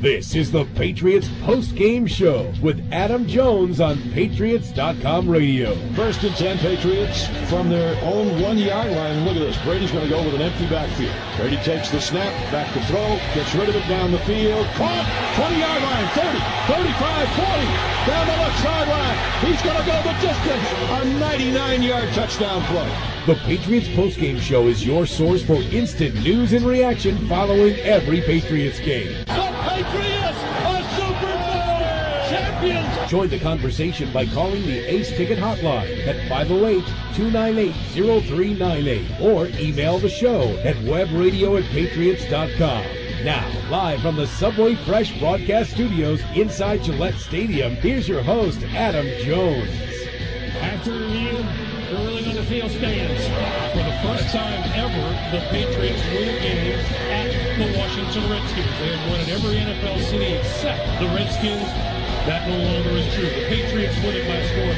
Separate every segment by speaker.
Speaker 1: This is the Patriots post-game show with Adam Jones on Patriots.com radio.
Speaker 2: 1st and 10 Patriots from their own 1-yard line. Look at this. Brady's going to go with an empty backfield. Brady takes the snap, back to throw, gets rid of it down the field. Caught, 20-yard line, 30, 35, 40, down the left sideline. He's going to go the distance. A 99-yard touchdown play.
Speaker 1: The Patriots post-game show is your source for instant news and reaction following every Patriots game.
Speaker 3: Patriots are Super Bowl champions!
Speaker 1: Join the conversation by calling the Ace Ticket hotline at 508-298-0398 or email the show at webradio@patriots.com. Now, live from the Subway Fresh broadcast studios inside Gillette Stadium, here's your host, Adam Jones.
Speaker 3: After review, the ruling on the field stands. For the first time ever, the Patriots win a game at the Washington Redskins. They have won in every NFL city except the Redskins. That no longer is true. The Patriots win it by a score of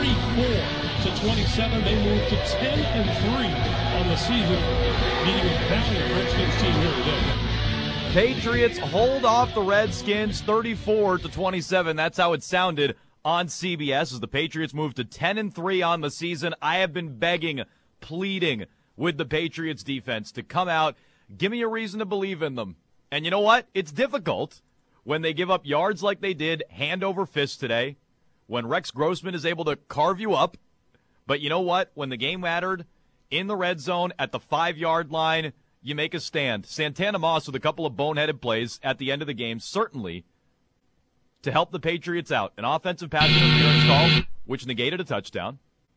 Speaker 3: 34-27. They move to 10-3 on the season, beating a valiant Redskins team here today.
Speaker 4: Patriots hold off the Redskins 34-27. That's how it sounded on CBS as the Patriots move to 10-3 on the season. I have been begging, pleading with the Patriots defense to come out, give me a reason to believe in them. And you know what? It's difficult when they give up yards like they did, hand over fist today, when Rex Grossman is able to carve you up. But you know what? When the game mattered, in the red zone at the 5-yard line, you make a stand. Santana Moss with a couple of boneheaded plays at the end of the game, certainly to help the Patriots out. An offensive pass interference call, which negated a touchdown.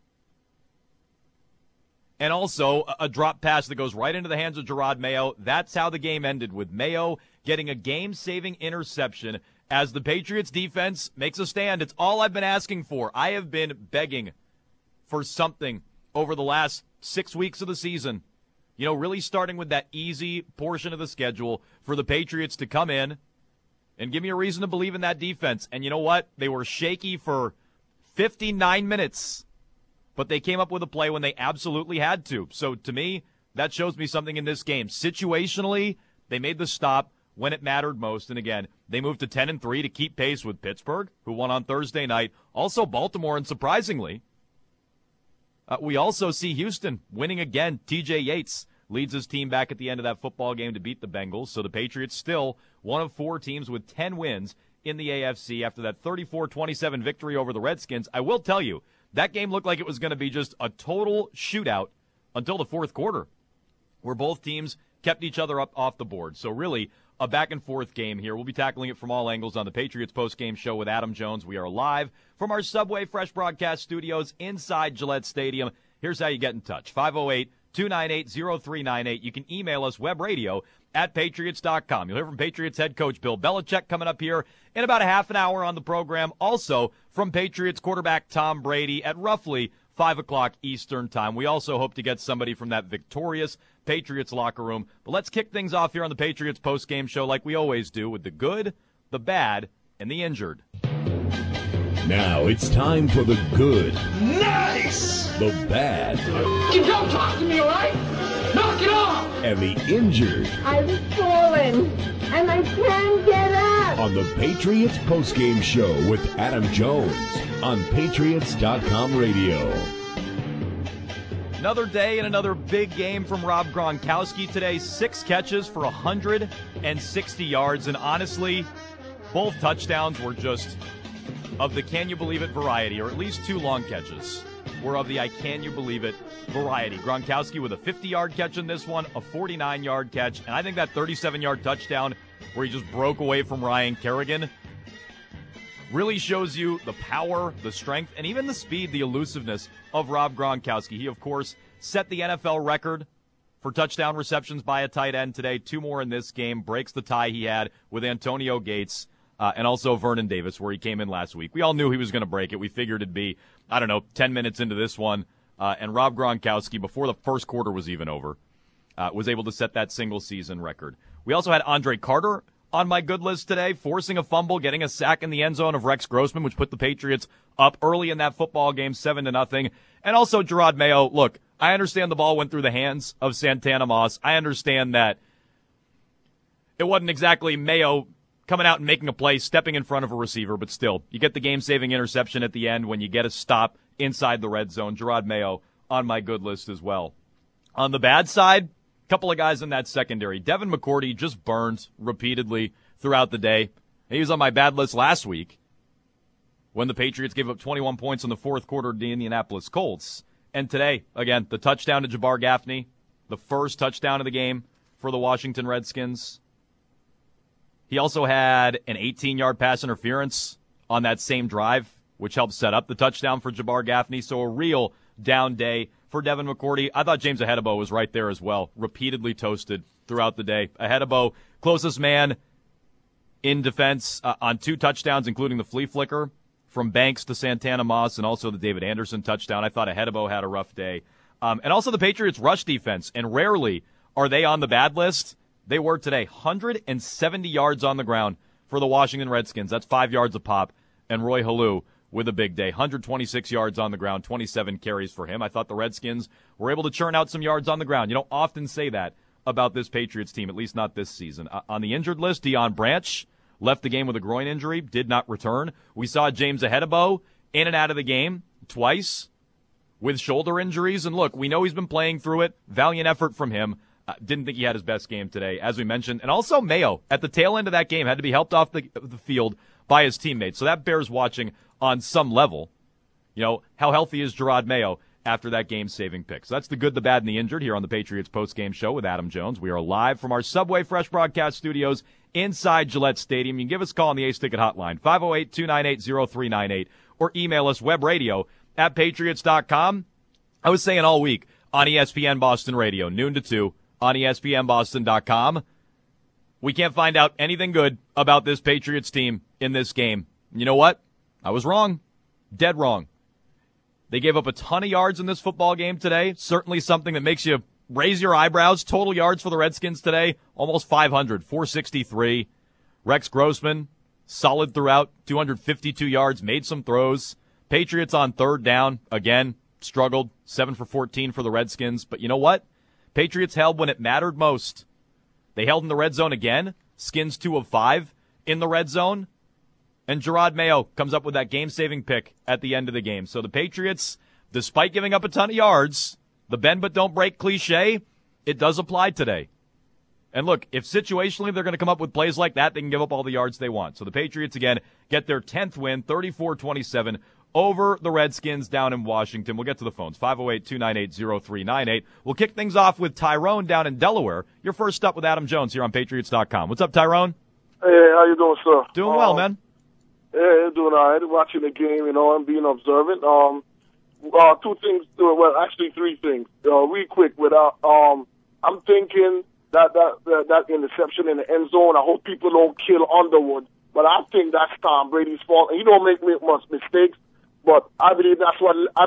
Speaker 4: And also a drop pass that goes right into the hands of Jerod Mayo. That's how the game ended, with Mayo getting a game-saving interception as the Patriots defense makes a stand. It's all I've been asking for. I have been begging for something over the last 6 weeks of the season. You know, really starting with that easy portion of the schedule for the Patriots to come in and give me a reason to believe in that defense. And you know what? They were shaky for 59 minutes, but they came up with a play when they absolutely had to. So to me, that shows me something in this game. Situationally, they made the stop when it mattered most. And again, they moved to 10-3 to keep pace with Pittsburgh, who won on Thursday night. Also Baltimore, and surprisingly, we also see Houston winning again. TJ Yates leads his team back at the end of that football game to beat the Bengals. So the Patriots still one of 4 teams with 10 wins in the AFC after that 34-27 victory over the Redskins. I will tell you, that game looked like it was going to be just a total shootout until the fourth quarter, where both teams kept each other up off the board. So really a back-and-forth game here. We'll be tackling it from all angles on the Patriots post-game show with Adam Jones. We are live from our Subway Fresh broadcast studios inside Gillette Stadium. Here's how you get in touch. 508-298-0398. You can email us, webradio@patriots.com. You'll hear from Patriots head coach Bill Belichick coming up here in about a half an hour on the program. Also from Patriots quarterback Tom Brady at roughly 5 o'clock Eastern time. We also hope to get somebody from that victorious Patriots locker room. But let's kick things off here on the Patriots post-game show like we always do, with the good, the bad, and the injured.
Speaker 1: Now it's time for the good,
Speaker 3: Nice!
Speaker 1: the bad,
Speaker 3: You don't talk to me, all right? Knock it off!
Speaker 1: and the injured
Speaker 5: I've fallen, and I can't get up.
Speaker 1: on the Patriots post-game show with Adam Jones on Patriots.com radio.
Speaker 4: Another day and another big game from Rob Gronkowski today. 6 catches for 160 yards. And honestly, both touchdowns were just of the can-you-believe-it variety, or at least 2 long catches were of the I can-you-believe-it variety. Gronkowski with a 50-yard catch in this one, a 49-yard catch, and I think that 37-yard touchdown where he just broke away from Ryan Kerrigan really shows you the power, the strength, and even the speed, the elusiveness of Rob Gronkowski. He, of course, set the NFL record for touchdown receptions by a tight end today. 2 more in this game. Breaks the tie he had with Antonio Gates and also Vernon Davis, where he came in last week. We all knew he was going to break it. We figured it'd be, 10 minutes into this one. And Rob Gronkowski, before the first quarter was even over, was able to set that single-season record. We also had Andre Carter on my good list today, forcing a fumble, getting a sack in the end zone of Rex Grossman, which put the Patriots up early in that football game, 7-0. And also Jerod Mayo. Look, I understand the ball went through the hands of Santana Moss. I understand that it wasn't exactly Mayo coming out and making a play, stepping in front of a receiver, but still, you get the game-saving interception at the end when you get a stop inside the red zone. Jerod Mayo on my good list as well. On the bad side, a couple of guys in that secondary. Devin McCourty just burned repeatedly throughout the day. He was on my bad list last week when the Patriots gave up 21 points in the fourth quarter to the Indianapolis Colts. And today, again, the touchdown to Jabbar Gaffney, the first touchdown of the game for the Washington Redskins. He also had an 18-yard pass interference on that same drive, which helped set up the touchdown for Jabbar Gaffney. So a real down day for Devin McCourty. I thought James Ahedebo was right there as well, repeatedly toasted throughout the day. Ahedebo, closest man in defense on 2 touchdowns, including the flea flicker from Banks to Santana Moss and also the David Anderson touchdown. I thought Ahedebo had a rough day. And also the Patriots' rush defense, and rarely are they on the bad list. They were today, 170 yards on the ground for the Washington Redskins. That's 5 yards a pop. And Roy Halou with a big day, 126 yards on the ground, 27 carries for him. I thought the Redskins were able to churn out some yards on the ground. You don't often say that about this Patriots team, at least not this season. On the injured list, Deion Branch left the game with a groin injury, did not return. We saw James Ahedebo in and out of the game twice with shoulder injuries. And look, we know he's been playing through it. Valiant effort from him. Didn't think he had his best game today, as we mentioned. And also Mayo, at the tail end of that game, had to be helped off the field by his teammates. So that bears watching on some level. You know, how healthy is Jerod Mayo after that game-saving pick? So that's the good, the bad, and the injured here on the Patriots post-game show with Adam Jones. We are live from our Subway Fresh broadcast studios inside Gillette Stadium. You can give us a call on the Ace Ticket hotline, 508-298-0398, or email us webradio@patriots.com. I was saying all week on ESPN Boston Radio, noon to 2, on ESPNBoston.com. We can't find out anything good about this Patriots team in this game. You know what? I was wrong. Dead wrong. They gave up a ton of yards in this football game today. Certainly something that makes you raise your eyebrows. Total yards for the Redskins today, almost 500, 463. Rex Grossman, solid throughout, 252 yards, made some throws. Patriots on third down, again, struggled, 7 for 14 for the Redskins. But you know what? Patriots held when it mattered most. They held in the red zone again. Skins 2 of 5 in the red zone. And Jerod Mayo comes up with that game-saving pick at the end of the game. So the Patriots, despite giving up a ton of yards, the bend but don't break cliche, it does apply today. And look, if situationally they're going to come up with plays like that, they can give up all the yards they want. So the Patriots, again, get their 10th win, 34-27, over the Redskins down in Washington. We'll get to the phones, 508-298-0398. We'll kick things off with Tyrone down in Delaware. Your first up with Adam Jones here on Patriots.com. What's up, Tyrone?
Speaker 6: Hey, how you doing, sir?
Speaker 4: Doing well, man.
Speaker 6: Yeah, doing all right. Watching the game, and being observant. 2 things, well, actually 3 things. Real quick, I'm thinking that interception in the end zone, I hope people don't kill Underwood, but I think that's Tom Brady's fault. And he don't make much mistakes, but I believe that's what led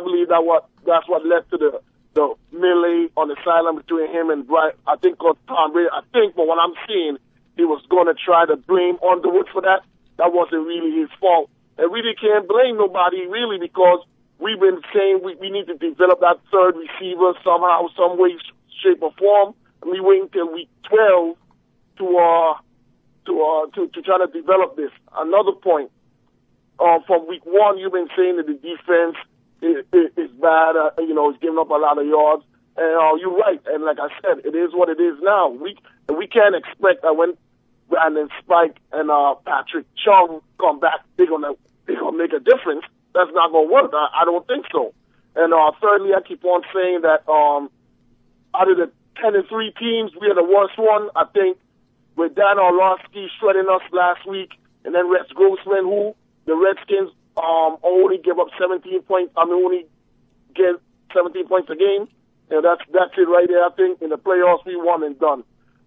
Speaker 6: to the melee on the sideline between him and Brian. I think Tom Brady. But what I'm seeing, he was going to try to blame Underwood for that. That wasn't really his fault. And really can't blame nobody, really, because we've been saying we need to develop that third receiver somehow, some way, shape, or form. And we wait until week 12 to try to develop this. Another point, from week 1, you've been saying that the defense is bad. It's giving up a lot of yards. And you're right. And like I said, it is what it is now. We can't expect that when Brandon Spike and Patrick Chung come back, they're gonna make a difference. That's not gonna work. I don't think so. And thirdly, I keep on saying that out of the 10-3 teams, we are the worst one. I think with Dan Orlovsky shredding us last week, and then Rex Grossman, who the Redskins only give up 17 points. Only get 17 points a game. And that's it right there. I think in the playoffs we won and done.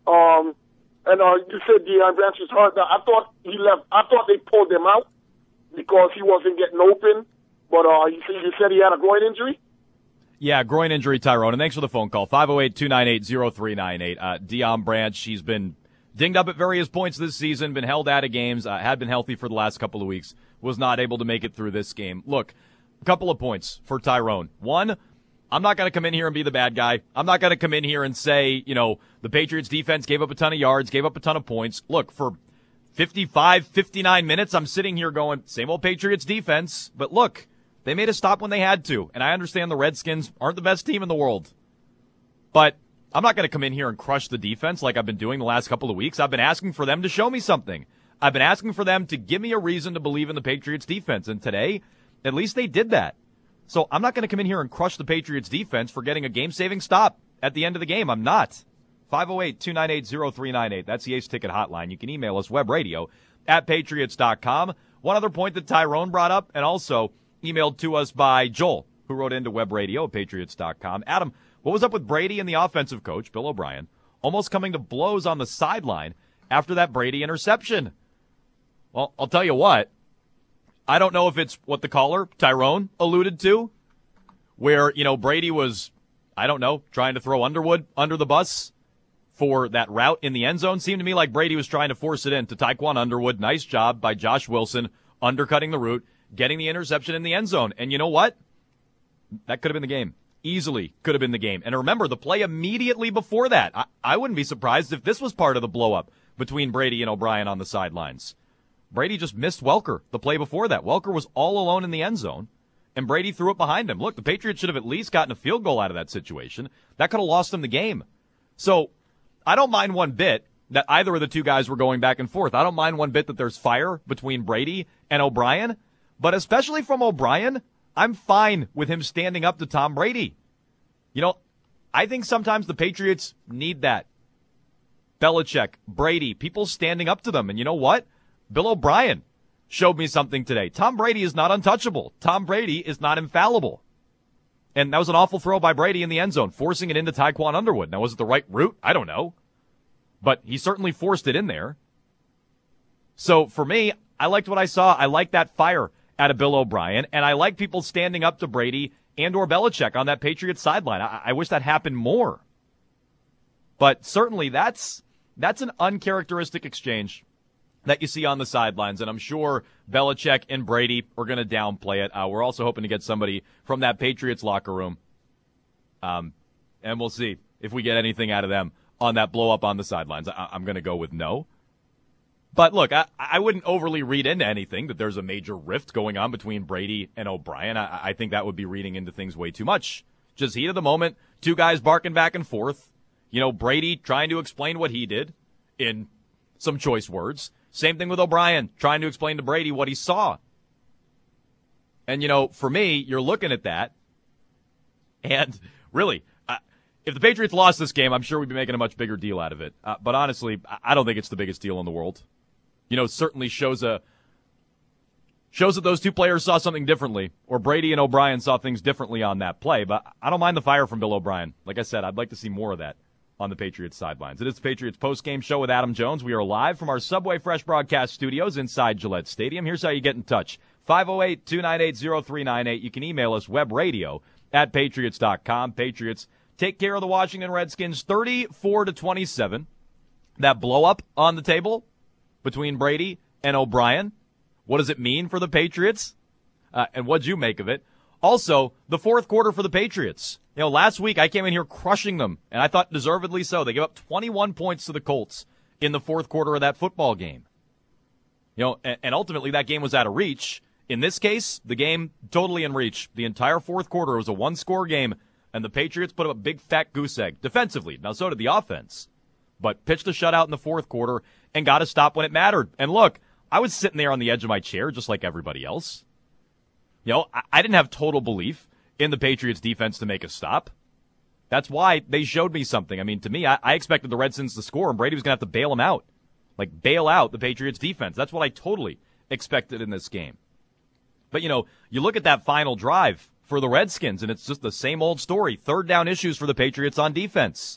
Speaker 6: And you said Deion Branch is hurt. I thought he left. I thought they pulled him out because he wasn't getting open. But you said he had a groin injury?
Speaker 4: Yeah, groin injury, Tyrone. And thanks for the phone call, 508-298-0398. Deion Branch, he's been dinged up at various points this season, been held out of games, had been healthy for the last couple of weeks, was not able to make it through this game. Look, a couple of points for Tyrone. One, I'm not going to come in here and be the bad guy. I'm not going to come in here and say, the Patriots defense gave up a ton of yards, gave up a ton of points. Look, for 55, 59 minutes, I'm sitting here going, same old Patriots defense. But look, they made a stop when they had to. And I understand the Redskins aren't the best team in the world. But I'm not going to come in here and crush the defense like I've been doing the last couple of weeks. I've been asking for them to show me something. I've been asking for them to give me a reason to believe in the Patriots defense. And today, at least they did that. So I'm not going to come in here and crush the Patriots defense for getting a game-saving stop at the end of the game. I'm not. 508-298-0398. That's the Ace Ticket hotline. You can email us, webradio@patriots.com. One other point that Tyrone brought up, and also emailed to us by Joel, who wrote into webradio@patriots.com. Adam, what was up with Brady and the offensive coach, Bill O'Brien, almost coming to blows on the sideline after that Brady interception? Well, I'll tell you what. I don't know if it's what the caller, Tyrone, alluded to, where, Brady was, trying to throw Underwood under the bus for that route in the end zone. Seemed to me like Brady was trying to force it in to Tyquan Underwood. Nice job by Josh Wilson, undercutting the route, getting the interception in the end zone. And you know what? That could have been the game. Easily could have been the game. And remember, the play immediately before that. I wouldn't be surprised if this was part of the blow-up between Brady and O'Brien on the sidelines. Brady just missed Welker the play before that. Welker was all alone in the end zone, and Brady threw it behind him. Look, the Patriots should have at least gotten a field goal out of that situation. That could have lost them the game. So I don't mind one bit that either of the two guys were going back and forth. I don't mind one bit that there's fire between Brady and O'Brien, but especially from O'Brien, I'm fine with him standing up to Tom Brady. I think sometimes the Patriots need that. Belichick, Brady, people standing up to them. And you know what? Bill O'Brien showed me something today. Tom Brady is not untouchable. Tom Brady is not infallible. And that was an awful throw by Brady in the end zone, forcing it into Tyquan Underwood. Now, was it the right route? I don't know. But he certainly forced it in there. So for me, I liked what I saw. I like that fire out of Bill O'Brien, and I like people standing up to Brady and or Belichick on that Patriots sideline. I wish that happened more. But certainly that's an uncharacteristic exchange that you see on the sidelines, and I'm sure Belichick and Brady are going to downplay it. We're also hoping to get somebody from that Patriots locker room, and we'll see if we get anything out of them on that blow-up on the sidelines. I'm going to go with no. But look, I wouldn't overly read into anything that there's a major rift going on between Brady and O'Brien. I think that would be reading into things way too much. Just heat of the moment, two guys barking back and forth. Brady trying to explain what he did in some choice words. Same thing with O'Brien, trying to explain to Brady what he saw. And, for me, you're looking at that, and really, if the Patriots lost this game, I'm sure we'd be making a much bigger deal out of it. But honestly, I don't think it's the biggest deal in the world. Certainly shows that those two players saw something differently, or Brady and O'Brien saw things differently on that play. But I don't mind the fire from Bill O'Brien. Like I said, I'd like to see more of that on the Patriots sidelines. It is the Patriots post-game show with Adam Jones. We are live from our Subway Fresh broadcast studios inside Gillette Stadium. Here's how you get in touch. 508-298-0398. You can email us, webradio@patriots.com. Patriots take care of the Washington Redskins 34-27. That blow-up on the table between Brady and O'Brien. What does it mean for the Patriots? And what'd you make of it? Also, the fourth quarter for the Patriots. Last week I came in here crushing them, and I thought deservedly so. They gave up 21 points to the Colts in the fourth quarter of that football game. And ultimately that game was out of reach. In this case, the game totally in reach. The entire fourth quarter was a one-score game, and the Patriots put up a big fat goose egg defensively. Now, so did the offense. But pitched a shutout in the fourth quarter and got a stop when it mattered. And look, I was sitting there on the edge of my chair just like everybody else. I didn't have total belief in the Patriots defense to make a stop. That's why they showed me something. I mean, to me, I expected the Redskins to score, and Brady was going to have to bail them out. Bail out the Patriots defense. That's what I totally expected in this game. But, you look at that final drive for the Redskins, and it's just the same old story. Third down issues for the Patriots on defense.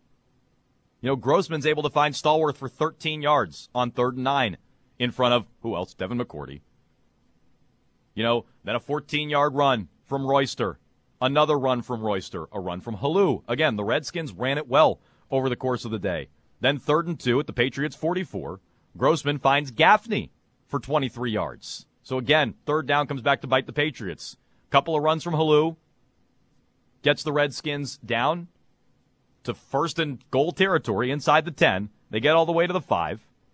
Speaker 4: Grossman's able to find Stallworth for 13 yards on 3rd and 9 in front of, who else? Devin McCourty. Then a 14-yard run from Royster. Another run from Royster. A run from Halou. Again, the Redskins ran it well over the course of the day. Then 3rd and 2 at the Patriots' 44. Grossman finds Gaffney for 23 yards. So again, third down comes back to bite the Patriots. Couple of runs from Halou. Gets the Redskins down to 1st and goal territory inside the 10. They get all the way to the 5.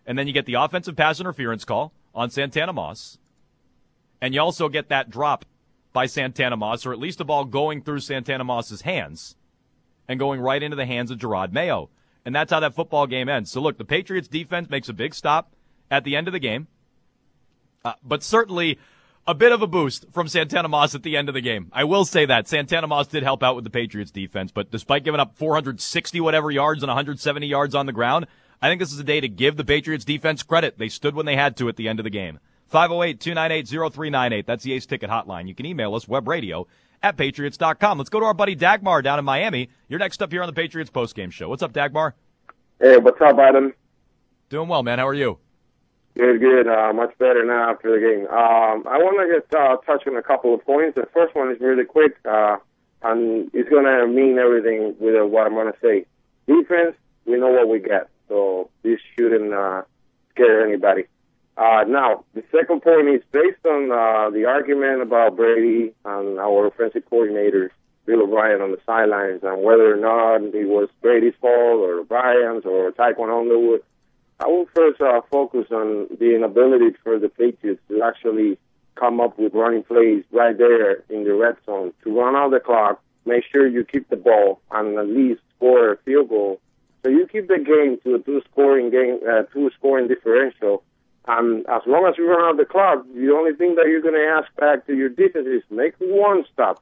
Speaker 4: And then you get the offensive pass interference call on Santana Moss. And you also get that drop by Santana Moss, or at least a ball going through Santana Moss's hands and going right into the hands of Jerod Mayo. And that's how that football game ends. So, look, the Patriots defense makes a big stop at the end of the game. But certainly a bit of a boost from Santana Moss at the end of the game. I will say that. Santana Moss did help out with the Patriots defense, but despite giving up 460-whatever yards and 170 yards on the ground, I think this is a day to give the Patriots defense credit. They stood when they had to at the end of the game. 508-298-0398. That's the Ace Ticket hotline. You can email us, webradio@patriots.com. Let's go to our buddy Dagmar down in Miami. You're next up here on the Patriots postgame show. What's up, Dagmar?
Speaker 7: Hey, what's up, Adam?
Speaker 4: Doing well, man. How are you?
Speaker 7: Good. Much better now after the game. I want to just touch on a couple of points. The first one is really quick, and it's going to mean everything with what I'm going to say. Defense, we know what we get, so this shouldn't scare anybody. Now, the second point is based on the argument about Brady and our offensive coordinators, Bill O'Brien, on the sidelines, and whether or not it was Brady's fault or O'Brien's or Taekwondo Underwood. I will first focus on the inability for the Patriots to actually come up with running plays right there in the red zone to run out the clock, make sure you keep the ball, and at least score a field goal. So you keep the game to a two-scoring differential. And as long as you run out the clock, the only thing that you're going to ask back to your defense is make one stop.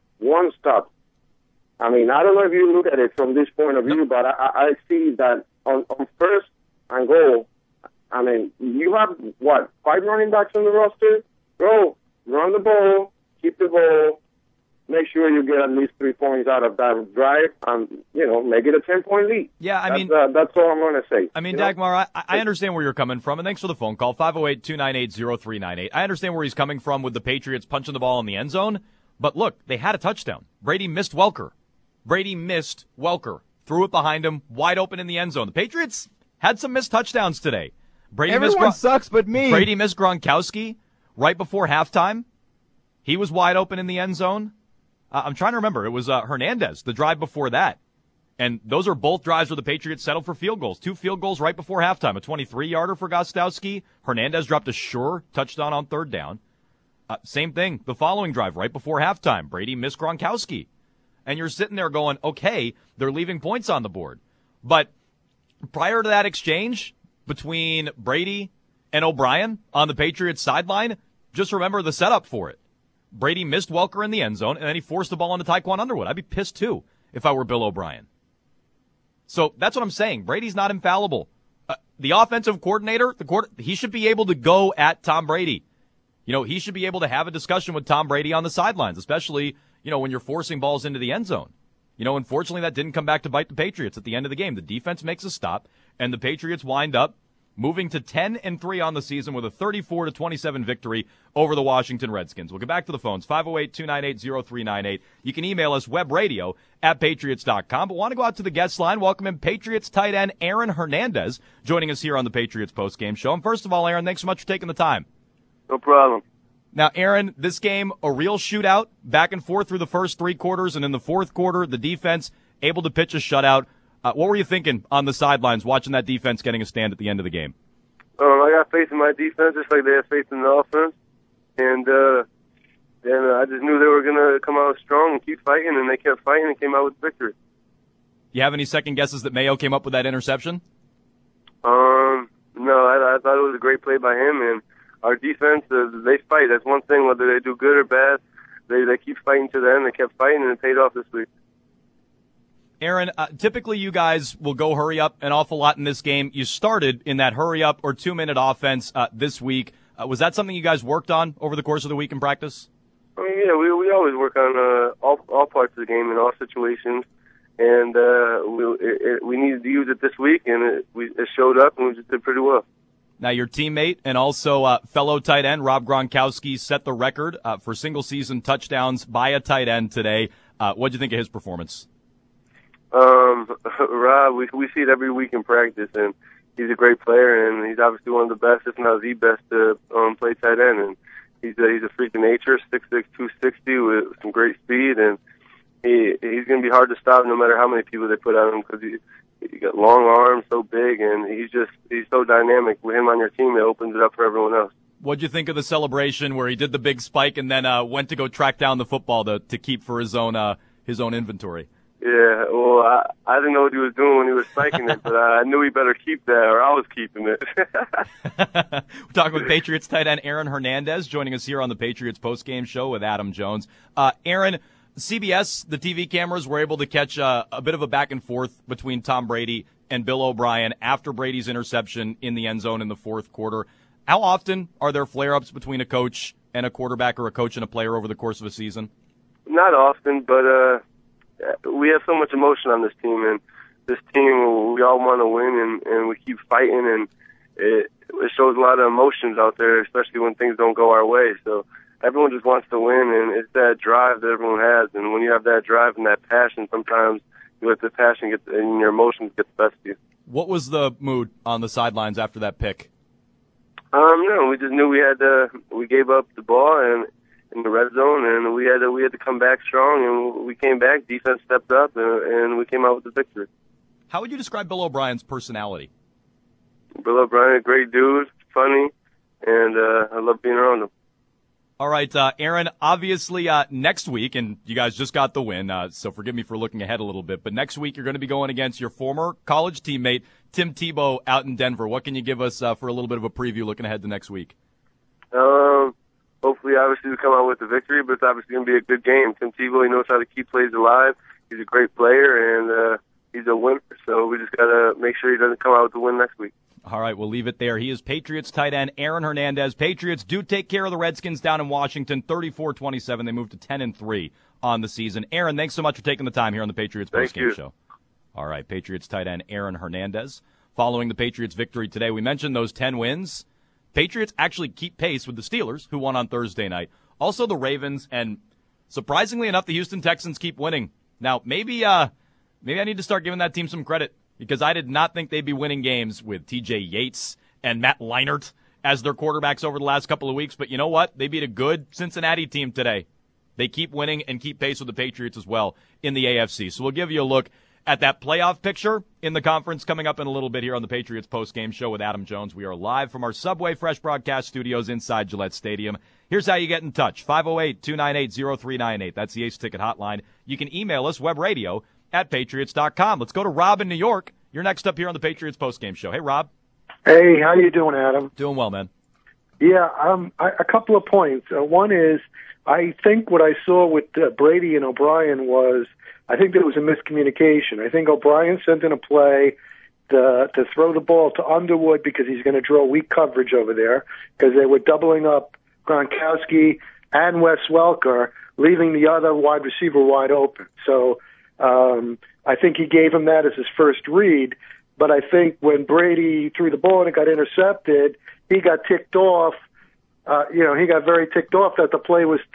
Speaker 7: I mean, I don't know if you look at it from this point of view, but I see that on first and goal, I mean, you have, 5 running backs on the roster? Go, run the ball, keep the ball, make sure you get at least 3 points out of that drive, and, make it a 10-point lead.
Speaker 4: Yeah,
Speaker 7: that's all I'm going to say.
Speaker 4: I mean, Dagmar, I understand where you're coming from, and thanks for the phone call, 508-298-0398. I understand where he's coming from with the Patriots punching the ball in the end zone, but look, they had a touchdown. Brady missed Welker. Threw it behind him, wide open in the end zone. The Patriots had some missed touchdowns today.
Speaker 8: Everyone sucks but me.
Speaker 4: Brady missed Gronkowski right before halftime. He was wide open in the end zone. I'm trying to remember. It was Hernandez, the drive before that. And those are both drives where the Patriots settled for field goals. 2 field goals right before halftime. A 23-yarder for Gostowski. Hernandez dropped a sure touchdown on 3rd down. Same thing, the following drive right before halftime. Brady missed Gronkowski. And you're sitting there going, okay, they're leaving points on the board. But prior to that exchange between Brady and O'Brien on the Patriots sideline, just remember the setup for it. Brady missed Welker in the end zone, and then he forced the ball into Taekwon Underwood. I'd be pissed, too, if I were Bill O'Brien. So that's what I'm saying. Brady's not infallible. The offensive coordinator, he should be able to go at Tom Brady. He should be able to have a discussion with Tom Brady on the sidelines, especially, when you're forcing balls into the end zone. Unfortunately, that didn't come back to bite the Patriots at the end of the game. The defense makes a stop, and the Patriots wind up moving to 10-3 on the season with a 34-27 victory over the Washington Redskins. We'll get back to the phones, 508-298-0398. You can email us, webradio@patriots.com. But want to go out to the guest line, welcome in Patriots tight end Aaron Hernandez, joining us here on the Patriots postgame show. And first of all, Aaron, thanks so much for taking the time.
Speaker 6: No problem.
Speaker 4: Now, Aaron, this game, a real shootout, back and forth through the first 3 quarters, and in the 4th quarter, the defense able to pitch a shutout. What were you thinking on the sidelines watching that defense getting a stand at the end of the game?
Speaker 6: I got faith in my defense just like they had faith in the offense. And I just knew they were going to come out strong and keep fighting, and they kept fighting and came out with victory.
Speaker 4: You have any second guesses that Mayo came up with that interception?
Speaker 6: No, I thought it was a great play by him, and our defense, they fight. That's one thing, whether they do good or bad. They keep fighting to the end. They kept fighting, and it paid off this week.
Speaker 4: Aaron, typically you guys will go hurry up an awful lot in this game. You started in that hurry up or 2-minute offense this week. Was that something you guys worked on over the course of the week in practice?
Speaker 6: Yeah, we always work on all parts of the game in all situations, and we needed to use it this week, and it showed up, and we just did pretty well.
Speaker 4: Now, your teammate and also fellow tight end Rob Gronkowski set the record for single-season touchdowns by a tight end today. What do you think of his performance?
Speaker 6: Rob, we see it every week in practice, and he's a great player, and he's obviously one of the best, if not the best, to play tight end. And he's a freak of nature, 6'6", 260 with some great speed, and he's going to be hard to stop no matter how many people they put on him because
Speaker 7: He got long arms, so big, and he's so dynamic. With him on your team, it opens it up for everyone else.
Speaker 4: What'd you think of the celebration where he did the big spike and then went to go track down the football to keep for his own inventory?
Speaker 7: Yeah, well, I didn't know what he was doing when he was spiking it, but I knew he better keep that, or I was keeping it.
Speaker 4: We're talking with Patriots tight end Aaron Hernandez, joining us here on the Patriots postgame show with Adam Jones. Aaron, CBS, the TV cameras were able to catch a bit of a back and forth between Tom Brady and Bill O'Brien after Brady's interception in the end zone in the fourth quarter. How often are there flare-ups between a coach and a quarterback or a coach and a player over the course of a season?
Speaker 7: Not often, but we have so much emotion on this team, and this team, we all want to win, and we keep fighting, and it shows a lot of emotions out there, especially when things don't go our way. So everyone just wants to win, and it's that drive that everyone has. And when you have that drive and that passion, sometimes you let the passion and your emotions get the best of you.
Speaker 4: What was the mood on the sidelines after that pick?
Speaker 7: No, we just knew we gave up the ball and in the red zone, and we had to come back strong, and we came back. Defense stepped up, and we came out with the victory.
Speaker 4: How would you describe Bill O'Brien's personality?
Speaker 7: Bill O'Brien, a great dude, funny, and I love being around him.
Speaker 4: All right, Aaron, obviously next week, and you guys just got the win, so forgive me for looking ahead a little bit, but next week you're going to be going against your former college teammate, Tim Tebow, out in Denver. What can you give us for a little bit of a preview looking ahead to next week?
Speaker 7: Hopefully, obviously, we come out with the victory, but it's obviously going to be a good game. Tim Tebow, he knows how to keep plays alive. He's a great player, and he's a winner, so we just got to make sure he doesn't come out with the win next week.
Speaker 4: All right, we'll leave it there. He is Patriots tight end Aaron Hernandez. Patriots do take care of the Redskins down in Washington, 34-27. They moved to 10-3 on the season. Aaron, thanks so much for taking the time here on the Patriots postgame show. All right, Patriots tight end Aaron Hernandez. Following the Patriots' victory today, we mentioned those 10 wins. Patriots actually keep pace with the Steelers, who won on Thursday night. Also the Ravens, and surprisingly enough, the Houston Texans keep winning. Now, maybe I need to start giving that team some credit, because I did not think they'd be winning games with T.J. Yates and Matt Leinart as their quarterbacks over the last couple of weeks. But you know what? They beat a good Cincinnati team today. They keep winning and keep pace with the Patriots as well in the AFC. So we'll give you a look at that playoff picture in the conference coming up in a little bit here on the Patriots postgame show with Adam Jones. We are live from our Subway Fresh broadcast studios inside Gillette Stadium. Here's how you get in touch. 508-298-0398. That's the Ace Ticket hotline. You can email us, webradio@patriots.com. Let's go to Rob in New York. You're next up here on the Patriots postgame show. Hey, Rob.
Speaker 9: Hey, how you doing, Adam?
Speaker 4: Doing well, man.
Speaker 9: Yeah, a couple of points. One is, I think what I saw with Brady and O'Brien was, I think there was a miscommunication. I think O'Brien sent in a play to throw the ball to Underwood because he's going to draw weak coverage over there, because they were doubling up Gronkowski and Wes Welker, leaving the other wide receiver wide open. So I think he gave him that as his first read. But I think when Brady threw the ball and it got intercepted, he got ticked off. He got very ticked off that the play was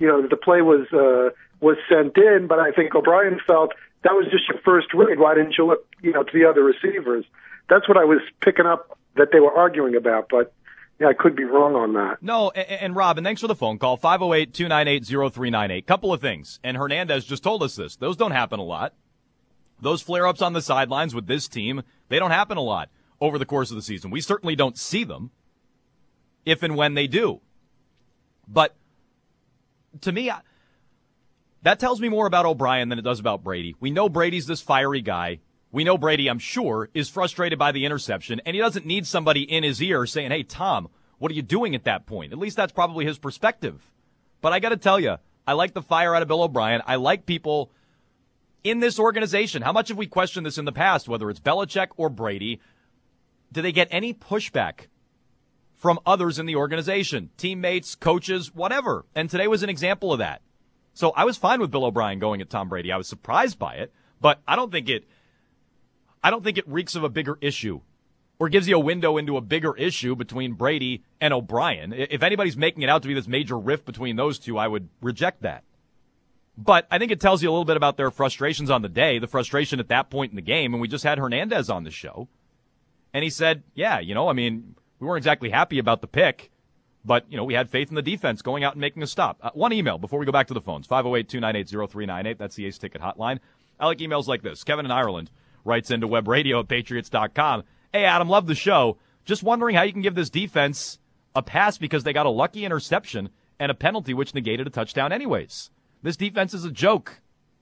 Speaker 9: sent in. But I think O'Brien felt that was just your first read. Why didn't you look, to the other receivers? That's what I was picking up that they were arguing about. But yeah, I could be wrong on that.
Speaker 4: No, and Rob, and thanks for the phone call, 508-298-0398. Couple of things, and Hernandez just told us this. Those don't happen a lot. Those flare-ups on the sidelines with this team, they don't happen a lot over the course of the season. We certainly don't see them if and when they do. But to me, that tells me more about O'Brien than it does about Brady. We know Brady's this fiery guy. We know Brady, I'm sure, is frustrated by the interception, and he doesn't need somebody in his ear saying, hey, Tom, what are you doing at that point? At least that's probably his perspective. But I got to tell you, I like the fire out of Bill O'Brien. I like people in this organization. How much have we questioned this in the past, whether it's Belichick or Brady? Do they get any pushback from others in the organization, teammates, coaches, whatever? And today was an example of that. So I was fine with Bill O'Brien going at Tom Brady. I was surprised by it, but I don't think it reeks of a bigger issue or gives you a window into a bigger issue between Brady and O'Brien. If anybody's making it out to be this major rift between those two, I would reject that. But I think it tells you a little bit about their frustrations on the day, the frustration at that point in the game. And we just had Hernandez on the show. And he said, yeah, we weren't exactly happy about the pick, but, we had faith in the defense going out and making a stop. One email before we go back to the phones, 508-298-0398. That's the Ace Ticket hotline. I like emails like this. Kevin in Ireland writes into webradio@patriots.com. Hey, Adam, love the show. Just wondering how you can give this defense a pass because they got a lucky interception and a penalty which negated a touchdown anyways. This defense is a joke.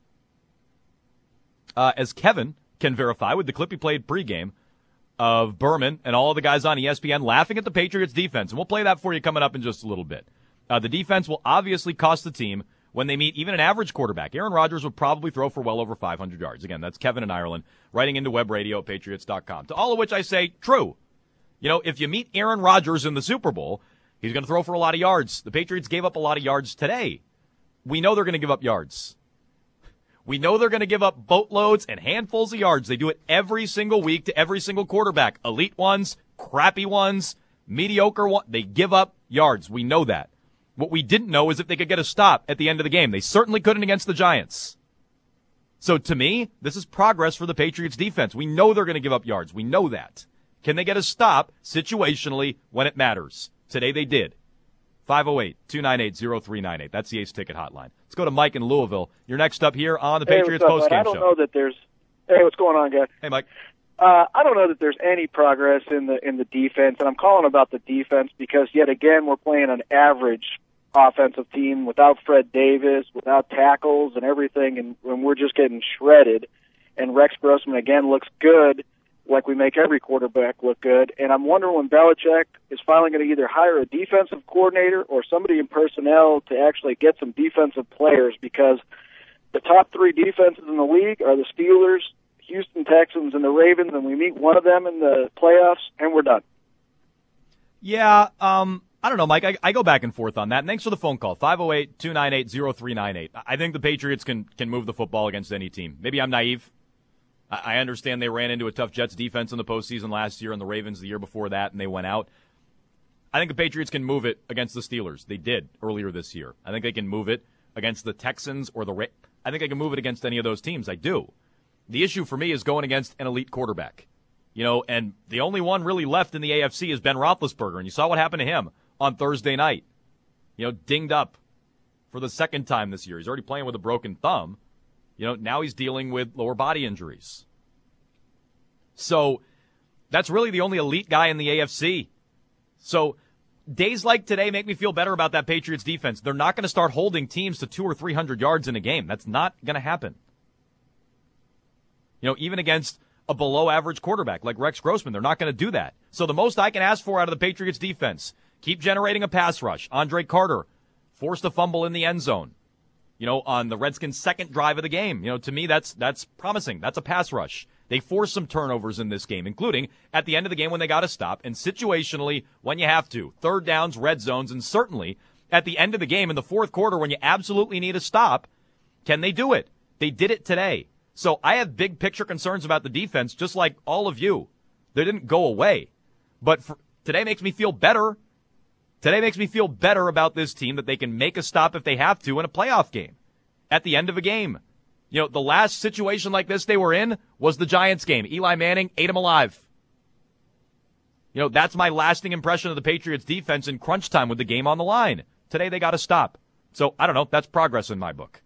Speaker 4: As Kevin can verify with the clip he played pregame of Berman and all the guys on ESPN laughing at the Patriots defense. And we'll play that for you coming up in just a little bit. The defense will obviously cost the team when they meet even an average quarterback. Aaron Rodgers would probably throw for well over 500 yards. Again, that's Kevin in Ireland writing into webradio@patriots.com. To all of which I say, true. You know, if you meet Aaron Rodgers in the Super Bowl, he's going to throw for a lot of yards. The Patriots gave up a lot of yards today. We know they're going to give up yards. We know they're going to give up boatloads and handfuls of yards. They do it every single week to every single quarterback. Elite ones, crappy ones, mediocre ones. They give up yards. We know that. What we didn't know is if they could get a stop at the end of the game. They certainly couldn't against the Giants. So to me, this is progress for the Patriots defense. We know they're going to give up yards. We know that. Can they get a stop situationally when it matters? Today they did. 508-298-0398. That's the Ace Ticket Hotline. Let's go to Mike in Louisville. You're next up here on the Patriots postgame show.
Speaker 10: I don't know that there's. Hey, what's going on, guys?
Speaker 4: Hey, Mike.
Speaker 10: I don't know that there's any progress in the defense, and I'm calling about the defense because yet again we're playing an average offensive team without Fred Davis, without tackles and everything, and we're just getting shredded. And Rex Grossman again looks good, like we make every quarterback look good. And I'm wondering when Belichick is finally going to either hire a defensive coordinator or somebody in personnel to actually get some defensive players, because the top three defenses in the league are the Steelers, Houston Texans, and the Ravens, and we meet one of them in the playoffs, and we're done.
Speaker 4: Yeah, I don't know, Mike. I go back and forth on that. And thanks for the phone call, 508-298-0398. I think the Patriots can move the football against any team. Maybe I'm naive. I understand they ran into a tough Jets defense in the postseason last year and the Ravens the year before that, and they went out. I think the Patriots can move it against the Steelers. They did earlier this year. I think they can move it against the Texans or I think they can move it against any of those teams. I do. The issue for me is going against an elite quarterback. You know, and the only one really left in the AFC is Ben Roethlisberger, and you saw what happened to him on Thursday night. You know, dinged up for the second time this year. He's already playing with a broken thumb. You know, now he's dealing with lower body injuries. So that's really the only elite guy in the AFC. So days like today make me feel better about that Patriots defense. They're not going to start holding teams to 200 or 300 yards in a game. That's not going to happen. You know, even against a below-average quarterback like Rex Grossman, they're not going to do that. So the most I can ask for out of the Patriots defense, keep generating a pass rush. Andre Carter forced a fumble in the end zone, you know, on the Redskins' second drive of the game. You know, to me, that's promising. That's a pass rush. They forced some turnovers in this game, including at the end of the game when they got to stop, and situationally when you have to. Third downs, red zones, and certainly at the end of the game in the fourth quarter when you absolutely need a stop, can they do it? They did it today. So I have big picture concerns about the defense, just like all of you. They didn't go away. But today makes me feel better. Today makes me feel better about this team that they can make a stop if they have to in a playoff game at the end of a game. You know, the last situation like this they were in was the Giants game. Eli Manning ate them alive. You know, that's my lasting impression of the Patriots defense in crunch time with the game on the line. Today they got to stop. So, I don't know. That's progress in my book.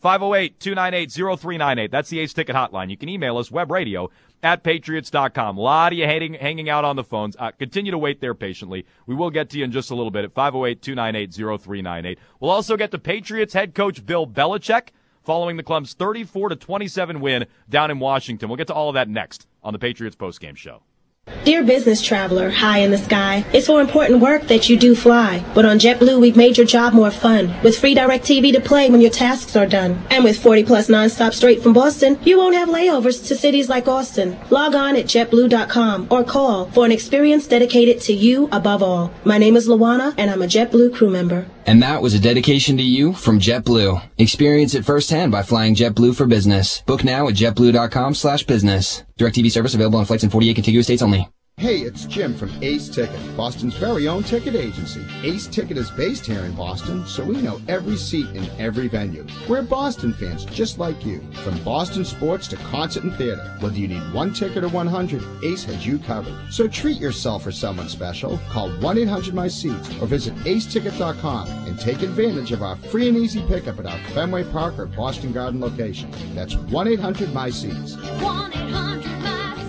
Speaker 4: 508-298-0398. That's the Ace Ticket Hotline. You can email us, webradio@patriots.com. A lot of you hanging out on the phones. Continue to wait there patiently. We will get to you in just a little bit at 508-298-0398. We'll also get to Patriots head coach Bill Belichick following the club's 34-27 win down in Washington. We'll get to all of that next on the Patriots postgame show.
Speaker 11: Dear business traveler, high in the sky, it's for important work that you do fly. But on JetBlue, we've made your job more fun, with free DirecTV to play when your tasks are done. And with 40-plus nonstop straight from Boston, you won't have layovers to cities like Austin. Log on at JetBlue.com or call for an experience dedicated to you above all. My name is Luana, and I'm a JetBlue crew member.
Speaker 12: And that was a dedication to you from JetBlue. Experience it firsthand by flying JetBlue for business. Book now at JetBlue.com/business. DirecTV service available on flights in 48 contiguous states only.
Speaker 13: Hey, it's Jim from Ace Ticket, Boston's very own ticket agency. Ace Ticket is based here in Boston, so we know every seat in every venue. We're Boston fans just like you. From Boston sports to concert and theater, whether you need one ticket or 100, Ace has you covered. So treat yourself or someone special. Call 1-800-MY-SEATS or visit aceticket.com and take advantage of our free and easy pickup at our Fenway Park or Boston Garden location. That's 1-800-MY-SEATS.
Speaker 14: 1-800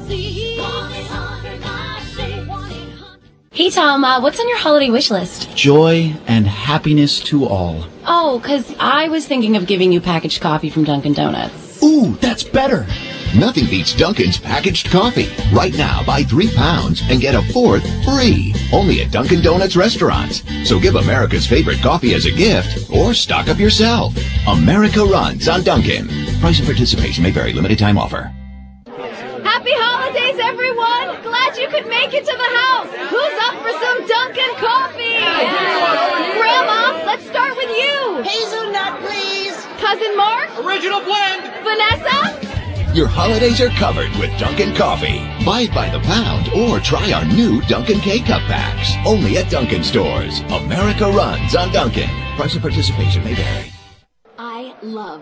Speaker 14: Hey, Tom, what's on your holiday wish list?
Speaker 15: Joy and happiness to all.
Speaker 14: Oh, 'cause I was thinking of giving you packaged coffee from Dunkin' Donuts.
Speaker 15: Ooh, that's better.
Speaker 16: Nothing beats Dunkin's packaged coffee. Right now, buy 3 pounds and get a 4th free. Only at Dunkin' Donuts restaurants. So give America's favorite coffee as a gift or stock up yourself. America runs on Dunkin'. Price and participation may vary. Limited time offer.
Speaker 17: Happy holidays, everyone! Glad you could make it to the house. Who's up for some Dunkin' coffee? Yeah. Grandma, let's start with you.
Speaker 18: Hazelnut, please.
Speaker 17: Cousin Mark?
Speaker 18: Original blend.
Speaker 17: Vanessa?
Speaker 16: Your holidays are covered with Dunkin' Coffee. Buy it by the pound or try our new Dunkin' K-Cup packs. Only at Dunkin' stores. America runs on Dunkin'. Price and participation may vary.
Speaker 19: I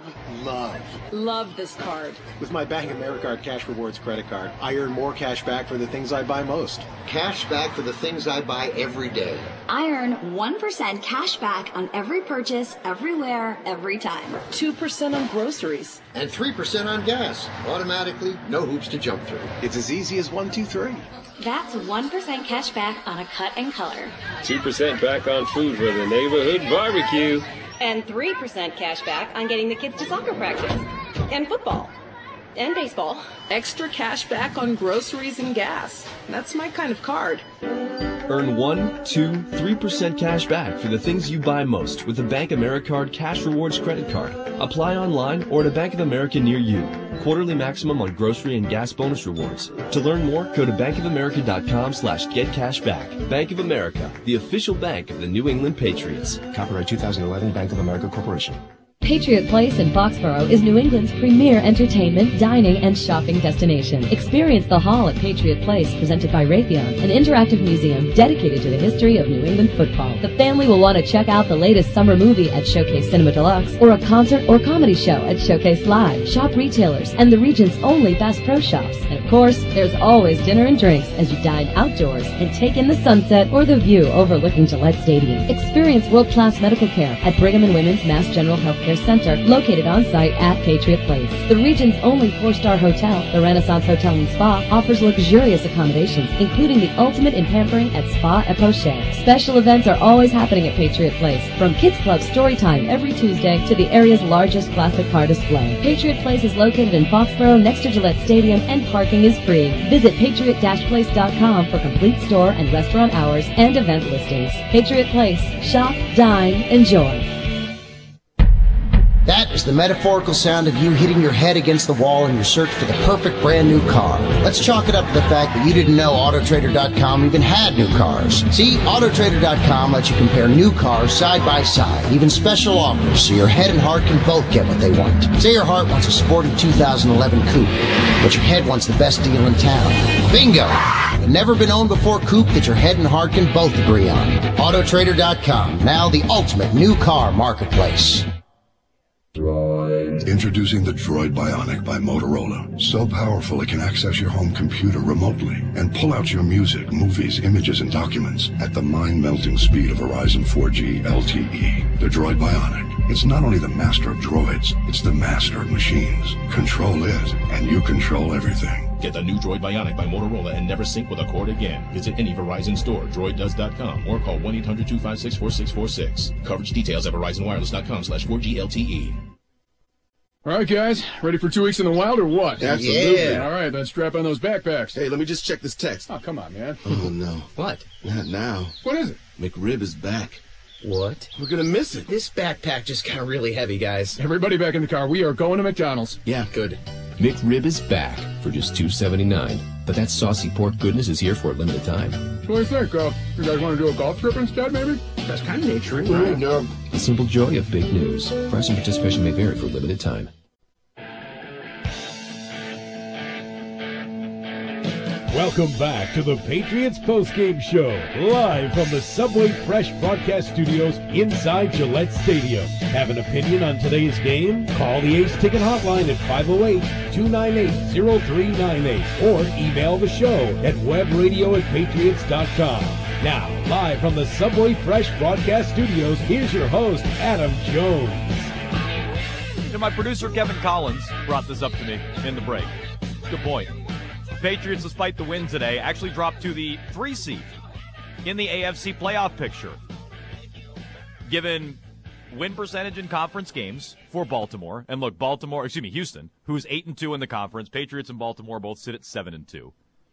Speaker 19: love this card.
Speaker 20: With my Bank of America Cash Rewards credit card, I earn more cash back for the things I buy most.
Speaker 21: Cash back for the things I buy every day.
Speaker 19: I earn 1% cash back on every purchase, everywhere, every time.
Speaker 18: 2% on groceries.
Speaker 21: And 3% on gas. Automatically, no hoops to jump through.
Speaker 20: It's as easy as 1, 2, 3.
Speaker 19: That's 1% cash back on a cut and color.
Speaker 22: 2% back on food for the neighborhood barbecue.
Speaker 23: And 3% cash back on getting the kids to soccer practice. And football. And baseball.
Speaker 18: Extra cash back on groceries and gas. That's my kind of card.
Speaker 24: Earn 1, 2, 3% cash back for the things you buy most with the Bank of America Cash Rewards credit card. Apply online or at a Bank of America near you. Quarterly maximum on grocery and gas bonus rewards. To learn more, go to bankofamerica.com/getcashback. Bank of America, the official bank of the New England Patriots.
Speaker 20: Copyright 2011 Bank of America Corporation.
Speaker 25: Patriot Place in Foxborough is New England's premier entertainment, dining, and shopping destination. Experience the Hall at Patriot Place, presented by Raytheon, an interactive museum dedicated to the history of New England football. The family will want to check out the latest summer movie at Showcase Cinema Deluxe, or a concert or comedy show at Showcase Live. Shop retailers and the region's only Bass Pro Shops. And of course, there's always dinner and drinks as you dine outdoors and take in the sunset or the view overlooking Gillette Stadium. Experience world-class medical care at Brigham and Women's Mass General Healthcare Center, located on site at Patriot Place. The region's only 4-star hotel, the Renaissance Hotel and Spa, offers luxurious accommodations, including the ultimate in pampering at Spa et Poche. Special events are always happening at Patriot Place, from Kids Club Storytime every Tuesday to the area's largest classic car display. Patriot Place is located in Foxborough next to Gillette Stadium, and parking is free. Visit patriot-place.com for complete store and restaurant hours and event listings. Patriot Place. Shop, dine, enjoy.
Speaker 21: That is the metaphorical sound of you hitting your head against the wall in your search for the perfect brand new car. Let's chalk it up to the fact that you didn't know Autotrader.com even had new cars. See, Autotrader.com lets you compare new cars side by side, even special offers, so your head and heart can both get what they want. Say your heart wants a sporty 2011 coupe, but your head wants the best deal in town. Bingo! A never-been-owned-before coupe that your head and heart can both agree on. Autotrader.com, now the ultimate new car marketplace.
Speaker 26: Introducing the Droid Bionic by Motorola. So powerful it can access your home computer remotely and pull out your music, movies, images, and documents at the mind-melting speed of Verizon 4G LTE. The Droid Bionic. It's not only the master of droids, it's the master of machines. Control it, and you control everything.
Speaker 27: Get the new Droid Bionic by Motorola and never sync with a cord again. Visit any Verizon store, droiddoes.com, or call 1-800-256-4646. Coverage details at verizonwireless.com/4G LTE.
Speaker 28: All right, guys, ready for 2 weeks in the wild or what?
Speaker 2: Absolutely.
Speaker 28: Yeah. All right, then strap on those backpacks.
Speaker 2: Hey, let me just check this text.
Speaker 28: Oh, come on, man.
Speaker 2: Oh, no.
Speaker 28: What?
Speaker 2: Not now.
Speaker 28: What is it?
Speaker 2: McRib is back.
Speaker 29: What?
Speaker 2: We're going to miss it.
Speaker 29: This backpack just got really heavy, guys.
Speaker 28: Everybody back in the car. We are going to McDonald's.
Speaker 2: Yeah, good.
Speaker 29: McRib is back for just $2.79. But that saucy pork goodness is here for a limited time.
Speaker 28: What do you think? You guys want to do a golf trip instead, maybe?
Speaker 29: That's kind of nature, right?
Speaker 2: No.
Speaker 29: The simple joy of big news. Price and participation may vary for a limited time.
Speaker 1: Welcome back to the Patriots postgame show, live from the Subway Fresh broadcast studios inside Gillette Stadium. Have an opinion on today's game? Call the Ace Ticket hotline at 508-298-0398 or email the show at webradio@patriots.com. Now, live from the Subway Fresh broadcast studios, here's your host, Adam Jones.
Speaker 4: My producer, Kevin Collins, brought this up to me in the break. Good point. Patriots, despite the win today, actually dropped to the 3 seed in the AFC playoff picture. Given win percentage in conference games for Baltimore, and look, Houston, who's 8-2 in the conference. Patriots and Baltimore both sit at 7-2.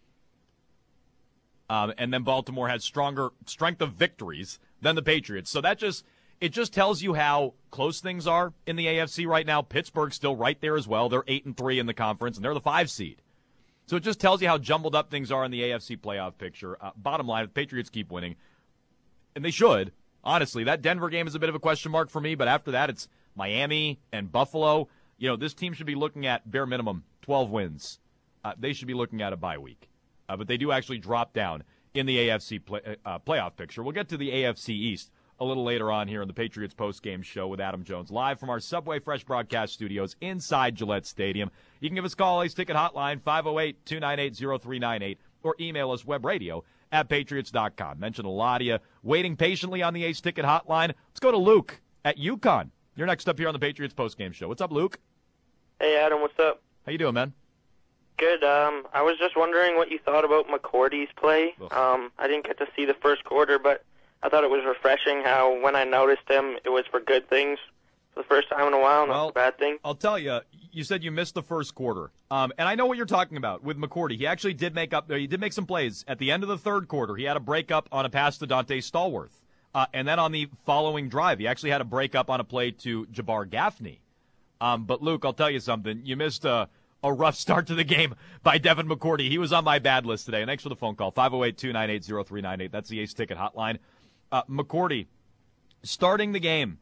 Speaker 4: And then Baltimore has stronger strength of victories than the Patriots. So it just tells you how close things are in the AFC right now. Pittsburgh's still right there as well. They're 8-3 in the conference, and they're the 5 seed. So it just tells you how jumbled up things are in the AFC playoff picture. Bottom line, if the Patriots keep winning, and they should, honestly, that Denver game is a bit of a question mark for me, but after that it's Miami and Buffalo. This team should be looking at bare minimum 12 wins. They should be looking at a bye week. But they do actually drop down in the AFC playoff picture. We'll get to the AFC East a little later on here in the Patriots post-game show with Adam Jones, live from our Subway Fresh broadcast studios inside Gillette Stadium. You can give us a call, Ace Ticket Hotline, 508-298-0398, or email us webradio@patriots.com. Mentioned a lot of you waiting patiently on the Ace Ticket Hotline. Let's go to Luke at UConn. You're next up here on the Patriots post-game show. What's up, Luke?
Speaker 3: Hey, Adam, what's up?
Speaker 4: How you doing, man?
Speaker 3: Good. I was just wondering what you thought about McCourty's play. I didn't get to see the first quarter, but I thought it was refreshing how when I noticed him, it was for good things for the first time in a while, not a bad thing.
Speaker 4: I'll tell you, you said you missed the first quarter. And I know what you're talking about with McCourty. He actually did make some plays. At the end of the third quarter, he had a breakup on a pass to Dante Stallworth. And then on the following drive, he actually had a breakup on a play to Jabbar Gaffney. But, Luke, I'll tell you something. You missed a rough start to the game by Devin McCourty. He was on my bad list today. And thanks for the phone call, 508-298-0398. That's the Ace Ticket Hotline. McCourty, starting the game,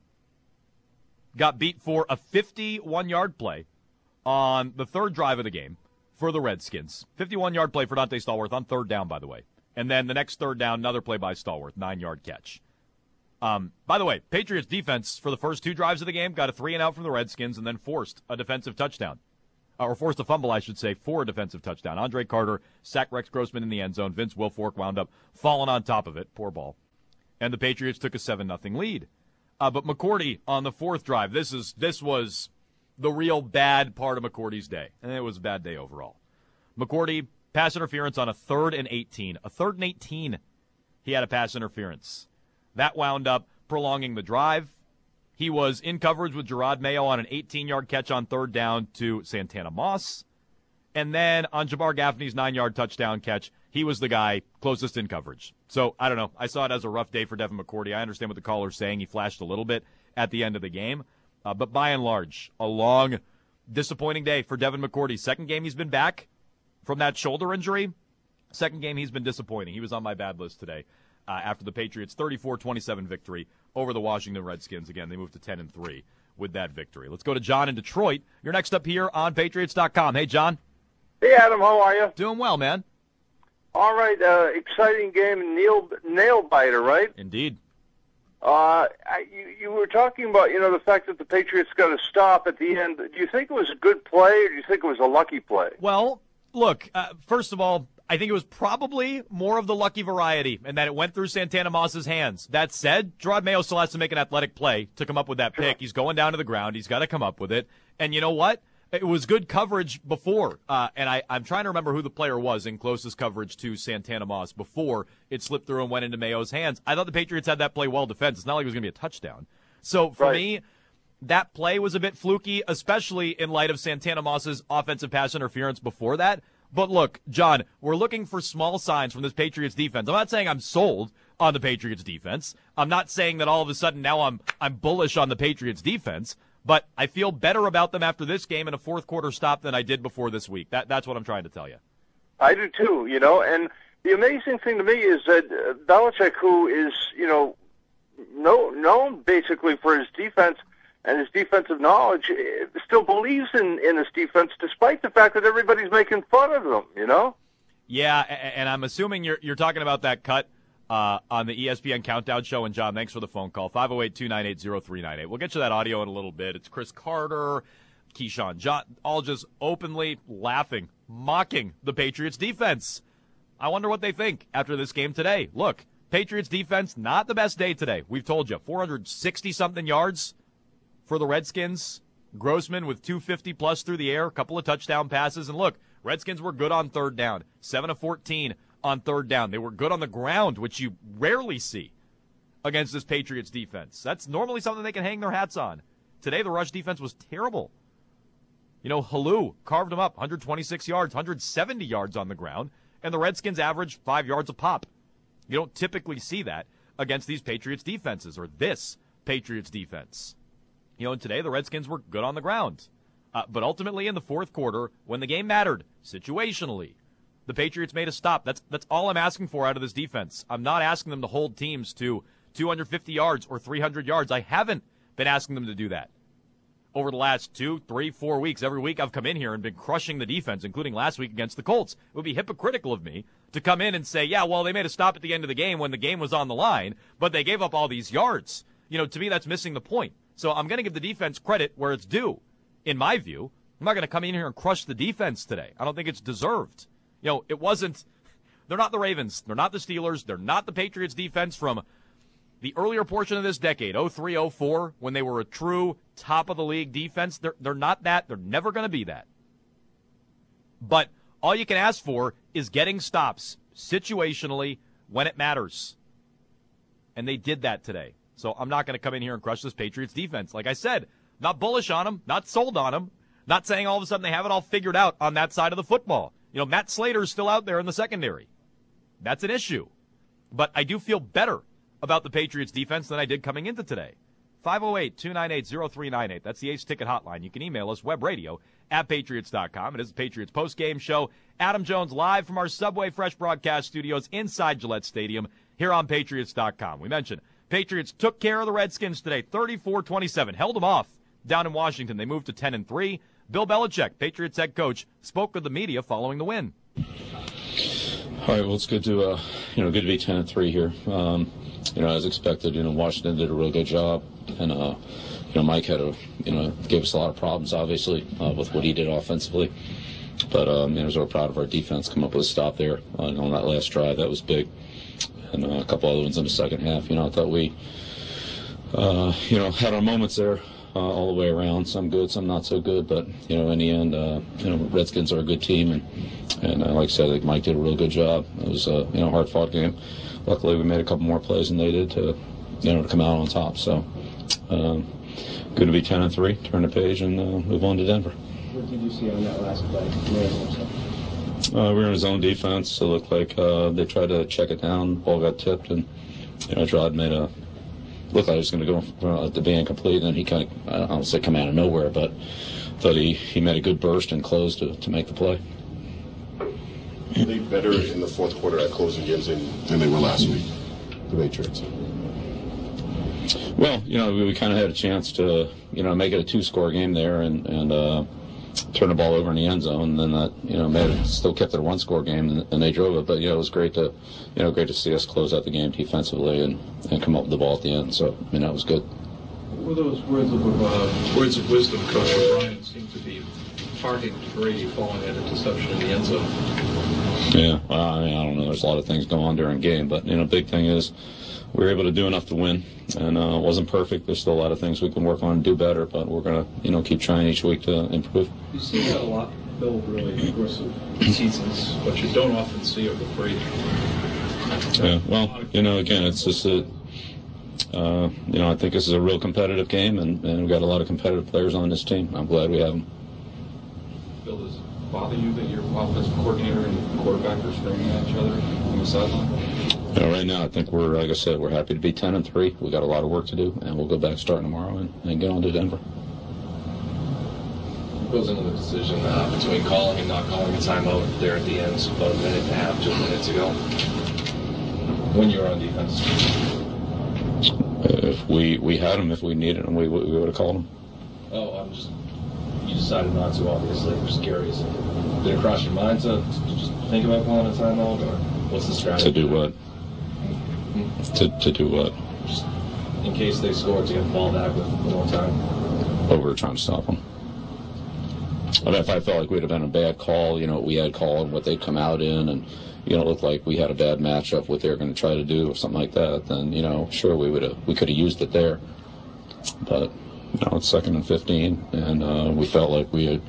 Speaker 4: got beat for a 51-yard play on the third drive of the game for the Redskins. 51-yard play for Dante Stallworth on third down, by the way. And then the next third down, another play by Stallworth, 9-yard catch. By the way, Patriots defense for the first 2 drives of the game got a 3-and-out from the Redskins and then forced a defensive touchdown. Or forced a fumble, I should say, for a defensive touchdown. Andre Carter sacked Rex Grossman in the end zone. Vince Wilfork wound up falling on top of it. Poor ball. And the Patriots took a 7-0 lead. But McCourty on the fourth drive, this was the real bad part of McCourty's day. And it was a bad day overall. McCourty, pass interference on a 3rd and 18. A 3rd and 18, he had a pass interference. That wound up prolonging the drive. He was in coverage with Gerard Mayo on an 18-yard catch on third down to Santana Moss. And then on Jabbar Gaffney's 9-yard touchdown catch, he was the guy closest in coverage. So, I don't know. I saw it as a rough day for Devin McCourty. I understand what the caller's saying. He flashed a little bit at the end of the game. But by and large, a long, disappointing day for Devin McCourty. Second game he's been back from that shoulder injury. Second game he's been disappointing. He was on my bad list today after the Patriots' 34-27 victory over the Washington Redskins. Again, they moved to 10-3 with that victory. Let's go to John in Detroit. You're next up here on Patriots.com. Hey, John.
Speaker 5: Hey, Adam. How are you?
Speaker 4: Doing well, man.
Speaker 5: All right. Exciting game. Nail biter, right?
Speaker 4: Indeed.
Speaker 5: You were talking about, the fact that the Patriots got to stop at the end. Do you think it was a good play, or do you think it was a lucky play?
Speaker 4: Well, look, first of all, I think it was probably more of the lucky variety, and that it went through Santana Moss's hands. That said, Gerard Mayo still has to make an athletic play to come up with that pick. He's going down to the ground. He's got to come up with it. And you know what? It was good coverage before, and I'm trying to remember who the player was in closest coverage to Santana Moss before it slipped through and went into Mayo's hands. I thought the Patriots had that play well defensed. It's not like it was going to be a touchdown. So for me, that play was a bit fluky, especially in light of Santana Moss's offensive pass interference before that. But look, John, we're looking for small signs from this Patriots defense. I'm not saying I'm sold on the Patriots defense. I'm not saying that all of a sudden now I'm bullish on the Patriots defense. But I feel better about them after this game and a fourth quarter stop than I did before this week. That's what I'm trying to tell you.
Speaker 5: I do too, and the amazing thing to me is that Belichick, who is, known basically for his defense and his defensive knowledge, still believes in his defense despite the fact that everybody's making fun of them,
Speaker 4: Yeah, and I'm assuming you're talking about that cut on the ESPN Countdown Show. And, John, thanks for the phone call, 508-298-0398. We'll get you that audio in a little bit. It's Chris Carter, Keyshawn John, all just openly laughing, mocking the Patriots defense. I wonder what they think after this game today. Look, Patriots defense, not the best day today. We've told you, 460-something yards for the Redskins. Grossman with 250-plus through the air, a couple of touchdown passes. And, look, Redskins were good on third down, 7 of 14 on third down. They were good on the ground, which you rarely see against this Patriots defense. That's normally something they can hang their hats on. Today, the rush defense was terrible. You know, Halou carved them up, 126 yards, 170 yards on the ground, and the Redskins averaged 5 yards a pop. You don't typically see that against these Patriots defenses, or this Patriots defense. You know, and today the Redskins were good on the ground. But ultimately in the fourth quarter, when the game mattered, situationally, the Patriots made a stop. That's all I'm asking for out of this defense. I'm not asking them to hold teams to 250 yards or 300 yards. I haven't been asking them to do that. Over the last 2, 3, 4 weeks, every week I've come in here and been crushing the defense, including last week against the Colts. It would be hypocritical of me to come in and say, yeah, well, they made a stop at the end of the game when the game was on the line, but they gave up all these yards. You know, to me, that's missing the point. So I'm going to give the defense credit where it's due, in my view. I'm not going to come in here and crush the defense today. I don't think it's deserved. You know, it wasn't – they're not the Ravens. They're not the Steelers. They're not the Patriots defense from the earlier portion of this decade, 03, 04, when they were a true top-of-the-league defense. They're not that. They're never going to be that. But all you can ask for is getting stops situationally when it matters. And they did that today. So I'm not going to come in here and crush this Patriots defense. Like I said, not bullish on them, not sold on them, not saying all of a sudden they have it all figured out on that side of the football. You know, Matt Slater's still out there in the secondary. That's an issue. But I do feel better about the Patriots defense than I did coming into today. 508-298-0398. That's the Ace Ticket Hotline. You can email us, webradio@patriots.com. It is the Patriots postgame show. Adam Jones live from our Subway Fresh broadcast studios inside Gillette Stadium here on Patriots.com. We mentioned Patriots took care of the Redskins today, 34-27. Held them off down in Washington. They moved to 10-3. Bill Belichick, Patriots head coach, spoke with the media following the win.
Speaker 6: All right, well, it's good to good to be 10-3 here. As expected, Washington did a really good job, and Mike gave us a lot of problems, obviously, with what he did offensively. But I was real proud of our defense, come up with a stop there on that last drive. That was big, and a couple other ones in the second half. I thought we, had our moments there. All the way around, some good, some not so good, but in the end, Redskins are a good team, and like I said, I think Mike did a real good job. It was a hard-fought game. Luckily, we made a couple more plays than they did to come out on top. So good to be 10-3, turn the page, and move on to Denver.
Speaker 7: What did you see on that last play?
Speaker 6: We were in a zone defense. It looked like they tried to check it down. Ball got tipped, and Gerard made a. Looked like he was going to go to be incomplete, and then he kind of, I don't say come out of nowhere, but thought he made a good burst and closed to make the play.
Speaker 8: Were they better in the fourth quarter at closing games than they were last week, the Patriots?
Speaker 6: Well, we kind of had a chance to, make it a two-score game there and turn the ball over in the end zone, and then that, still kept it a one-score game, and they drove it. But, it was great to see us close out the game defensively and come up with the ball at the end. So, that was good.
Speaker 7: What were those words of wisdom Coach O'Brien seemed to be imparting to Brady following that interception in the end zone?
Speaker 6: Yeah, well, I don't know. There's a lot of things going on during a game, but, big thing is we were able to do enough to win, and it wasn't perfect. There's still a lot of things we can work on and do better, but we're going to, keep trying each week to improve.
Speaker 7: You see that a lot, Bill, really, in the course of seasons, but you don't often see it with Brady.
Speaker 6: Yeah, well, again, it's just that, I think this is a real competitive game, and we've got a lot of competitive players on this team. I'm glad we have them.
Speaker 7: Bill, does it bother you that your offensive coordinator and quarterback are screaming at each other on the sideline?
Speaker 6: Right now, I think like I said, we're happy to be 10-3. We got a lot of work to do, and we'll go back starting tomorrow and get on to Denver.
Speaker 7: What goes into the decision between calling and not calling a timeout there at the end, about a minute and a half, 2 minutes ago, when you were on defense?
Speaker 6: If we had them, if we needed them, we would have called them.
Speaker 7: Oh, you decided not to, obviously. I'm just curious. Did it cross your mind to just think about calling a timeout, or what's the strategy?
Speaker 6: To do what? To do what?
Speaker 7: Just in case they scored, to get the ball back with more time.
Speaker 6: But we were trying to stop them. I mean, if I felt like we'd have been a bad call, we had called what they'd come out in, and it looked like we had a bad matchup, what they were going to try to do or something like that, then sure we could have used it there. But it's 2nd and 15, and we felt like we had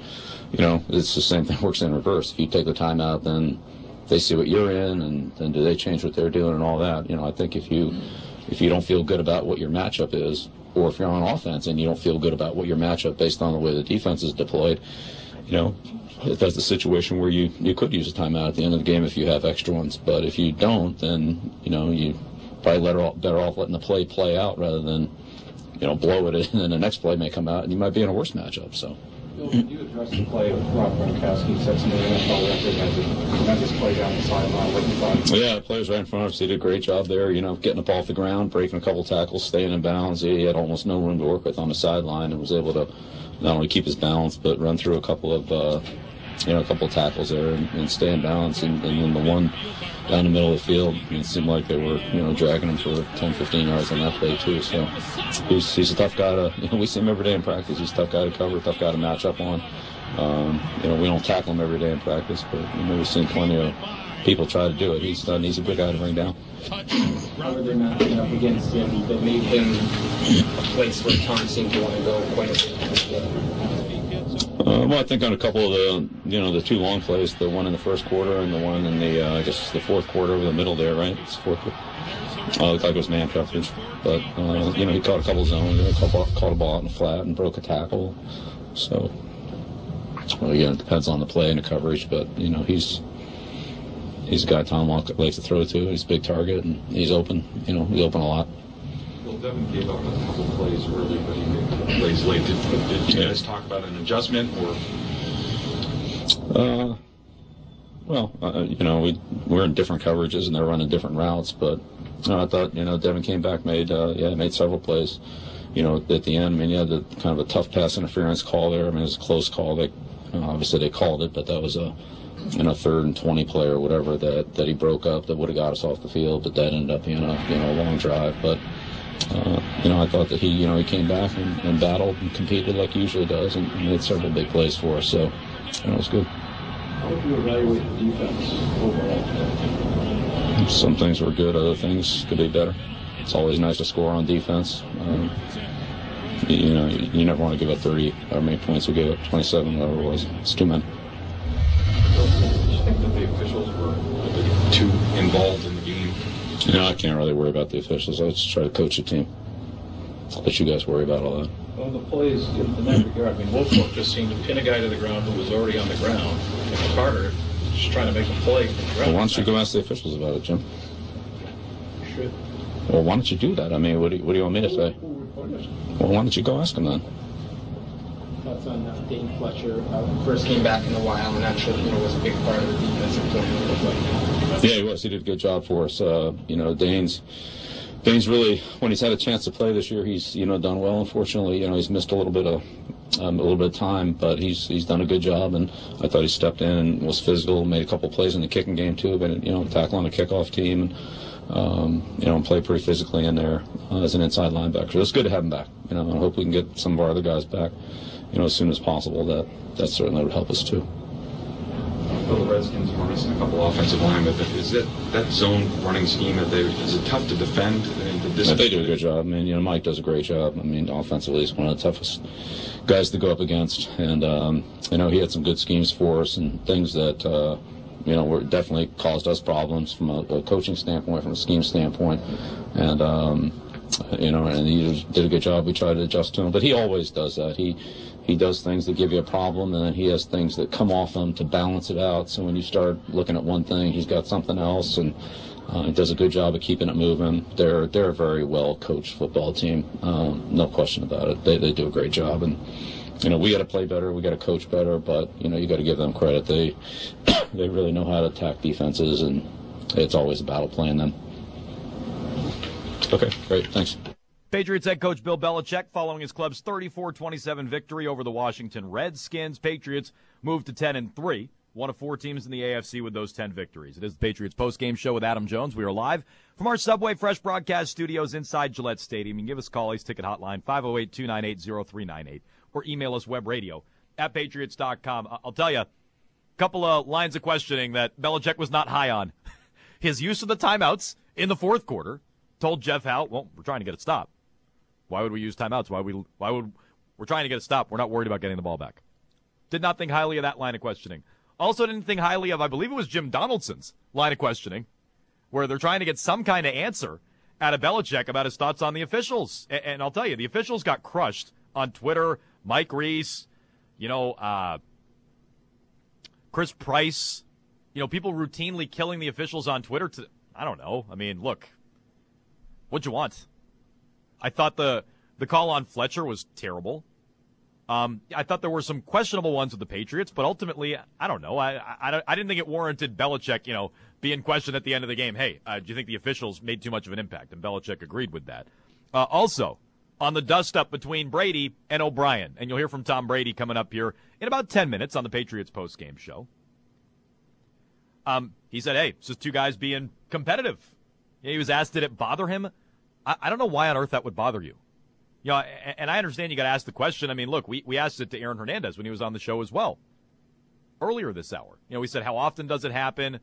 Speaker 6: it's the same thing works in reverse. If you take the timeout, then they see what you're in, and then do they change what they're doing and all that. I think if you don't feel good about what your matchup is, or if you're on offense and you don't feel good about what your matchup based on the way the defense is deployed, if that's the situation where you could use a timeout at the end of the game if you have extra ones. But if you don't, then, you probably better off letting the play out rather than, blow it, and then the next play may come out and you might be in a worse matchup. So.
Speaker 9: Bill, can you address the play of Rob Gronkowski sets an NFL record as a tremendous play down the sideline? What you thought?
Speaker 6: Yeah, the players right in front of us, he did a great job there, getting the ball off the ground, breaking a couple tackles, staying in bounds. He had almost no room to work with on the sideline and was able to not only keep his balance but run through a couple of tackles there and stay in balance. And then the one down the middle of the field, it seemed like they were, dragging him for 10, 15 yards on that play too. So he's a tough guy to, we see him every day in practice. He's a tough guy to cover, tough guy to match up on. We don't tackle him every day in practice, but we've seen plenty of people try to do it. He's a good guy to bring down.
Speaker 9: How are they matching up against him that made him a place where Tom seemed to want to go quite a bit?
Speaker 6: Well, I think on a couple of the two long plays, the one in the first quarter and the one in the fourth quarter over the middle there, right? It's fourth quarter. Looked like it was man coverage. But, he caught a couple zones, caught a ball out in the flat and broke a tackle. So, again, it depends on the play and the coverage, but, he's a guy Tom likes to throw to. He's a big target, and he's open. He's open a lot.
Speaker 10: Well, Devin gave up a couple plays early, but he made plays late. Did you guys talk about an adjustment, or? We're in different coverages, and they're running different routes, but I thought, Devin came back, made several plays. At the end, he had the kind of a tough pass interference call there. It was a close call. Obviously they called it, but that was a 3rd and 20 play or whatever that he broke up that would have got us off the field, but that ended up being a long drive. But I thought that he came back and battled and competed like he usually does, and made several big plays for us. So it was good.
Speaker 9: How would you evaluate the defense overall?
Speaker 6: Some things were good, other things could be better. It's always nice to score on defense. You never want to give up 30. How many points we gave up? 27, whatever it was. It's too many.
Speaker 10: Do you think that the officials were too involved in the game?
Speaker 6: I can't really worry about the officials. I just try to coach the team. I'll let you guys worry about all that.
Speaker 9: Well, the plays in that regard, Wolford just seemed to pin a guy to the ground who was already on the ground. And Carter just trying to make a play from the ground.
Speaker 6: Well, why don't you go ask the officials about it, Jim?
Speaker 9: You should.
Speaker 6: Well, why don't you do that? What do you want me to say? Well, why don't you go ask them then?
Speaker 9: Thoughts on Dane Fletcher? First came back in a while, and actually, was a big part of the defensive play.
Speaker 6: Yeah, he was. He did a good job for us. Dane's really, when he's had a chance to play this year, he's done well. Unfortunately, he's missed a little bit of time, but he's done a good job, and I thought he stepped in and was physical, made a couple plays in the kicking game too, but tackle on a kickoff team, and played pretty physically in there as an inside linebacker. So it's good to have him back. I hope we can get some of our other guys back, as soon as possible. That certainly would help us too.
Speaker 10: The Redskins are missing a couple offensive linemen, but is it that zone running scheme is it tough to defend?
Speaker 6: They do a good job. Mike does a great job. Offensively, he's one of the toughest guys to go up against, and he had some good schemes for us and things that were definitely caused us problems from a coaching standpoint, from a scheme standpoint, and and he did a good job. We tried to adjust to him, but he always does that. He does things that give you a problem, and then he has things that come off him to balance it out. So when you start looking at one thing, he's got something else, and he does a good job of keeping it moving. They're a very well-coached football team, no question about it. They do a great job, and we got to play better, we got to coach better, but you got to give them credit. They really know how to attack defenses, and it's always a battle playing them. Okay, great, thanks.
Speaker 4: Patriots head coach Bill Belichick following his club's 34-27 victory over the Washington Redskins. Patriots moved to 10-3, one of 4 teams in the AFC with those 10 victories. It is the Patriots postgame show with Adam Jones. We are live from our Subway Fresh broadcast studios inside Gillette Stadium. You can give us a call, Ace Ticket Hotline, 508-298-0398, or email us webradio@patriots.com. I'll tell you, a couple of lines of questioning that Belichick was not high on. His use of the timeouts in the fourth quarter told Jeff Howe, well, we're trying to get it stopped. Why would we use timeouts? We're trying to get it stopped. We're not worried about getting the ball back. Did not think highly of that line of questioning. Also didn't think highly of, I believe it was Jim Donaldson's line of questioning, where they're trying to get some kind of answer out of Belichick about his thoughts on the officials. And I'll tell you, the officials got crushed on Twitter. Mike Reese, Chris Price, people routinely killing the officials on Twitter. I don't know. I mean, look, what'd you want? I thought the call on Fletcher was terrible. I thought there were some questionable ones with the Patriots, but ultimately, I don't know. I didn't think it warranted Belichick, being questioned at the end of the game. Hey, do you think the officials made too much of an impact? And Belichick agreed with that. Also, on the dust-up between Brady and O'Brien, and you'll hear from Tom Brady coming up here in about 10 minutes on the Patriots postgame show. He said, hey, it's just two guys being competitive. He was asked, did it bother him? I don't know why on earth that would bother you. And I understand you got to ask the question. I mean, look, we asked it to Aaron Hernandez when he was on the show as well earlier this hour. We said, how often does it happen?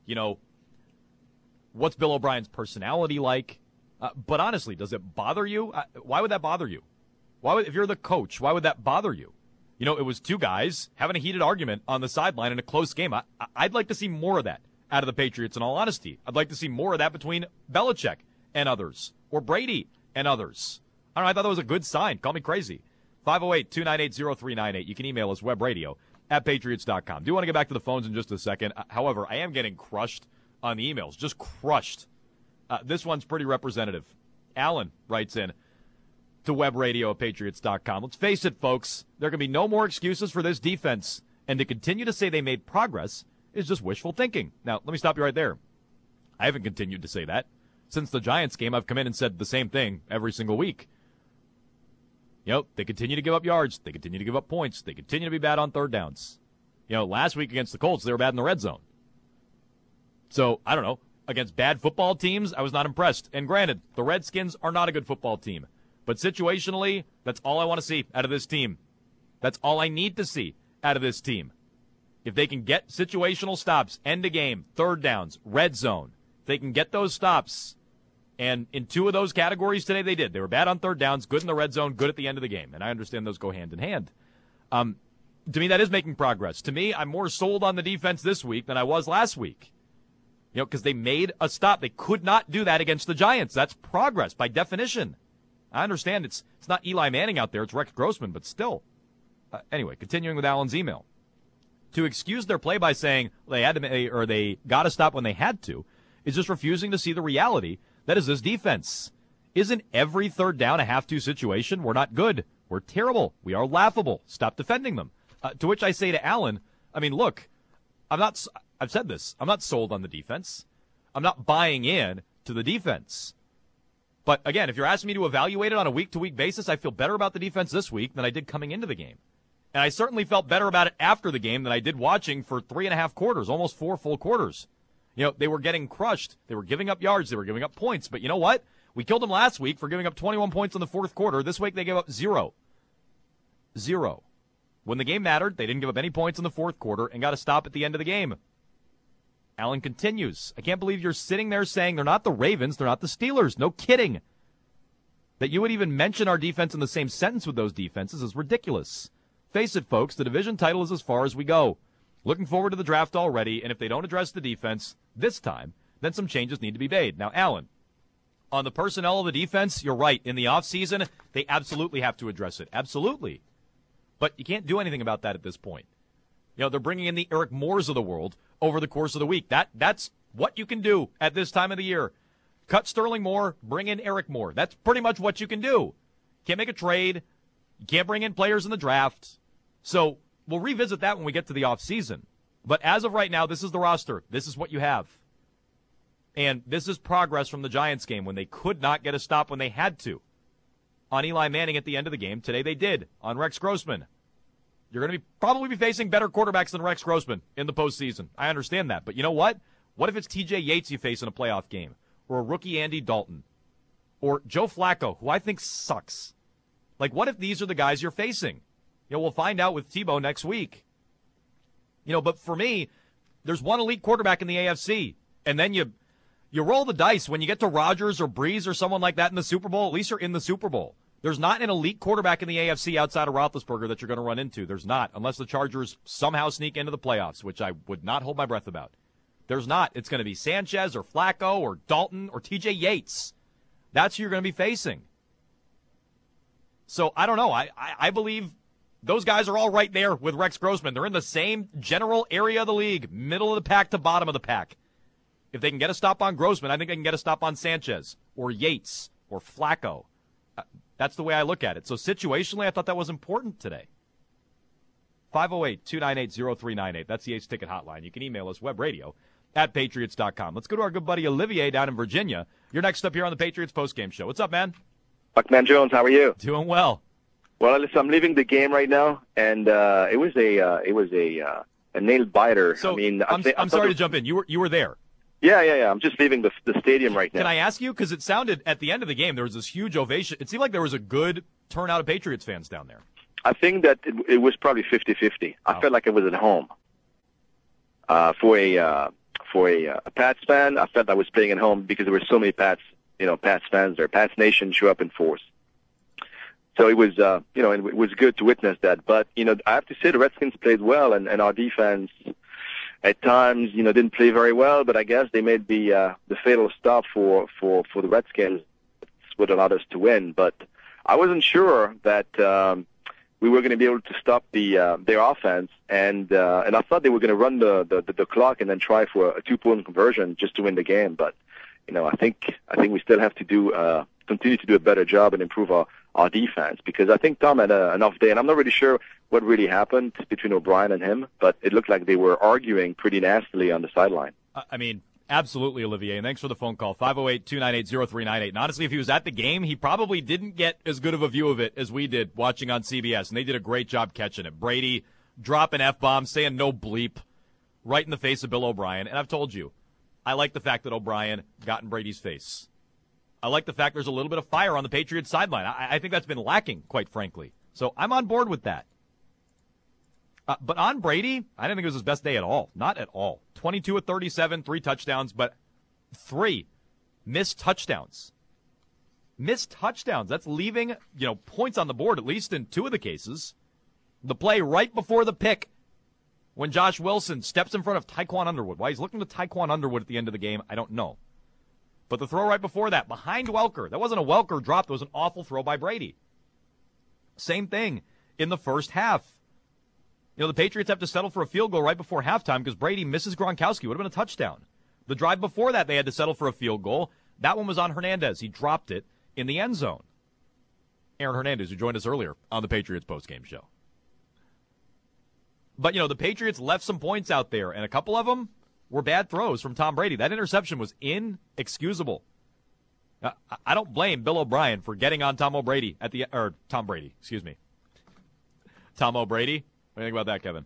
Speaker 4: What's Bill O'Brien's personality like? But honestly, does it bother you? Why would that bother you? If you're the coach, why would that bother you? It was two guys having a heated argument on the sideline in a close game. I'd like to see more of that out of the Patriots, in all honesty. I'd like to see more of that between Belichick and others, or Brady and others. I don't know, I thought that was a good sign. Call me crazy. 508-298-0398. You can email us, webradio@patriots.com. Do want to get back to the phones in just a second. However, I am getting crushed on the emails. Just crushed. This one's pretty representative. Alan writes in to webradio@patriots.com. Let's face it, folks. There can be no more excuses for this defense. And to continue to say they made progress is just wishful thinking. Now, let me stop you right there. I haven't continued to say that. Since the Giants game, I've come in and said the same thing every single week. They continue to give up yards. They continue to give up points. They continue to be bad on third downs. Last week against the Colts, they were bad in the red zone. So, I don't know. Against bad football teams, I was not impressed. And granted, the Redskins are not a good football team. But situationally, that's all I want to see out of this team. That's all I need to see out of this team. If they can get situational stops, end of game, third downs, red zone, if they can get those stops. And in two of those categories today, they did. They were bad on third downs, good in the red zone, good at the end of the game. And I understand those go hand in hand. To me, that is making progress. To me, I'm more sold on the defense this week than I was last week. Because they made a stop. They could not do that against the Giants. That's progress by definition. I understand it's not Eli Manning out there. It's Rex Grossman, but still. Anyway, continuing with Alan's email. To excuse their play by saying they got to stop when they had to is just refusing to see the reality that is this defense. Isn't every third down a have-to situation? We're not good. We're terrible. We are laughable. Stop defending them. To which I say to Alan, I mean, look, I've said this. I'm not sold on the defense. I'm not buying in to the defense. But again, if you're asking me to evaluate it on a week-to-week basis, I feel better about the defense this week than I did coming into the game. And I certainly felt better about it after the game than I did watching for 3.5 quarters, almost 4 full quarters. They were getting crushed. They were giving up yards. They were giving up points. But you know what? We killed them last week for giving up 21 points in the fourth quarter. This week they gave up 0. When the game mattered, they didn't give up any points in the fourth quarter and got a stop at the end of the game. Allen continues. I can't believe you're sitting there saying they're not the Ravens, they're not the Steelers. No kidding. That you would even mention our defense in the same sentence with those defenses is ridiculous. Face it, folks, the division title is as far as we go. Looking forward to the draft already, and if they don't address the defense this time, then some changes need to be made. Now, Allen, on the personnel of the defense, you're right. In the offseason, they absolutely have to address it. Absolutely. But you can't do anything about that at this point. They're bringing in the Eric Moores of the world over the course of the week. That's what you can do at this time of the year. Cut Sterling Moore, bring in Eric Moore. That's pretty much what you can do. Can't make a trade. You can't bring in players in the draft. So we'll revisit that when we get to the offseason. But as of right now, this is the roster. This is what you have. And this is progress from the Giants game when they could not get a stop when they had to. On Eli Manning at the end of the game. Today they did on Rex Grossman. You're going to probably be facing better quarterbacks than Rex Grossman in the postseason. I understand that. But you know what? What if it's T.J. Yates you face in a playoff game? Or a rookie Andy Dalton? Or Joe Flacco, who I think sucks? What if these are the guys you're facing? We'll find out with Tebow next week. But for me, there's one elite quarterback in the AFC. And then you roll the dice when you get to Rodgers or Breeze or someone like that in the Super Bowl. At least you're in the Super Bowl. There's not an elite quarterback in the AFC outside of Roethlisberger that you're going to run into. There's not, unless the Chargers somehow sneak into the playoffs, which I would not hold my breath about. There's not. It's going to be Sanchez or Flacco or Dalton or TJ Yates. That's who you're going to be facing. So I don't know. I believe those guys are all right there with Rex Grossman. They're in the same general area of the league, middle of the pack to bottom of the pack. If they can get a stop on Grossman, I think they can get a stop on Sanchez or Yates or Flacco. That's the way I look at it. So situationally, I thought that was important today. 508-298-0398. That's the Ace Ticket hotline. You can email us, webradio@patriots.com. Let's go to our good buddy Olivier down in Virginia. You're next up here on the Patriots postgame show. What's up, man?
Speaker 11: Buckman Jones, how are you?
Speaker 4: Doing well.
Speaker 11: Well, listen, I'm leaving the game right now, and it was a nail biter.
Speaker 4: So
Speaker 11: I mean,
Speaker 4: I'm sorry to jump in. You were there.
Speaker 11: Yeah. I'm just leaving the stadium right now.
Speaker 4: Can I ask you, because it sounded at the end of the game there was this huge ovation. It seemed like there was a good turnout of Patriots fans down there.
Speaker 11: I think that it was probably 50-50. I felt like I was at home. For a Pats fan, I felt I was playing at home because there were so many Pats fans there. Pats Nation show up in force. So it was, it was good to witness that. But, I have to say the Redskins played well, and our defense at times, didn't play very well. But I guess they made the fatal stop for the Redskins, which allowed us to win. But I wasn't sure that we were going to be able to stop their offense, and I thought they were going to run the clock and then try for a 2-point conversion just to win the game. But I think we still have to continue to do a better job and improve our defense, because I think Tom had an off day, and I'm not really sure what really happened between O'Brien and him, but it looked like they were arguing pretty nastily on the sideline.
Speaker 4: I mean, absolutely, Olivier, and thanks for the phone call, 508-298-0398. And honestly, if he was at the game, he probably didn't get as good of a view of it as we did watching on CBS, and they did a great job catching it. Brady dropping F-bombs, saying no bleep, right in the face of Bill O'Brien. And I've told you, I like the fact that O'Brien got in Brady's face. I like the fact there's a little bit of fire on the Patriots sideline. I think that's been lacking, quite frankly. So I'm on board with that. But on Brady, I didn't think it was his best day at all. Not at all. 22 of 37, 3 touchdowns, but 3 missed touchdowns. Missed touchdowns. That's leaving, points on the board, at least in 2 of the cases. The play right before the pick when Josh Wilson steps in front of Tyquan Underwood. Why he's looking to Tyquan Underwood at the end of the game, I don't know. But the throw right before that, behind Welker, that wasn't a Welker drop. That was an awful throw by Brady. Same thing in the first half. The Patriots have to settle for a field goal right before halftime because Brady misses Gronkowski. Would have been a touchdown. The drive before that, they had to settle for a field goal. That one was on Hernandez. He dropped it in the end zone. Aaron Hernandez, who joined us earlier on the Patriots postgame show. But, the Patriots left some points out there, and a couple of them were bad throws from Tom Brady. That interception was inexcusable. I don't blame Bill O'Brien for getting on Tom O'Brady Tom O'Brady. What do you think about that, Kevin?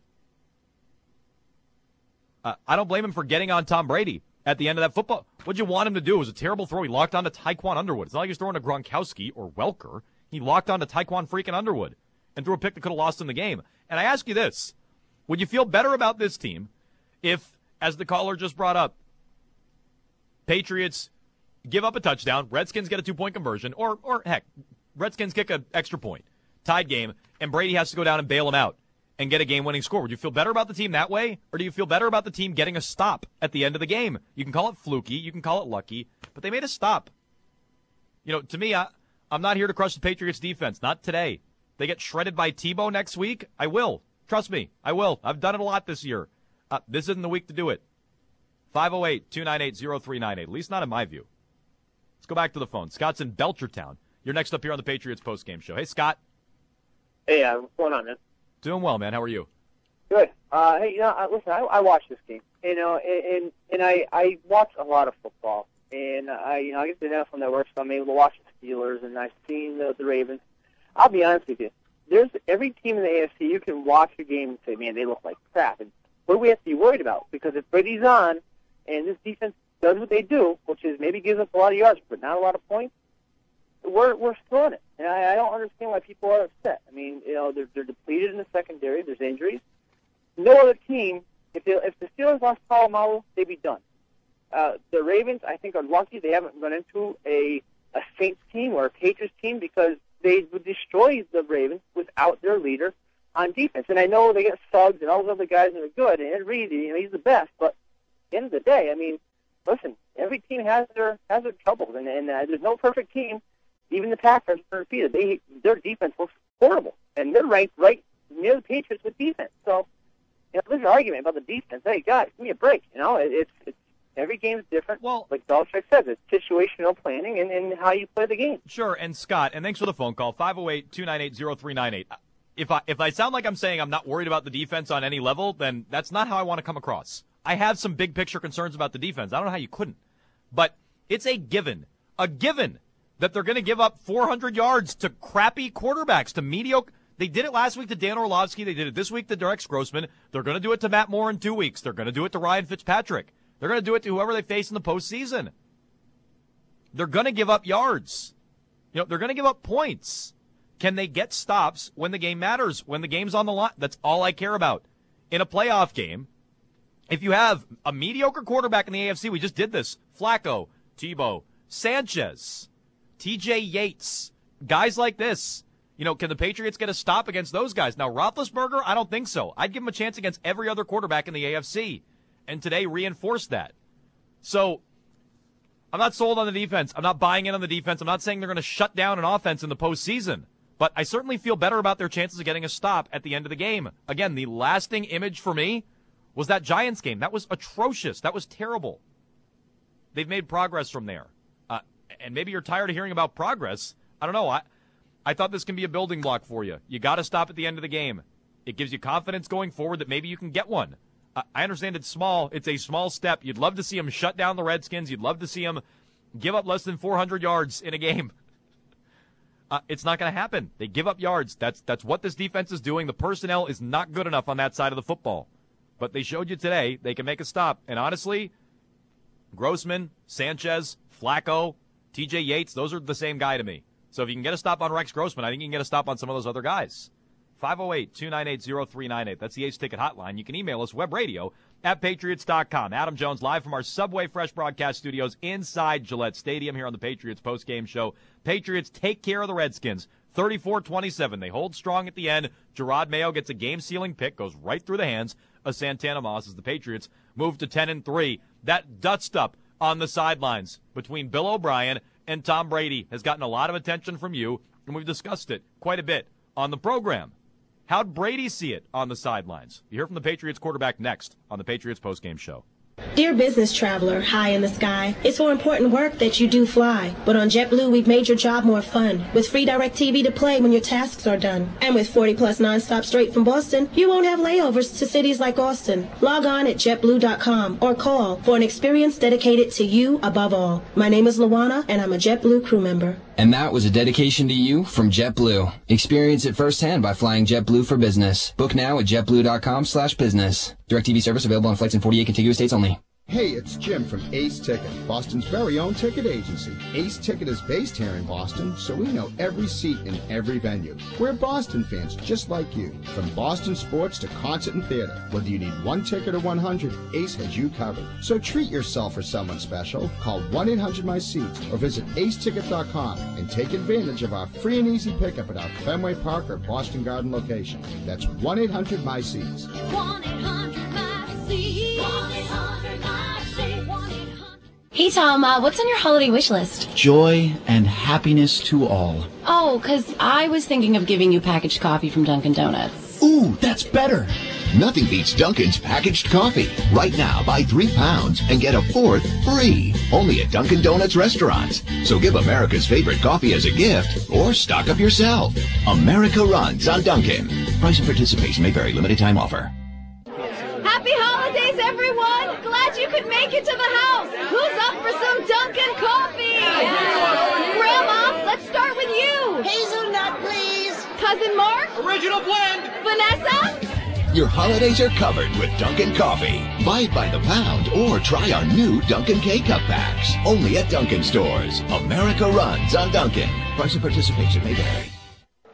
Speaker 4: I don't blame him for getting on Tom Brady at the end of that football. What'd you want him to do? It was a terrible throw. He locked on to Tyquan Underwood. It's not like he was throwing to Gronkowski or Welker. He locked on to Tyquan freaking Underwood and threw a pick that could have lost him the game. And I ask you this. Would you feel better about this team if, as the caller just brought up, Patriots give up a touchdown, Redskins get a 2-point conversion, or heck, Redskins kick an extra point, tied game, and Brady has to go down and bail him out and get a game-winning score? Would you feel better about the team that way, or do you feel better about the team getting a stop at the end of the game? You can call it fluky, you can call it lucky, but they made a stop. To me, I'm not here to crush the Patriots defense. Not today. They get shredded by Tebow next week, I will. Trust me, I will. I've done it a lot this year. This isn't the week to do it. 508-298-0398, at least not in my view. Let's go back to the phone. Scott's in Belchertown. You're next up here on the Patriots postgame show. Hey, Scott.
Speaker 12: Hey, what's going on, man?
Speaker 4: Doing well, man. How are you?
Speaker 12: Good. Hey, listen, I watch this game, and I watch a lot of football, and I get the NFL Network, so I'm able to watch the Steelers, and I've seen the Ravens. I'll be honest with you. There's every team in the AFC you can watch a game and say, man, they look like crap. And what do we have to be worried about? Because if Brady's on and this defense does what they do, which is maybe gives up a lot of yards but not a lot of points, we're still in it. And I don't understand why people are upset. I mean, they're depleted in the secondary. There's injuries. No other team, if the Steelers lost Polamalu, they'd be done. The Ravens, I think, are lucky they haven't run into a Saints team or a Patriots team because they would destroy the Ravens without their leader on defense. And I know they get Suggs and all those other guys that are good, and Ed Reed, he's the best. But at the end of the day, I mean, listen, every team has their troubles, and there's no perfect team. Even the Packers are defeated. Their defense looks horrible, and they're ranked right near the Patriots with defense. So, there's an argument about the defense. Hey, guys, give me a break. It's every game is different. Well, like Belichick says, it's situational planning and how you play the game.
Speaker 4: Sure, and Scott, and thanks for the phone call, 508-298-0398. If I sound like I'm saying I'm not worried about the defense on any level, then that's not how I want to come across. I have some big picture concerns about the defense. I don't know how you couldn't. But it's a given that they're going to give up 400 yards to crappy quarterbacks, to mediocre. They did it last week to Dan Orlovsky. They did it this week to Rex Grossman. They're going to do it to Matt Moore in 2 weeks. They're going to do it to Ryan Fitzpatrick. They're going to do it to whoever they face in the postseason. They're going to give up yards. They're going to give up points. Can they get stops when the game matters, when the game's on the line? That's all I care about. In a playoff game, if you have a mediocre quarterback in the AFC, we just did this, Flacco, Tebow, Sanchez, TJ Yates, guys like this, can the Patriots get a stop against those guys? Now, Roethlisberger, I don't think so. I'd give him a chance against every other quarterback in the AFC, and today reinforced that. So I'm not sold on the defense. I'm not buying in on the defense. I'm not saying they're going to shut down an offense in the postseason, but I certainly feel better about their chances of getting a stop at the end of the game. Again, the lasting image for me was that Giants game. That was atrocious. That was terrible. They've made progress from there. And maybe you're tired of hearing about progress. I don't know. I thought this can be a building block for you. You got to stop at the end of the game. It gives you confidence going forward that maybe you can get one. I understand it's small. It's a small step. You'd love to see them shut down the Redskins. You'd love to see them give up less than 400 yards in a game. It's not going to happen. They give up yards. That's what this defense is doing. The personnel is not good enough on that side of the football. But they showed you today they can make a stop. And honestly, Grossman, Sanchez, Flacco, TJ Yates, those are the same guy to me. So if you can get a stop on Rex Grossman, I think you can get a stop on some of those other guys. 508-298-0398. That's the Ace Ticket Hotline. You can email us, webradio@patriots.com. Adam Jones live from our Subway Fresh broadcast studios inside Gillette Stadium here on the Patriots postgame show. Patriots take care of the Redskins, 34-27. They hold strong at the end. Gerard Mayo gets a game-sealing pick, goes right through the hands of Santana Moss as the Patriots move to 10-3. That dust-up on the sidelines between Bill O'Brien and Tom Brady has gotten a lot of attention from you, and we've discussed it quite a bit on the program. How'd Brady see it on the sidelines? You hear from the Patriots quarterback next on the Patriots postgame show.
Speaker 13: Dear business traveler, high in the sky, it's for important work that you do fly. But on JetBlue, we've made your job more fun, with free DirecTV to play when your tasks are done. And with 40-plus nonstop straight from Boston, you won't have layovers to cities like Austin. Log on at JetBlue.com or call for an experience dedicated to you above all. My name is Luana, and I'm a JetBlue crew member.
Speaker 14: And that was a dedication to you from JetBlue. Experience it firsthand by flying JetBlue for business. Book now at JetBlue.com/business. DirecTV service available on flights in 48 contiguous states only.
Speaker 15: Hey, it's Jim from Ace Ticket, Boston's very own ticket agency. Ace Ticket is based here in Boston, so we know every seat in every venue. We're Boston fans just like you. From Boston sports to concert and theater, whether you need one ticket or 100, Ace has you covered. So treat yourself or someone special. Call 1-800-MY-SEATS or visit aceticket.com and take advantage of our free and easy pickup at our Fenway Park or Boston Garden location. That's 1-800-MY-SEATS.
Speaker 13: 1-800-MY-SEATS. 1-800-MY-SEATS. Hey, Tom, what's on your holiday wish list?
Speaker 16: Joy and happiness to all.
Speaker 13: Oh, 'cause I was thinking of giving you packaged coffee from Dunkin' Donuts.
Speaker 16: Ooh, that's better.
Speaker 17: Nothing beats Dunkin's packaged coffee. Right now, buy 3 pounds and get a 4th free. Only at Dunkin' Donuts restaurants. So give America's favorite coffee as a gift or stock up yourself. America runs on Dunkin'. Price and participation may vary. Limited time offer.
Speaker 13: Happy holidays, everyone! Glad you could make it to the house. Who's up for some Dunkin' coffee? Grandma, let's start with you. Hazelnut, please. Cousin Mark? Original blend. Vanessa?
Speaker 17: Your holidays are covered with Dunkin' Coffee. Buy it by the pound or try our new Dunkin' K-Cup packs. Only at Dunkin' stores. America runs on Dunkin'. Price and participation may vary.
Speaker 13: I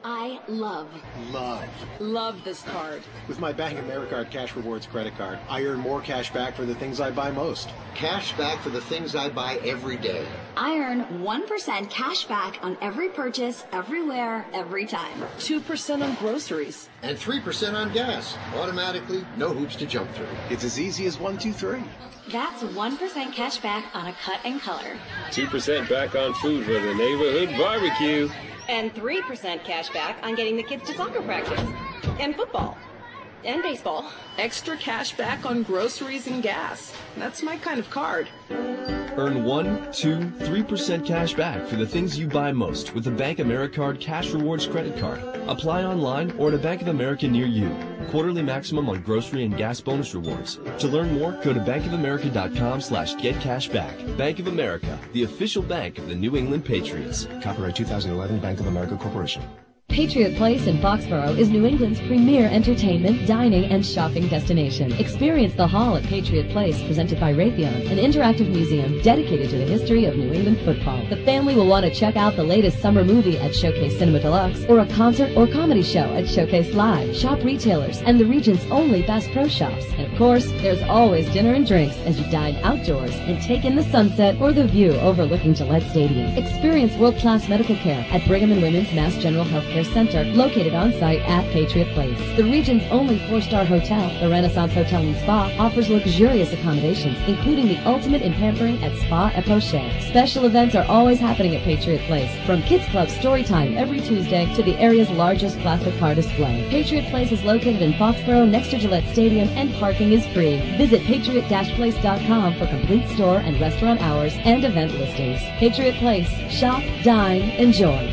Speaker 18: Love this card.
Speaker 19: With my Bank of America Cash Rewards credit card, I earn more cash back for the things I buy most.
Speaker 20: Cash back for the things I buy every day.
Speaker 18: I earn 1% cash back on every purchase, everywhere, every time.
Speaker 21: 2% on groceries.
Speaker 20: And 3% on gas. Automatically, no hoops to jump through.
Speaker 19: It's as easy as 1, 2, 3.
Speaker 18: That's 1% cash back on a cut and color.
Speaker 22: 2% back on food for the neighborhood barbecue.
Speaker 18: And 3% cash back on getting the kids to soccer practice. And football. And baseball.
Speaker 21: Extra cash back on groceries and gas. That's my kind of card.
Speaker 23: Earn 1, 2, 3% cash back for the things you buy most with the Bank Americard Cash Rewards credit card. Apply online or at a Bank of America near you. Quarterly maximum on grocery and gas bonus rewards. To learn more, go to bankofamerica.com/getcashback. Bank of America, the official bank of the New England Patriots.
Speaker 19: Copyright 2011 Bank of America Corporation.
Speaker 24: Patriot Place in Foxborough is New England's premier entertainment, dining, and shopping destination. Experience the Hall at Patriot Place, presented by Raytheon, an interactive museum dedicated to the history of New England football. The family will want to check out the latest summer movie at Showcase Cinema Deluxe, or a concert or comedy show at Showcase Live. Shop retailers and the region's only Bass Pro Shops. And of course, there's always dinner and drinks as you dine outdoors and take in the sunset or the view overlooking Gillette Stadium. Experience world-class medical care at Brigham and Women's Mass General Healthcare Center, located on site at Patriot Place. The region's only 4-star hotel, the Renaissance Hotel and Spa, offers luxurious accommodations, including the ultimate in pampering at Spa et Poche. Special events are always happening at Patriot Place, from Kids Club Story Time every Tuesday to the area's largest classic car display. Patriot Place is located in Foxborough next to Gillette Stadium, and parking is free. Visit patriot-place.com for complete store and restaurant hours and event listings. Patriot Place. Shop, dine, enjoy.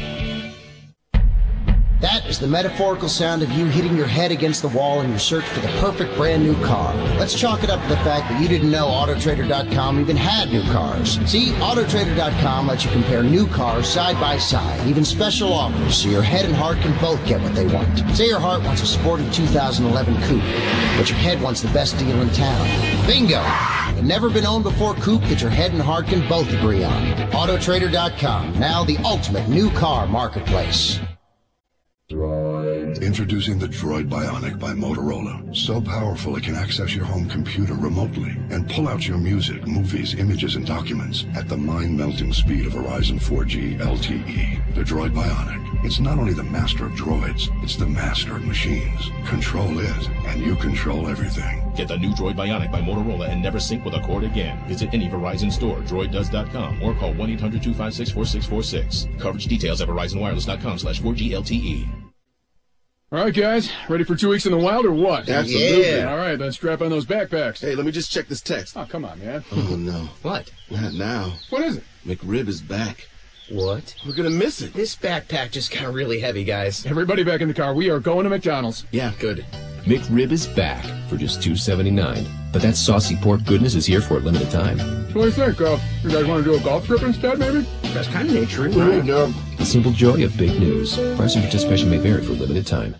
Speaker 20: That is the metaphorical sound of you hitting your head against the wall in your search for the perfect brand new car. Let's chalk it up to the fact that you didn't know Autotrader.com even had new cars. See, Autotrader.com lets you compare new cars side by side, even special offers, so your head and heart can both get what they want. Say your heart wants a sporty 2011 coupe, but your head wants the best deal in town. Bingo! A never been owned before coupe that your head and heart can both agree on. Autotrader.com, now the ultimate new car marketplace.
Speaker 25: Introducing the Droid Bionic by Motorola. So powerful it can access your home computer remotely and pull out your music, movies, images, and documents at the mind-melting speed of Verizon 4G LTE. The Droid Bionic. It's not only the master of droids, it's the master of machines. Control it, and you control everything.
Speaker 27: Get the new Droid Bionic by Motorola and never sync with a cord again. Visit any Verizon store, droiddoes.com, or call 1-800-256-4646. Coverage details at verizonwireless.com/4G LTE.
Speaker 28: All right, guys, ready for 2 weeks in the wild or what?
Speaker 8: Absolutely.
Speaker 28: Yeah. All right, then strap on those backpacks.
Speaker 8: Hey, let me just check this text.
Speaker 28: Oh, come on, man.
Speaker 8: Oh, no.
Speaker 28: What?
Speaker 8: Not now.
Speaker 28: What is it?
Speaker 8: McRib is back.
Speaker 26: What?
Speaker 8: We're going to miss it.
Speaker 26: This backpack just got really heavy, guys.
Speaker 28: Everybody back in the car. We are going to McDonald's.
Speaker 8: Yeah, good.
Speaker 29: McRib is back for just $2.79. But that saucy pork goodness is here for a limited time.
Speaker 28: What do you think? You guys want to do a golf trip instead, maybe?
Speaker 26: That's kind of nature, right?
Speaker 8: No.
Speaker 29: The simple joy of big news. Price and participation may vary for a limited time.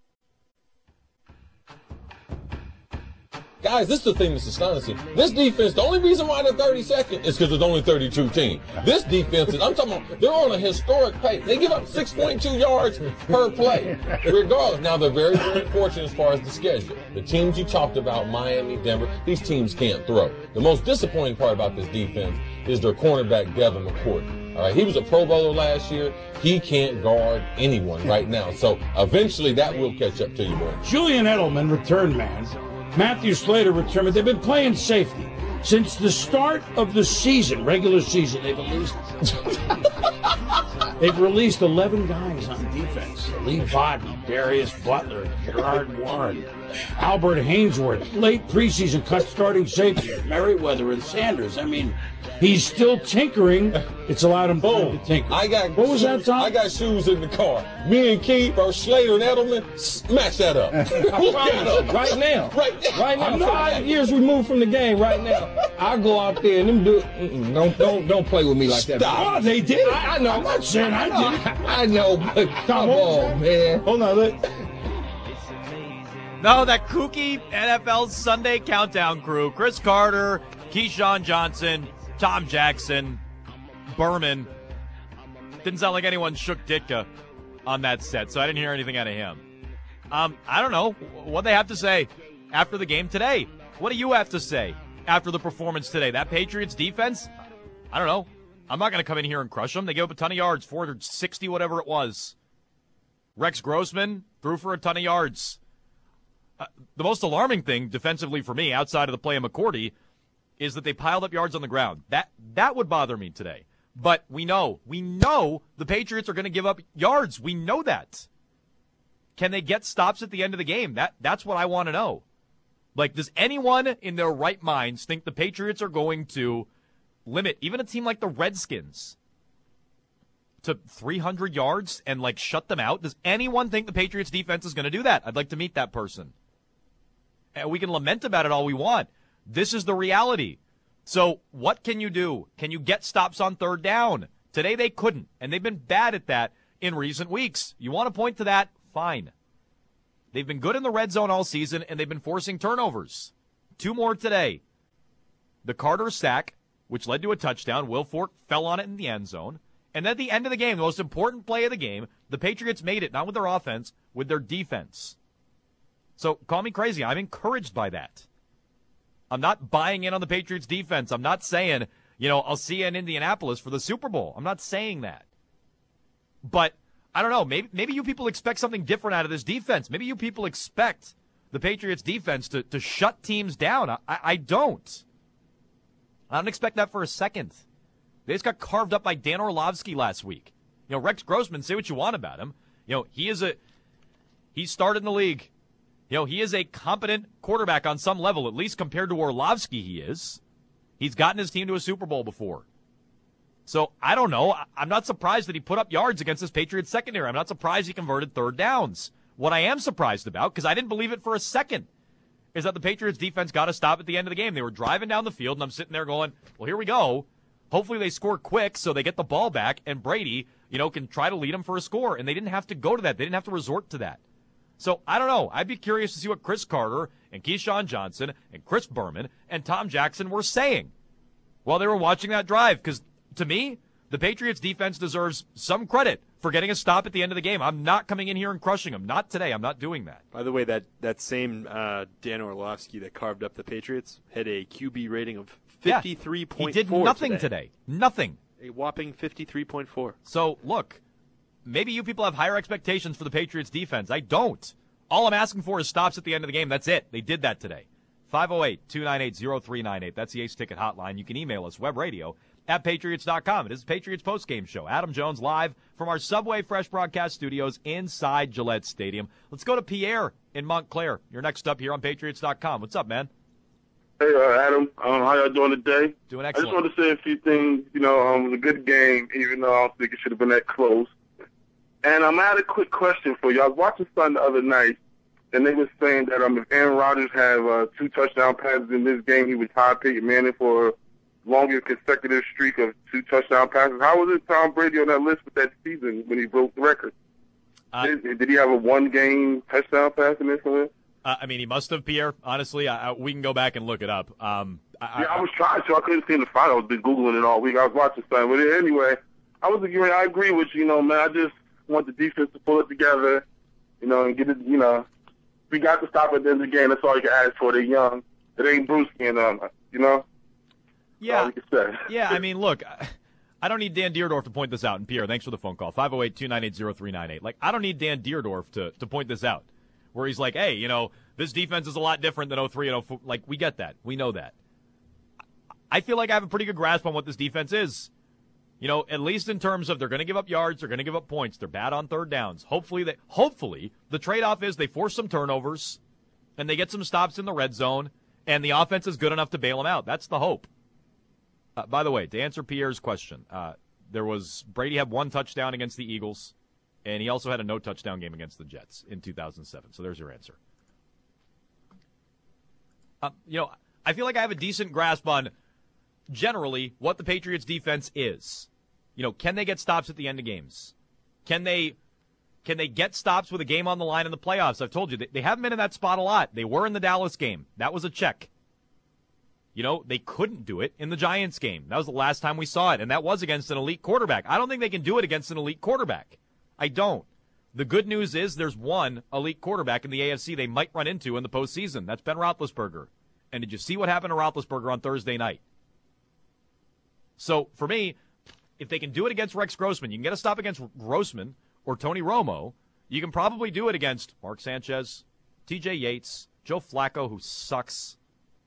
Speaker 30: Guys, this is the thing that's astonishing. This defense, the only reason why they're 32nd is because there's only 32 teams. This defense is, I'm talking about, they're on a historic pace. They give up 6.2 yards per play, regardless. Now, they're very, very fortunate as far as the schedule. The teams you talked about, Miami, Denver, these teams can't throw. The most disappointing part about this defense is their cornerback, Devin McCourty. All right, he was a Pro Bowler last year. He can't guard anyone right now. So eventually that will catch up to you, boy.
Speaker 31: Julian Edelman returned man. Matthew Slater returned, but they've been playing safety since the start of the season, regular season. They've released 11 guys on defense. Lee Bodden, Darius Butler, Gerard Warren, Albert Hainsworth, late preseason cut starting safety, Merriweather and Sanders. I mean, he's still tinkering. It's allowed him to tinker. What was that, Tom?
Speaker 30: I got shoes in the car. Me and Keith or Slater and Edelman, match that up.
Speaker 26: Right now. Right now.
Speaker 31: I'm
Speaker 26: 5 years removed from the game right now. I'll go out there and them do don't play with me like that.
Speaker 31: Oh, they did.
Speaker 26: I know.
Speaker 31: I'm not saying I did.
Speaker 26: I know, but come on, man.
Speaker 31: Hold on.
Speaker 4: No, that kooky NFL Sunday countdown crew, Chris Carter, Keyshawn Johnson, Tom Jackson, Berman. Didn't sound like anyone shook Ditka. on that set, so I didn't hear anything out of him. I don't know what they have to say after the game today. What do you have to say after the performance today? That Patriots defense, I don't know. I'm not going to come in here and crush them. They gave up a ton of yards, 460, whatever it was. Rex Grossman threw for a ton of yards. The most alarming thing defensively for me, outside of the play of McCourty, is that they piled up yards on the ground. That would bother me today. But we know the Patriots are going to give up yards. We know that. Can they get stops at the end of the game? That's what I want to know. Like, does anyone in their right minds think the Patriots are going to limit even a team like the Redskins to 300 yards and, like, shut them out? Does anyone think the Patriots defense is going to do that? I'd like to meet that person. And we can lament about it all we want. This is the reality. So what can you do? Can you get stops on third down? Today they couldn't, and they've been bad at that in recent weeks. You want to point to that? Fine. They've been good in the red zone all season, and they've been forcing turnovers. 2 more today. The Carter sack, which led to a touchdown. Will Fork fell on it in the end zone. And then at the end of the game, the most important play of the game, the Patriots made it, not with their offense, with their defense. So call me crazy. I'm encouraged by that. I'm not buying in on the Patriots defense. I'm not saying, I'll see you in Indianapolis for the Super Bowl. I'm not saying that. But I don't know. Maybe you people expect something different out of this defense. Maybe you people expect the Patriots defense to shut teams down. I don't. I don't expect that for a second. They just got carved up by Dan Orlovsky last week. Rex Grossman, say what you want about him. He started in the league. He is a competent quarterback on some level, at least compared to Orlovsky he is. He's gotten his team to a Super Bowl before. So, I don't know. I'm not surprised that he put up yards against this Patriots secondary. I'm not surprised he converted third downs. What I am surprised about, because I didn't believe it for a second, is that the Patriots defense got a stop at the end of the game. They were driving down the field, and I'm sitting there going, well, here we go. Hopefully they score quick so they get the ball back, and Brady, can try to lead them for a score. And they didn't have to go to that. They didn't have to resort to that. So, I don't know. I'd be curious to see what Chris Carter and Keyshawn Johnson and Chris Berman and Tom Jackson were saying while they were watching that drive. Because, to me, the Patriots defense deserves some credit for getting a stop at the end of the game. I'm not coming in here and crushing them. Not today. I'm not doing that.
Speaker 1: By the way, that same Dan Orlovsky that carved up the Patriots had a QB rating of 53.4
Speaker 4: He did nothing today. Nothing.
Speaker 1: A whopping 53.4.
Speaker 4: So, look. Maybe you people have higher expectations for the Patriots defense. I don't. All I'm asking for is stops at the end of the game. That's it. They did that today. 508-298-0398. That's the Ace Ticket hotline. You can email us, webradio@patriots.com. It is the Patriots postgame show. Adam Jones live from our Subway Fresh broadcast studios inside Gillette Stadium. Let's go to Pierre in Montclair. You're next up here on patriots.com. What's up, man?
Speaker 2: Hey, Adam. How y'all doing today?
Speaker 4: Doing excellent.
Speaker 2: I just want to say a few things. It was a good game, even though I don't think it should have been that close. And I had a quick question for you. I was watching something the other night, and they were saying that if Aaron Rodgers had 2 touchdown passes in this game, he would tie Peyton Manning for longest consecutive streak of 2 touchdown passes. How was it Tom Brady on that list with that season when he broke the record? Did he have a 1-game touchdown pass in this one?
Speaker 4: He must have, Pierre. Honestly, we can go back and look it up.
Speaker 2: I was trying to. I couldn't seem to find it. I've been Googling it all week. I was watching something. But anyway, I agree with you, man. I just want the defense to pull it together, and get it, we got to stop at the end of the game. That's all you can ask for. They're young. It ain't Brewski and
Speaker 4: Yeah.
Speaker 2: All you can say.
Speaker 4: Yeah, look, I don't need Dan Deerdorf to point this out. And Pierre, thanks for the phone call. 508-298-0398. Like, I don't need Dan Deerdorf to point this out, where he's like, hey, this defense is a lot different than 03 and 04. Like, we get that. We know that. I feel like I have a pretty good grasp on what this defense is. At least in terms of they're going to give up yards, they're going to give up points. They're bad on third downs. Hopefully, the trade-off is they force some turnovers and they get some stops in the red zone, and the offense is good enough to bail them out. That's the hope. By the way, to answer Pierre's question, Brady had 1 touchdown against the Eagles, and he also had a no-touchdown game against the Jets in 2007. So there's your answer. I feel like I have a decent grasp on generally what the Patriots defense is. Can they get stops at the end of games? Can they get stops with a game on the line in the playoffs? I've told you, they haven't been in that spot a lot. They were in the Dallas game. That was a check. They couldn't do it in the Giants game. That was the last time we saw it, and that was against an elite quarterback. I don't think they can do it against an elite quarterback. I don't. The good news is there's one elite quarterback in the AFC they might run into in the postseason. That's Ben Roethlisberger. And did you see what happened to Roethlisberger on Thursday night? So, for me, if they can do it against Rex Grossman, you can get a stop against Grossman or Tony Romo. You can probably do it against Mark Sanchez, T.J. Yates, Joe Flacco, who sucks.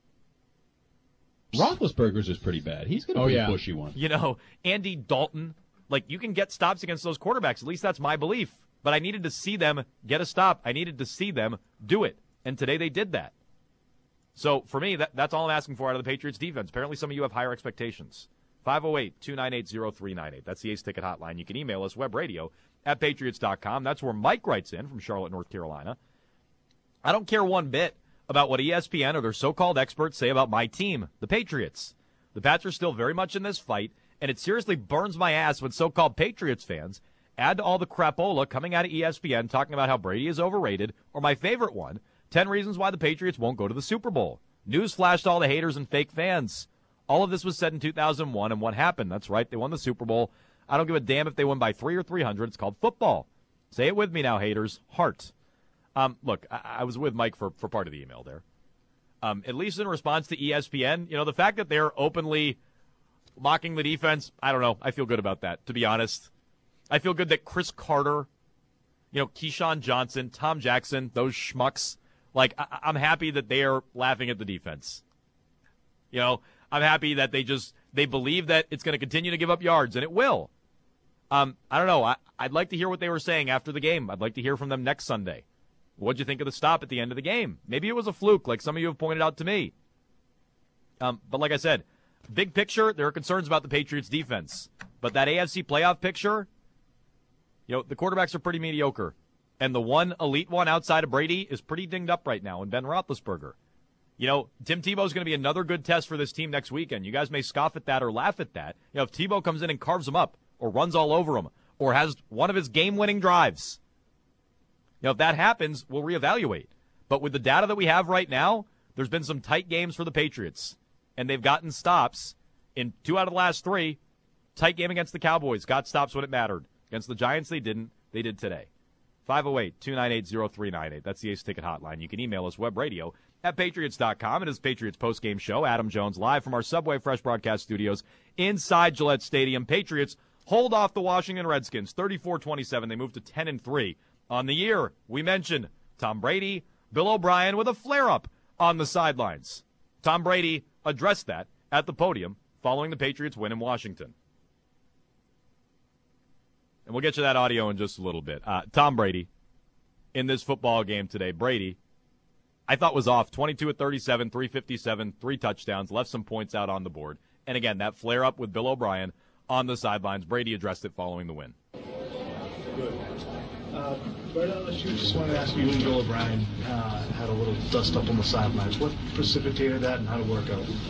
Speaker 3: Roethlisberger's is pretty bad. He's going to be a bushy one.
Speaker 4: You know, Andy Dalton. Like, you can get stops against those quarterbacks. At least that's my belief. But I needed to see them get a stop. I needed to see them do it. And today they did that. So, for me, that's all I'm asking for out of the Patriots defense. Apparently some of you have higher expectations. 508-298-0398. That's the Ace Ticket hotline. You can email us, webradio@patriots.com. That's where Mike writes in from Charlotte, North Carolina. I don't care one bit about what ESPN or their so-called experts say about my team, the Patriots. The Pats are still very much in this fight, and it seriously burns my ass when so-called Patriots fans add to all the crapola coming out of ESPN talking about how Brady is overrated, or my favorite one, 10 reasons why the Patriots won't go to the Super Bowl. Newsflash to all the haters and fake fans. All of this was said in 2001, and what happened? That's right, they won the Super Bowl. I don't give a damn if they win by 3 or 300. It's called football. Say it with me now, haters. Heart. Look, I was with Mike for part of the email there. At least in response to ESPN, you know, the fact that they're openly mocking the defense, I don't know. I feel good about that, to be honest. I feel good that Chris Carter, you know, Keyshawn Johnson, Tom Jackson, those schmucks, like, I'm happy that they are laughing at the defense. You know, I'm happy that they believe that it's going to continue to give up yards, and it will. I don't know. I'd like to hear what they were saying after the game. I'd like to hear from them next Sunday. What'd you think of the stop at the end of the game? Maybe it was a fluke, like some of you have pointed out to me. But like I said, big picture, there are concerns about the Patriots' defense. But that AFC playoff picture, you know, the quarterbacks are pretty mediocre. And the one elite one outside of Brady is pretty dinged up right now in Ben Roethlisberger. You know, Tim Tebow's going to be another good test for this team next weekend. You guys may scoff at that or laugh at that. You know, if Tebow comes in and carves them up or runs all over them or has one of his game-winning drives, you know, if that happens, we'll reevaluate. But with the data that we have right now, there's been some tight games for the Patriots. And they've gotten stops in 2 out of the last 3. Tight game against the Cowboys. Got stops when it mattered. Against the Giants, they didn't. They did today. 508-298-0398. That's the Ace Ticket hotline. You can email us, webradio@patriots.com. It is Patriots postgame show. Adam Jones live from our Subway Fresh broadcast studios inside Gillette Stadium. Patriots hold off the Washington Redskins 34-27. They moved to 10-3 on the year. We mentioned Tom Brady, Bill O'Brien with a flare-up on the sidelines. Tom Brady addressed that at the podium following the Patriots win in Washington. And we'll get you that audio in just a little bit. Tom Brady, in this football game today, Brady, I thought was off. 22 at 37, 357, 3 touchdowns, left some points out on the board. And again, that flare-up with Bill O'Brien on the sidelines. Brady addressed it following the win.
Speaker 5: Good. Right on the shoot, just wanted to ask you and Bill O'Brien had a little dust-up on the sidelines. What precipitated that and how to work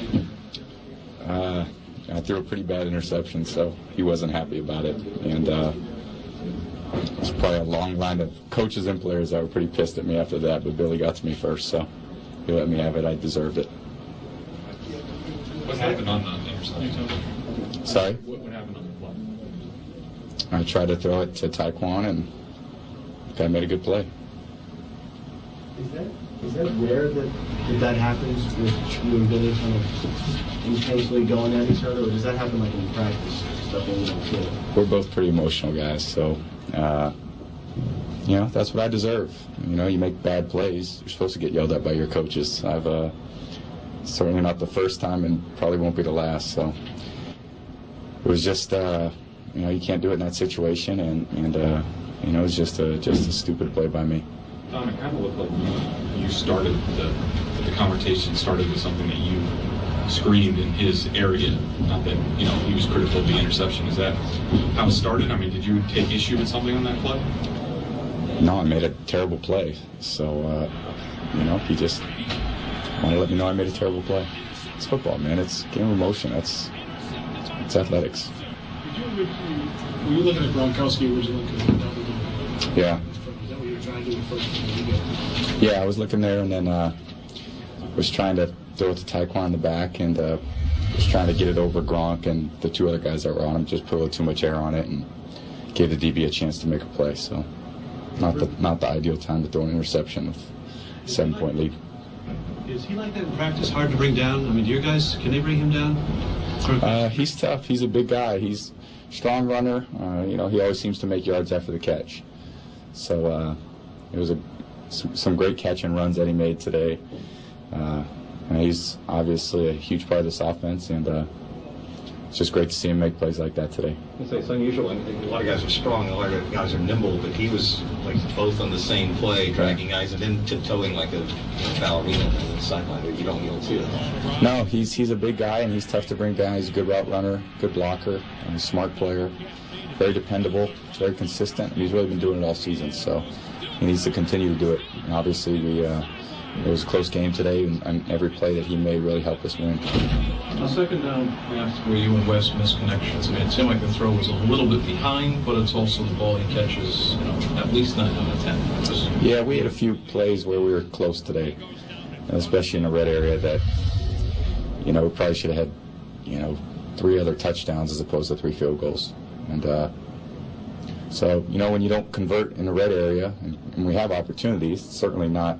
Speaker 5: out?
Speaker 6: I threw a pretty bad interception, so he wasn't happy about it. And there's probably a long line of coaches and players that were pretty pissed at me after that, but Billy got to me first, so he let me have it. I deserved it.
Speaker 7: What happened on the interception?
Speaker 6: Sorry?
Speaker 7: What happened on the play?
Speaker 6: I tried to throw it to Taekwon, and the guy made a good play.
Speaker 5: Is that rare that happens with you and Billy kind of intentionally going at each other, or does that happen like in practice, stuff in the field?
Speaker 6: We're both pretty emotional guys, so, you know, that's what I deserve. You know, you make bad plays, you're supposed to get yelled at by your coaches. I've certainly not the first time and probably won't be the last, so it was just, you know, you can't do it in that situation, and you know, it was just a stupid play by me.
Speaker 7: Tom, it kind of looked like you started the conversation started with something that you screamed in his area. Not that, you know, he was critical of the interception. Is that how it started? I mean, did you take issue with something on that play?
Speaker 6: No, I made a terrible play. So, you know, he just wanted to let me know I made a terrible play. It's football, man. It's a game of emotion. It's athletics.
Speaker 5: Were you looking at Gronkowski originally?
Speaker 6: Yeah.
Speaker 5: Yeah,
Speaker 6: I was looking there and then was trying to throw it to Taekwon in the back and was trying to get it over Gronk, and the 2 other guys that were on him just put a little too much air on it and gave the DB a chance to make a play. So not the ideal time to throw an interception with a 7-point lead.
Speaker 9: Is he like that in practice? Hard to bring down? I mean, do your guys, can they bring him down?
Speaker 6: He's tough. He's a big guy. He's a strong runner. He always seems to make yards after the catch. So it was some great catch and runs that he made today. And he's obviously a huge part of this offense, and it's just great to see him make plays like that today.
Speaker 10: It's unusual. And a lot of guys are strong, a lot of guys are nimble, but he was like both on the same play, dragging guys, and then tiptoeing like a ballerina on the sideline. You don't yield to it.
Speaker 6: No, he's a big guy, and he's tough to bring down. He's a good route runner, good blocker, and a smart player. Very dependable, very consistent, and he's really been doing it all season. So he needs to continue to do it. And obviously, it was a close game today, and every play that he made really helped us win.
Speaker 9: On second down, where you and Wes missed connections, I mean, it seemed like the throw was a little bit behind, but it's also the ball he catches, at least 9 out of 10.
Speaker 6: Yeah, we had a few plays where we were close today, especially in the red area that, we probably should have had, 3 other touchdowns as opposed to 3 field goals. And so, when you don't convert in the red area, and we have opportunities, it's certainly not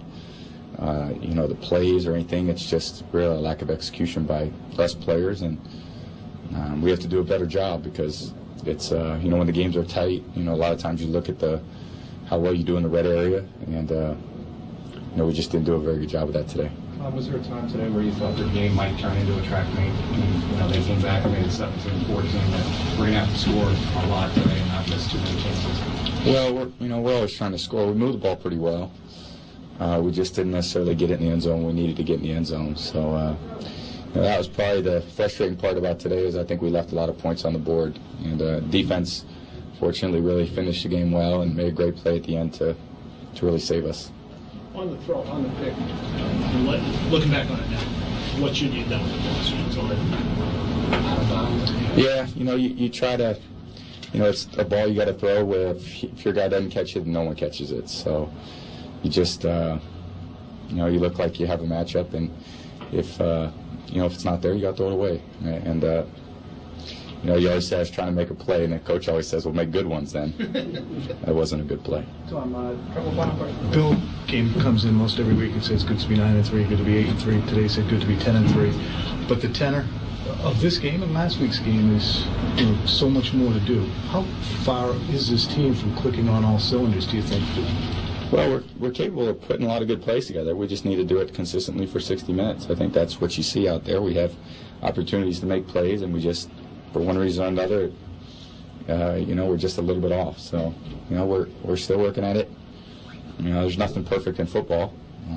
Speaker 6: the plays or anything. It's just really a lack of execution by us players, and we have to do a better job because it's when the games are tight, a lot of times you look at how well you do in the red area, and we just didn't do a very good job of that today.
Speaker 9: Was there a time today where you thought the game might turn into a track meet? And, they came back and made it 17-14. That we're going to have to score a lot today and not miss too many chances.
Speaker 6: Well, we're always trying to score. We moved the ball pretty well. We just didn't necessarily get it in the end zone. We needed to get in the end zone. So that was probably the frustrating part about today is I think we left a lot of points on the board. And defense, fortunately, really finished the game well and made a great play at the end to really save us.
Speaker 5: On the throw, on the pick, looking back on it now, what should you have done with the ball?
Speaker 6: Yeah, you try to, it's a ball you got to throw where if your guy doesn't catch it, no one catches it. So you just, you look like you have a matchup, and if it's not there, you got to throw it away. And you always say I was trying to make a play, and the coach always says, "Well, make good ones." Then that wasn't a good play.
Speaker 5: Tom, couple final questions. Bill comes in most every week and says good to be 9-3, good to be 8-3. Today he said good to be 10-3. But the tenor of this game and last week's game is so much more to do. How far is this team from clicking on all cylinders, do you think?
Speaker 6: Well, we're capable of putting a lot of good plays together. We just need to do it consistently for 60 minutes. I think that's what you see out there. We have opportunities to make plays, and we just, for one reason or another, we're just a little bit off. So, we're still working at it. There's nothing perfect in football.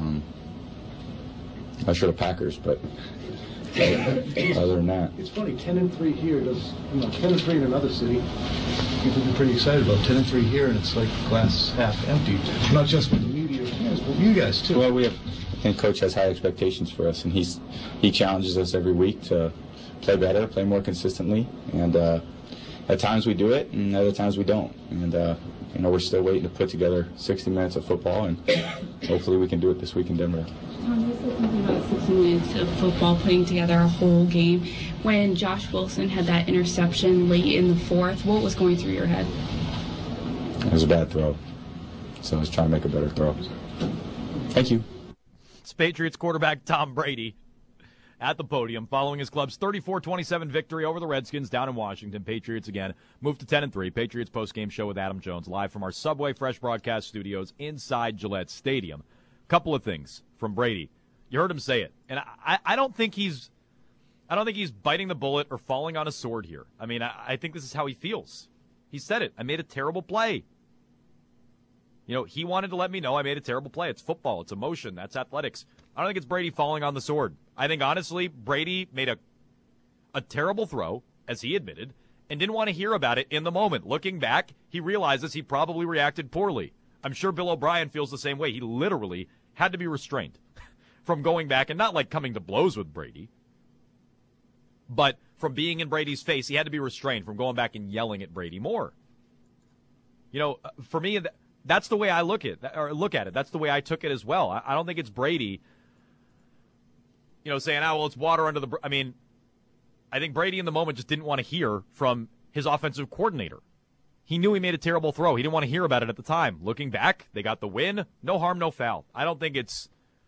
Speaker 6: Not sure the Packers, but other than that.
Speaker 5: It's funny, 10-3 here does, 10-3 in another city, people be pretty excited about 10-3 here, and it's like glass half empty. Not just with the media fans, but you guys too.
Speaker 6: Well, I think Coach has high expectations for us, and he challenges us every week to play better, play more consistently, and at times we do it, and other times we don't. And we're still waiting to put together 60 minutes of football, and hopefully we can do it this week in Denver.
Speaker 11: Tom, you said something about 60 minutes of football, putting together a whole game. When Josh Wilson had that interception late in the fourth, what was going through your head?
Speaker 6: It was a bad throw, so I was trying to make a better throw. Thank you.
Speaker 4: It's Patriots quarterback Tom Brady at the podium following his club's 34-27 victory over the Redskins down in Washington. Patriots again moved to 10-3. Patriots postgame show with Adam Jones live from our Subway Fresh broadcast studios inside Gillette Stadium. Couple of things from Brady. You heard him say it, and I don't think he's biting the bullet or falling on a sword here. I mean, I think this is how he feels. He said it. I made a terrible play. He wanted to let me know I made a terrible play. It's football. It's emotion. That's athletics. I don't think it's Brady falling on the sword. I think, honestly, Brady made a terrible throw, as he admitted, and didn't want to hear about it in the moment. Looking back, he realizes he probably reacted poorly. I'm sure Bill O'Brien feels the same way. He literally had to be restrained from going back, and not like coming to blows with Brady, but from being in Brady's face, he had to be restrained from going back and yelling at Brady more. For me, that's the way I look at it. That's the way I took it as well. I don't think it's Brady, saying, it's water under the I mean, I think Brady in the moment just didn't want to hear from his offensive coordinator. He knew he made a terrible throw. He didn't want to hear about it at the time. Looking back, they got the win. No harm, no foul. I don't think it's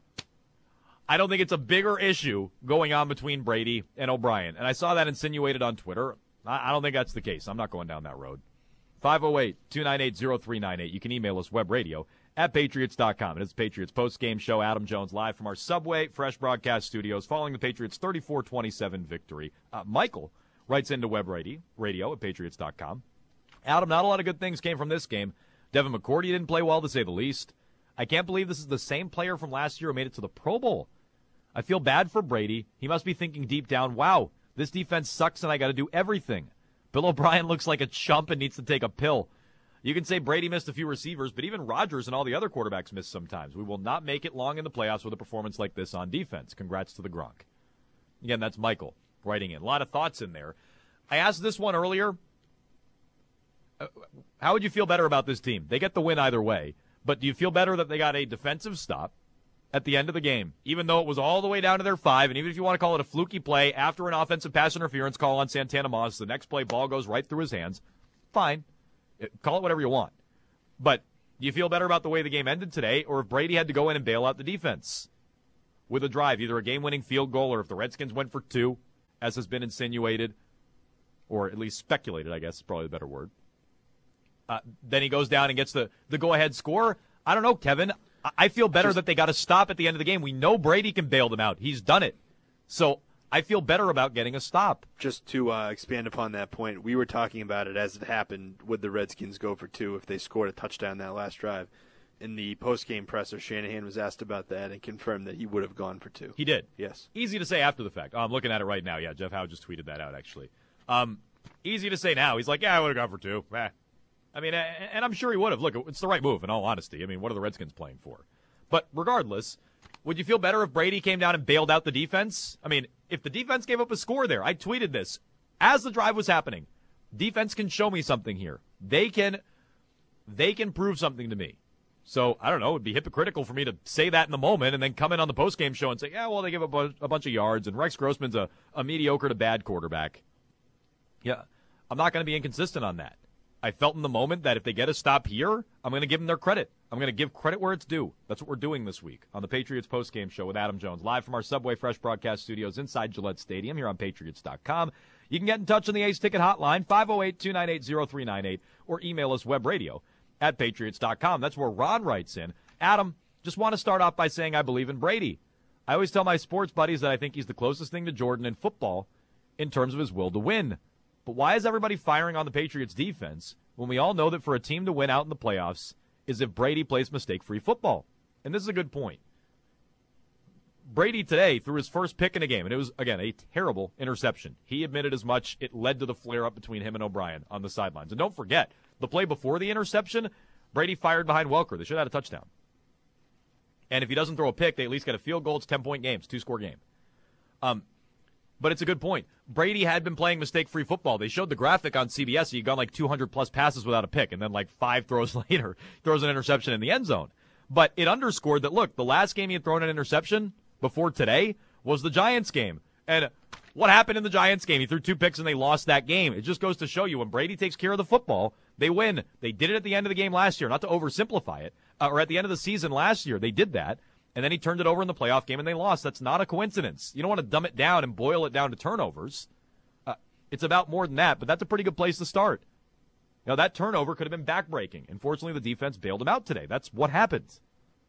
Speaker 4: a bigger issue going on between Brady and O'Brien. And I saw that insinuated on Twitter. I don't think that's the case. I'm not going down that road. 508-298-0398. You can email us, webradio@patriots.com. It is the Patriots post-game show. Adam Jones live from our Subway Fresh Broadcast Studios following the Patriots' 34-27 victory. Michael writes into webradio@patriots.com. Adam, not a lot of good things came from this game. Devin McCourty didn't play well, to say the least. I can't believe this is the same player from last year who made it to the Pro Bowl. I feel bad for Brady. He must be thinking deep down, wow, this defense sucks and I got to do everything. Bill O'Brien looks like a chump and needs to take a pill. You can say Brady missed a few receivers, but even Rodgers and all the other quarterbacks miss sometimes. We will not make it long in the playoffs with a performance like this on defense. Congrats to the Gronk. Again, that's Michael writing in. A lot of thoughts in there. I asked this one earlier. How would you feel better about this team? They get the win either way, but do you feel better that they got a defensive stop at the end of the game, even though it was all the way down to their 5, and even if you want to call it a fluky play after an offensive pass interference call on Santana Moss, the next play ball goes right through his hands, fine. Call it whatever you want. But do you feel better about the way the game ended today, or if Brady had to go in and bail out the defense with a drive, either a game-winning field goal or if the Redskins went for 2, as has been insinuated, or at least speculated, I guess is probably the better word. Then he goes down and gets the go-ahead score. I don't know, Kevin. I feel better that they got a stop at the end of the game. We know Brady can bail them out. He's done it. So I feel better about getting a stop.
Speaker 1: Just to expand upon that point, we were talking about it as it happened. Would the Redskins go for 2 if they scored a touchdown that last drive? In the post-game presser, Shanahan was asked about that and confirmed that he would have gone for 2.
Speaker 4: He did.
Speaker 1: Yes.
Speaker 4: Easy to say after the fact. Oh, I'm looking at it right now. Yeah, Jeff Howe just tweeted that out, actually. Easy to say now. He's like, yeah, I would have gone for 2. I mean, and I'm sure he would have. Look, it's the right move, in all honesty. I mean, what are the Redskins playing for? But regardless, would you feel better if Brady came down and bailed out the defense? I mean, if the defense gave up a score there, I tweeted this as the drive was happening. Defense can show me something here. They can prove something to me. So, I don't know, it would be hypocritical for me to say that in the moment and then come in on the postgame show and say, yeah, well, they give up a bunch of yards, and Rex Grossman's a mediocre to bad quarterback. Yeah, I'm not going to be inconsistent on that. I felt in the moment that if they get a stop here, I'm going to give them their credit. I'm going to give credit where it's due. That's what we're doing this week on the Patriots postgame show with Adam Jones, live from our Subway Fresh Broadcast Studios inside Gillette Stadium here on Patriots.com. You can get in touch on the Ace Ticket hotline, 508-298-0398, or email us webradio@patriots.com. That's where Ron writes in. Adam, just want to start off by saying I believe in Brady. I always tell my sports buddies that I think he's the closest thing to Jordan in football in terms of his will to win. But why is everybody firing on the Patriots defense when we all know that for a team to win out in the playoffs is if Brady plays mistake-free football? And this is a good point. Brady today threw his first pick in a game, and it was, again, a terrible interception. He admitted as much. It led to the flare-up between him and O'Brien on the sidelines. And don't forget, the play before the interception, Brady fired behind Welker. They should have had a touchdown. And if he doesn't throw a pick, they at least get a field goal. It's 10-point games, 2-score game. But it's a good point. Brady had been playing mistake-free football. They showed the graphic on CBS. He'd gone like 200-plus passes without a pick, and then like 5 throws later, throws an interception in the end zone. But it underscored that, look, the last game he had thrown an interception before today was the Giants game. And what happened in the Giants game? He threw 2 picks, and they lost that game. It just goes to show you when Brady takes care of the football, they win. They did it at the end of the game last year, not to oversimplify it, or at the end of the season last year. They did that. And then he turned it over in the playoff game, and they lost. That's not a coincidence. You don't want to dumb it down and boil it down to turnovers. It's about more than that, but that's a pretty good place to start. Now, that turnover could have been backbreaking. Unfortunately, the defense bailed him out today. That's what happened.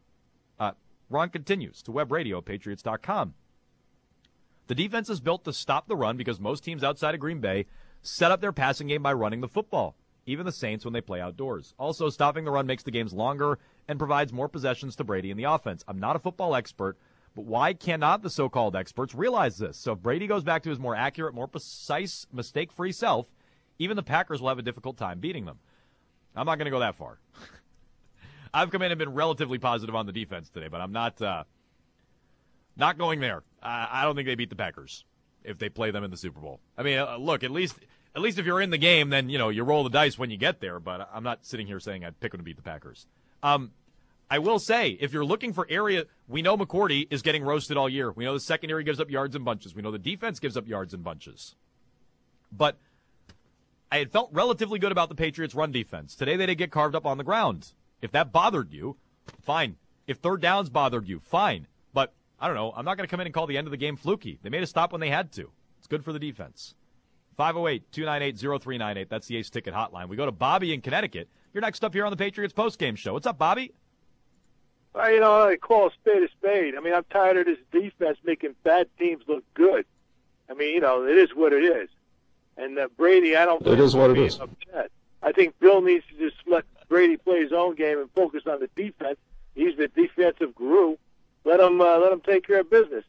Speaker 4: Ron continues to webradio@patriots.com. The defense is built to stop the run because most teams outside of Green Bay set up their passing game by running the football, even the Saints when they play outdoors. Also, stopping the run makes the games longer and provides more possessions to Brady in the offense. I'm not a football expert, but why cannot the so-called experts realize this? So if Brady goes back to his more accurate, more precise, mistake-free self, even the Packers will have a difficult time beating them. I'm not going to go that far. I've come in and been relatively positive on the defense today, but I'm not going there. I don't think they beat the Packers if they play them in the Super Bowl. I mean, look, at least if you're in the game, then you roll the dice when you get there. But I'm not sitting here saying I'd pick them to beat the Packers. I will say, if you're looking for area, we know McCourty is getting roasted all year. We know the secondary gives up yards in bunches. We know the defense gives up yards in bunches. But I had felt relatively good about the Patriots' run defense. Today they did get carved up on the ground. If that bothered you, fine. If third downs bothered you, fine. But, I don't know, I'm not going to come in and call the end of the game fluky. They made a stop when they had to. It's good for the defense. 508-298-0398. That's the Ace Ticket hotline. We go to Bobby in Connecticut. You're next up here on the Patriots postgame show. What's up, Bobby?
Speaker 12: I call a spade a spade. I mean, I'm tired of this defense making bad teams look good. I mean, it is what it is. And Brady, I don't think
Speaker 30: it is what it is.
Speaker 12: Upset. I think Bill needs to just let Brady play his own game and focus on the defense. He's the defensive guru. Let him take care of business.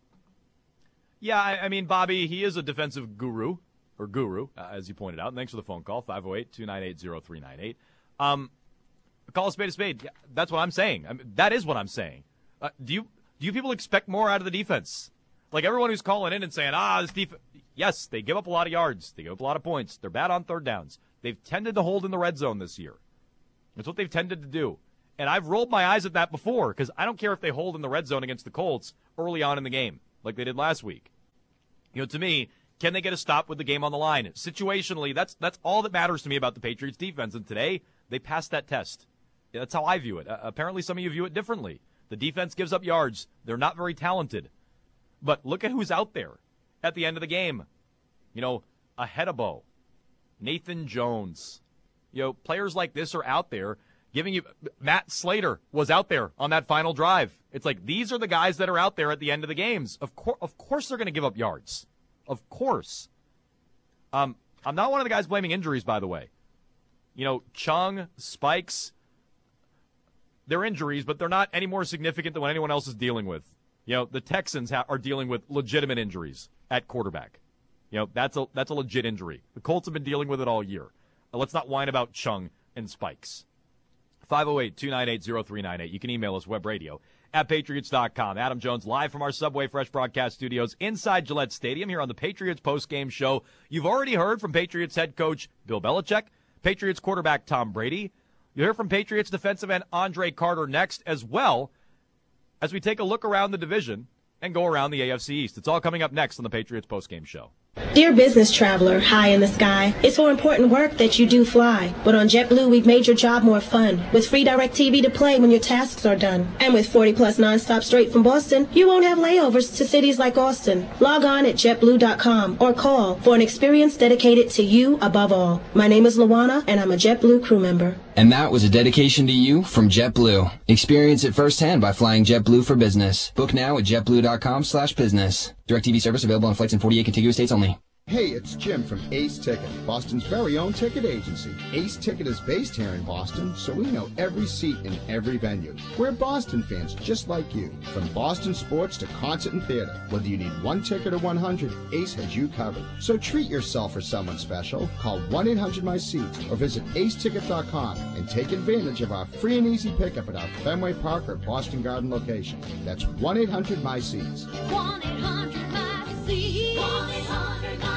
Speaker 4: Yeah, I mean, Bobby, he is a defensive guru, as you pointed out. And thanks for the phone call, 508-298-0398. Call a spade. Yeah, that's what I'm saying. That is what I'm saying. Do you people expect more out of the defense? Like everyone who's calling in and saying, this defense. Yes, they give up a lot of yards. They give up a lot of points. They're bad on third downs. They've tended to hold in the red zone this year. That's what they've tended to do. And I've rolled my eyes at that before because I don't care if they hold in the red zone against the Colts early on in the game like they did last week. To me, can they get a stop with the game on the line? Situationally, that's all that matters to me about the Patriots defense. And today, they passed that test. That's how I view it. Apparently, some of you view it differently. The defense gives up yards. They're not very talented. But look at who's out there at the end of the game. Ahedebo, Nathan Jones. Players like this are out there giving you. Matt Slater was out there on that final drive. It's like these are the guys that are out there at the end of the games. Of course they're going to give up yards. Of course. I'm not one of the guys blaming injuries, by the way. Chung, Spikes, they're injuries, but they're not any more significant than what anyone else is dealing with. The Texans are dealing with legitimate injuries at quarterback. That's a legit injury. The Colts have been dealing with it all year. Let's not whine about Chung and Spikes. 508-298-0398. You can email us, webradio@patriots.com. Adam Jones live from our Subway Fresh broadcast studios inside Gillette Stadium here on the Patriots postgame show. You've already heard from Patriots head coach Bill Belichick, Patriots quarterback Tom Brady. You'll hear from Patriots defensive end Andre Carter next, as well as we take a look around the division and go around the AFC East. It's all coming up next on the Patriots postgame show.
Speaker 13: Dear business traveler, high in the sky, it's for important work that you do fly. But on JetBlue, we've made your job more fun. With free DirecTV to play when your tasks are done. And with 40-plus nonstop straight from Boston, you won't have layovers to cities like Austin. Log on at JetBlue.com or call for an experience dedicated to you above all. My name is Luana, and I'm a JetBlue crew member.
Speaker 14: And that was a dedication to you from JetBlue. Experience it firsthand by flying JetBlue for business. Book now at JetBlue.com/business. DirecTV service available on flights in 48 contiguous states only.
Speaker 15: Hey, it's Jim from Ace Ticket, Boston's very own ticket agency. Ace Ticket is based here in Boston, so we know every seat in every venue. We're Boston fans just like you. From Boston sports to concert and theater, whether you need one ticket or 100, Ace has you covered. So treat yourself or someone special. Call 1-800-MY-SEATS or visit aceticket.com and take advantage of our free and easy pickup at our Fenway Park or Boston Garden location. That's 1-800-MY-SEATS.
Speaker 13: 1-800-MY-SEATS. 1-800-MY-SEATS.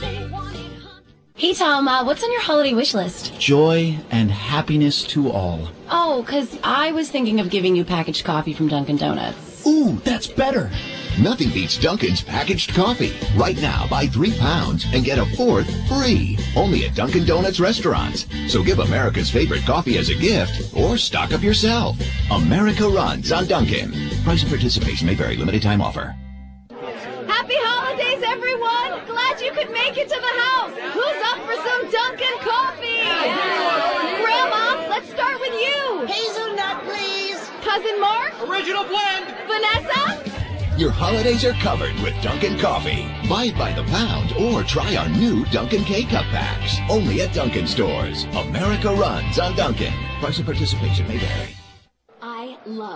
Speaker 16: Hey, Tom, what's on your holiday wish list?
Speaker 17: Joy and happiness to all.
Speaker 16: Oh, 'cause I was thinking of giving you packaged coffee from Dunkin' Donuts.
Speaker 17: Ooh, that's better.
Speaker 18: Nothing beats Dunkin's packaged coffee. Right now, buy 3 pounds and get a 4th free. Only at Dunkin' Donuts restaurants. So give America's favorite coffee as a gift or stock up yourself. America runs on Dunkin'. Price and participation may vary. Limited time offer.
Speaker 19: Happy holidays, everyone! Glad you could make it to the house. Who's up for some Dunkin' coffee? Yeah. Grandma, let's start with you.
Speaker 21: Hazelnut, please.
Speaker 19: Cousin Mark?
Speaker 21: Original blend.
Speaker 19: Vanessa?
Speaker 18: Your holidays are covered with Dunkin' Coffee. Buy it by the pound or try our new Dunkin' K-Cup packs. Only at Dunkin' stores. America runs on Dunkin'. Price and participation may vary.
Speaker 19: I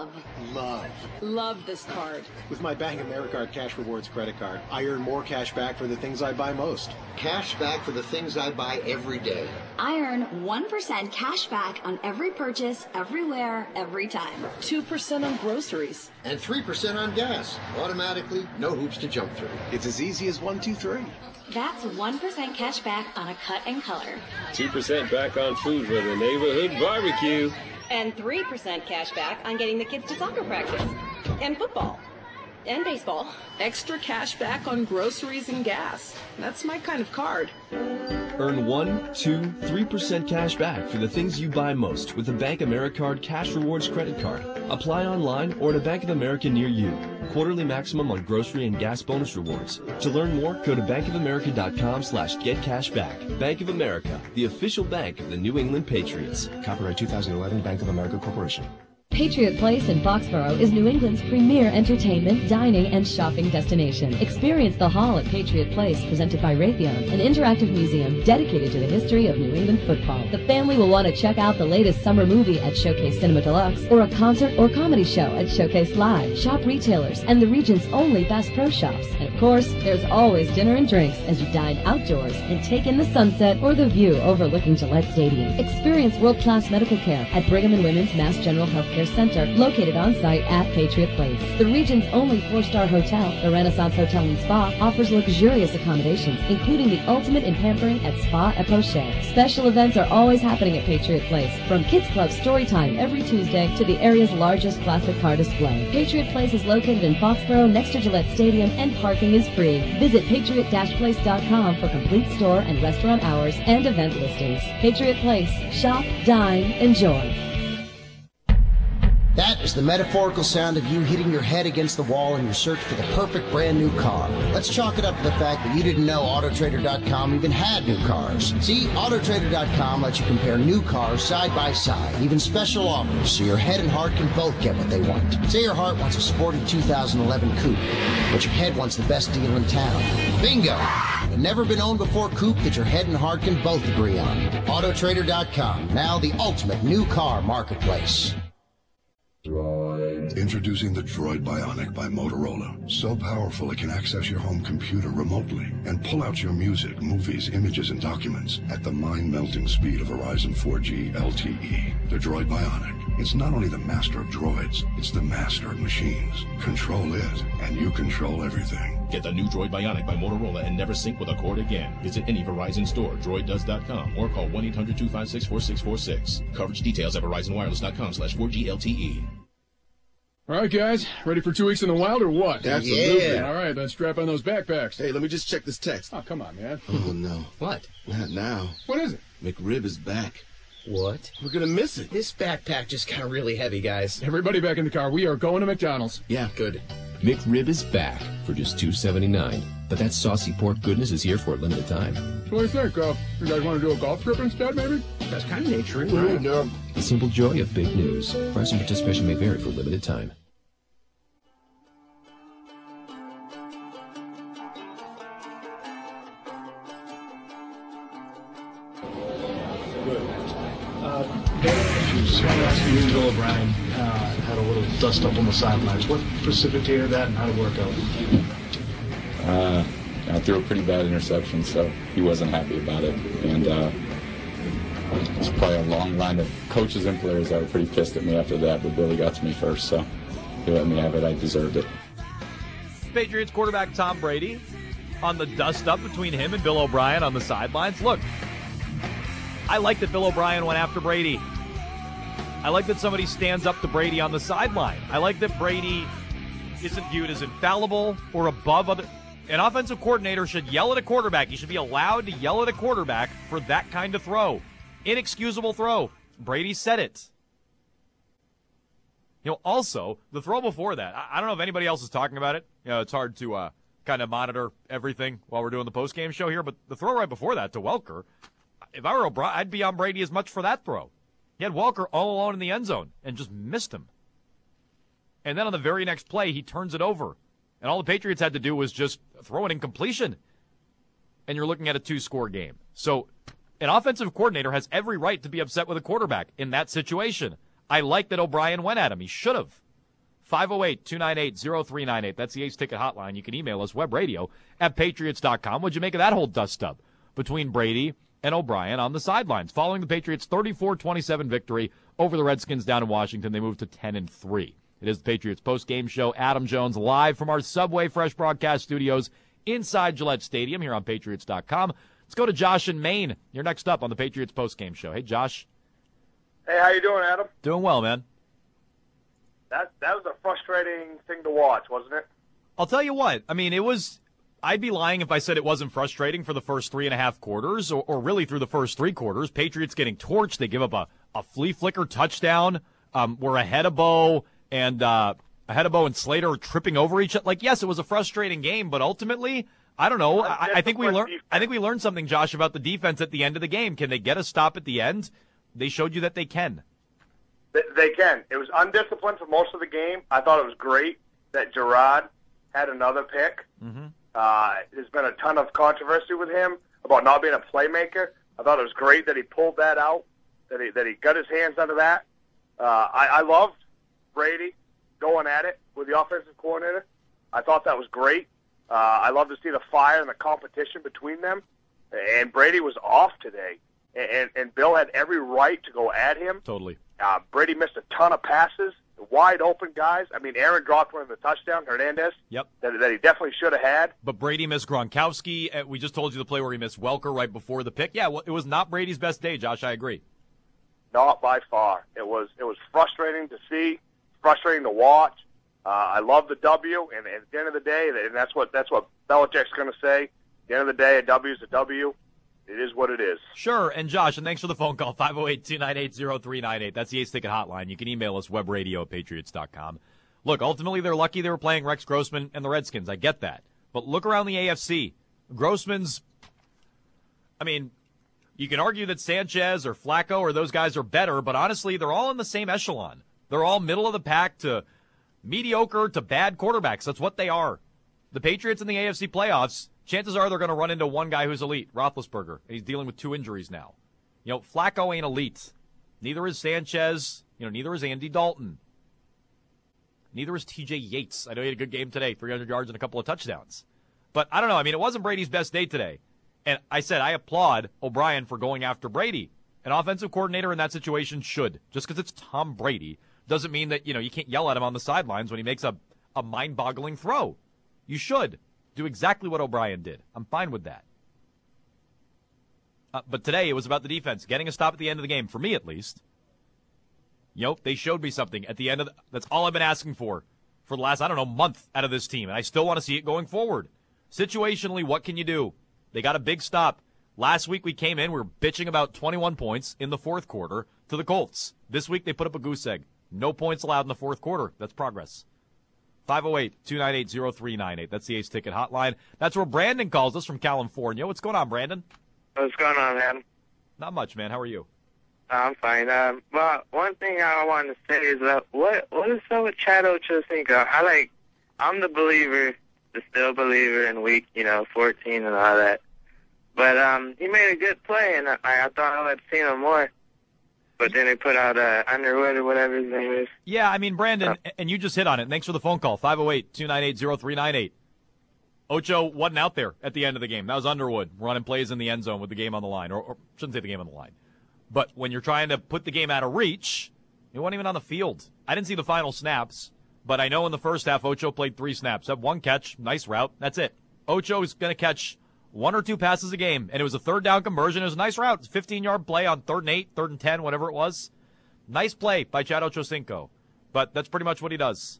Speaker 19: love this card.
Speaker 22: With my Bank of America Cash Rewards credit card, I earn more cash back for the things I buy most.
Speaker 21: Cash back for the things I buy every day.
Speaker 19: I earn 1% cash back on every purchase, everywhere, every time.
Speaker 21: 2% on groceries. And 3% on gas. Automatically, no hoops to jump through.
Speaker 22: It's as easy as 1, 2, 3.
Speaker 19: That's 1% cash back on a cut and color.
Speaker 23: 2% back on food for the neighborhood barbecue.
Speaker 19: And 3% cash back on getting the kids to soccer practice. And football. And baseball.
Speaker 21: Extra cash back on groceries and gas. That's my kind of card.
Speaker 2: Earn 1, 2, 3% cash back for the things you buy most with the Bank Americard Cash Rewards credit card. Apply online or at a Bank of America near you. Quarterly maximum on grocery and gas bonus rewards. To learn more, go to bankofamerica.com/getcashback. Bank of America, the official bank of the New England Patriots.
Speaker 3: Copyright 2011 Bank of America Corporation.
Speaker 8: Patriot Place in Foxborough is New England's premier entertainment, dining, and shopping destination. Experience the Hall at Patriot Place, presented by Raytheon, an interactive museum dedicated to the history of New England football. The family will want to check out the latest summer movie at Showcase Cinema Deluxe, or a concert or comedy show at Showcase Live. Shop retailers and the region's only Bass Pro Shops. And of course, there's always dinner and drinks as you dine outdoors and take in the sunset or the view overlooking Gillette Stadium. Experience world-class medical care at Brigham and Women's Mass General Healthcare Center, located on site at Patriot Place. The region's only 4-star hotel, the Renaissance Hotel and Spa, offers luxurious accommodations, including the ultimate in pampering at Spa et Pocher. Special events are always happening at Patriot Place, from Kids Club Storytime every Tuesday to the area's largest classic car display. Patriot Place is located in Foxborough next to Gillette Stadium, and parking is free. Visit patriot-place.com for complete store and restaurant hours and event listings. Patriot Place. Shop, dine, enjoy.
Speaker 21: That is the metaphorical sound of you hitting your head against the wall in your search for the perfect brand new car. Let's chalk it up to the fact that you didn't know Autotrader.com even had new cars. See, Autotrader.com lets you compare new cars side by side, even special offers, so your head and heart can both get what they want. Say your heart wants a sporty 2011 coupe, but your head wants the best deal in town. Bingo! The never-been-owned-before coupe that your head and heart can both agree on. Autotrader.com, now the ultimate new car marketplace.
Speaker 20: Introducing the Droid Bionic by Motorola. So powerful it can access your home computer remotely and pull out your music, movies, images, and documents at the mind-melting speed of Verizon 4G LTE. The Droid Bionic. It's not only the master of droids, it's the master of machines. Control it, and you control everything.
Speaker 24: Get the new Droid Bionic by Motorola and never sync with a cord again. Visit any Verizon store, droiddoes.com, or call 1-800-256-4646. Coverage details at verizonwireless.com/4G LTE.
Speaker 25: All right, guys, ready for 2 weeks in the wild or what?
Speaker 21: Absolutely.
Speaker 25: Yeah. All right, then strap on those backpacks.
Speaker 26: Hey, let me just check this text.
Speaker 25: Oh, come on, man.
Speaker 26: Oh, no.
Speaker 21: What?
Speaker 26: Not now.
Speaker 25: What is it?
Speaker 26: McRib is back.
Speaker 21: What?
Speaker 26: We're going to miss it.
Speaker 21: This backpack just got really heavy, guys.
Speaker 25: Everybody back in the car. We are going to McDonald's.
Speaker 26: Yeah, good.
Speaker 2: McRib is back for just $2.79. But that saucy pork goodness is here for a limited time.
Speaker 25: What do you think? You guys want to do a golf trip instead, maybe?
Speaker 21: That's kind of naturing, right?
Speaker 26: Yeah.
Speaker 2: The simple joy of big news. Price and participation may vary for a limited time.
Speaker 5: You and Bill O'Brien had a little dust up on the sidelines. What precipitated that, and how did it work out?
Speaker 6: I threw a pretty bad interception, so he wasn't happy about it. And there's probably a long line of coaches and players that were pretty pissed at me after that, but Billy got to me first, so he let me have it. I deserved it.
Speaker 4: Patriots quarterback Tom Brady on the dust-up between him and Bill O'Brien on the sidelines. Look, I like that Bill O'Brien went after Brady. I like that somebody stands up to Brady on the sideline. I like that Brady isn't viewed as infallible or above other. An offensive coordinator should yell at a quarterback. He should be allowed to yell at a quarterback for that kind of throw. Inexcusable throw. Brady said it. Also, the throw before that, I don't know if anybody else is talking about it. It's hard to kind of monitor everything while we're doing the post-game show here, but the throw right before that to Welker, if I were O'Brien, I'd be on Brady as much for that throw. He had Welker all alone in the end zone and just missed him. And then on the very next play, he turns it over. And all the Patriots had to do was just throw an incompletion. And you're looking at a 2-score game. So an offensive coordinator has every right to be upset with a quarterback in that situation. I like that O'Brien went at him. He should have. 508-298-0398. That's the Ace Ticket hotline. You can email us, webradio@patriots.com. What'd you make of that whole dust-up between Brady and O'Brien on the sidelines? Following the Patriots' 34-27 victory over the Redskins down in Washington, they moved to 10-3. It is the Patriots post-game show. Adam Jones live from our Subway Fresh broadcast studios inside Gillette Stadium here on Patriots.com. Let's go to Josh in Maine. You're next up on the Patriots post-game show. Hey, Josh.
Speaker 27: Hey, how you doing, Adam?
Speaker 4: Doing well, man.
Speaker 27: That was a frustrating thing to watch, wasn't it?
Speaker 4: I'll tell you what. I mean, it was I'd be lying if I said it wasn't frustrating for the first 3.5 quarters, or really through the first 3 quarters. Patriots getting torched. They give up a flea flicker touchdown. We're ahead of Bo and Slater are tripping over each other. Like, yes, it was a frustrating game, but ultimately, I don't know. I think we learned something, Josh, about the defense at the end of the game. Can they get a stop at the end? They showed you that they can.
Speaker 27: They can. It was undisciplined for most of the game. I thought it was great that Gerard had another pick.
Speaker 4: Mm-hmm.
Speaker 27: There's been a ton of controversy with him about not being a playmaker. I thought it was great that he pulled that out, that he got his hands under that. I loved Brady going at it with the offensive coordinator. I thought that was great. I love to see the fire and the competition between them. And Brady was off today, and Bill had every right to go at him.
Speaker 4: Totally.
Speaker 27: Brady missed a ton of passes, wide open guys. I mean, Aaron dropped one in the touchdown, Hernandez.
Speaker 4: Yep.
Speaker 27: That he definitely should have had.
Speaker 4: But Brady missed Gronkowski. We just told you the play where he missed Welker right before the pick. Yeah, well, it was not Brady's best day, Josh. I agree.
Speaker 27: Not by far. It was frustrating to see, frustrating to watch. I love the W, and at the end of the day, and that's what Belichick's going to say. At the end of the day, a W is a W. It is what it is.
Speaker 4: Sure. And Josh, and thanks for the phone call, 508-298-0398. That's the Ace Ticket hotline. You can email us, webradio@patriots.com. Look, ultimately they're lucky they were playing Rex Grossman and the Redskins. I get that. But look around the AFC. Grossman's, I mean, you can argue that Sanchez or Flacco or those guys are better, but honestly, they're all in the same echelon. They're all middle of the pack to mediocre to bad quarterbacks. That's what they are. The Patriots in the AFC playoffs, chances are they're going to run into one guy who's elite, Roethlisberger. He's dealing with 2 injuries now. Flacco ain't elite. Neither is Sanchez. Neither is Andy Dalton. Neither is T.J. Yates. I know he had a good game today, 300 yards and a couple of touchdowns. But I don't know. I mean, it wasn't Brady's best day today. And I said I applaud O'Brien for going after Brady. An offensive coordinator in that situation should. Just because it's Tom Brady doesn't mean that, you can't yell at him on the sidelines when he makes a mind-boggling throw. You should do exactly what O'Brien did. I'm fine with that. But today it was about the defense, getting a stop at the end of the game, for me at least. They showed me something at the end that's all I've been asking for the last, month out of this team, and I still want to see it going forward. Situationally, what can you do? They got a big stop. Last week we came in, we were bitching about 21 points in the fourth quarter to the Colts. This week they put up a goose egg. No points allowed in the fourth quarter. That's progress. 508-298-0398. That's the Ace Ticket hotline. That's where Brandon calls us from California. What's going on, Brandon?
Speaker 1: What's going on, man?
Speaker 4: Not much, man. How are you?
Speaker 1: I'm fine. Well, one thing I wanted to say is what is up with Chad Ochocinco? I'm the believer, the still believer in week 14 and all that. But he made a good play, and I thought I had seen him more. But then they put out Underwood or whatever his name is.
Speaker 4: Yeah, I mean, Brandon, and you just hit on it. Thanks for the phone call, 508-298-0398. Ocho wasn't out there at the end of the game. That was Underwood running plays in the end zone with the game on the line. Or shouldn't say the game on the line. But when you're trying to put the game out of reach, he wasn't even on the field. I didn't see the final snaps, but I know in the first half, Ocho played 3 snaps. Had 1 catch, nice route. That's it. Ocho's going to catch 1 or 2 passes a game, and it was a 3rd down conversion. It was a nice route. It was a 15-yard play on 3rd and 8, 3rd and 10, whatever it was. Nice play by Chad Ochocinco, but that's pretty much what he does.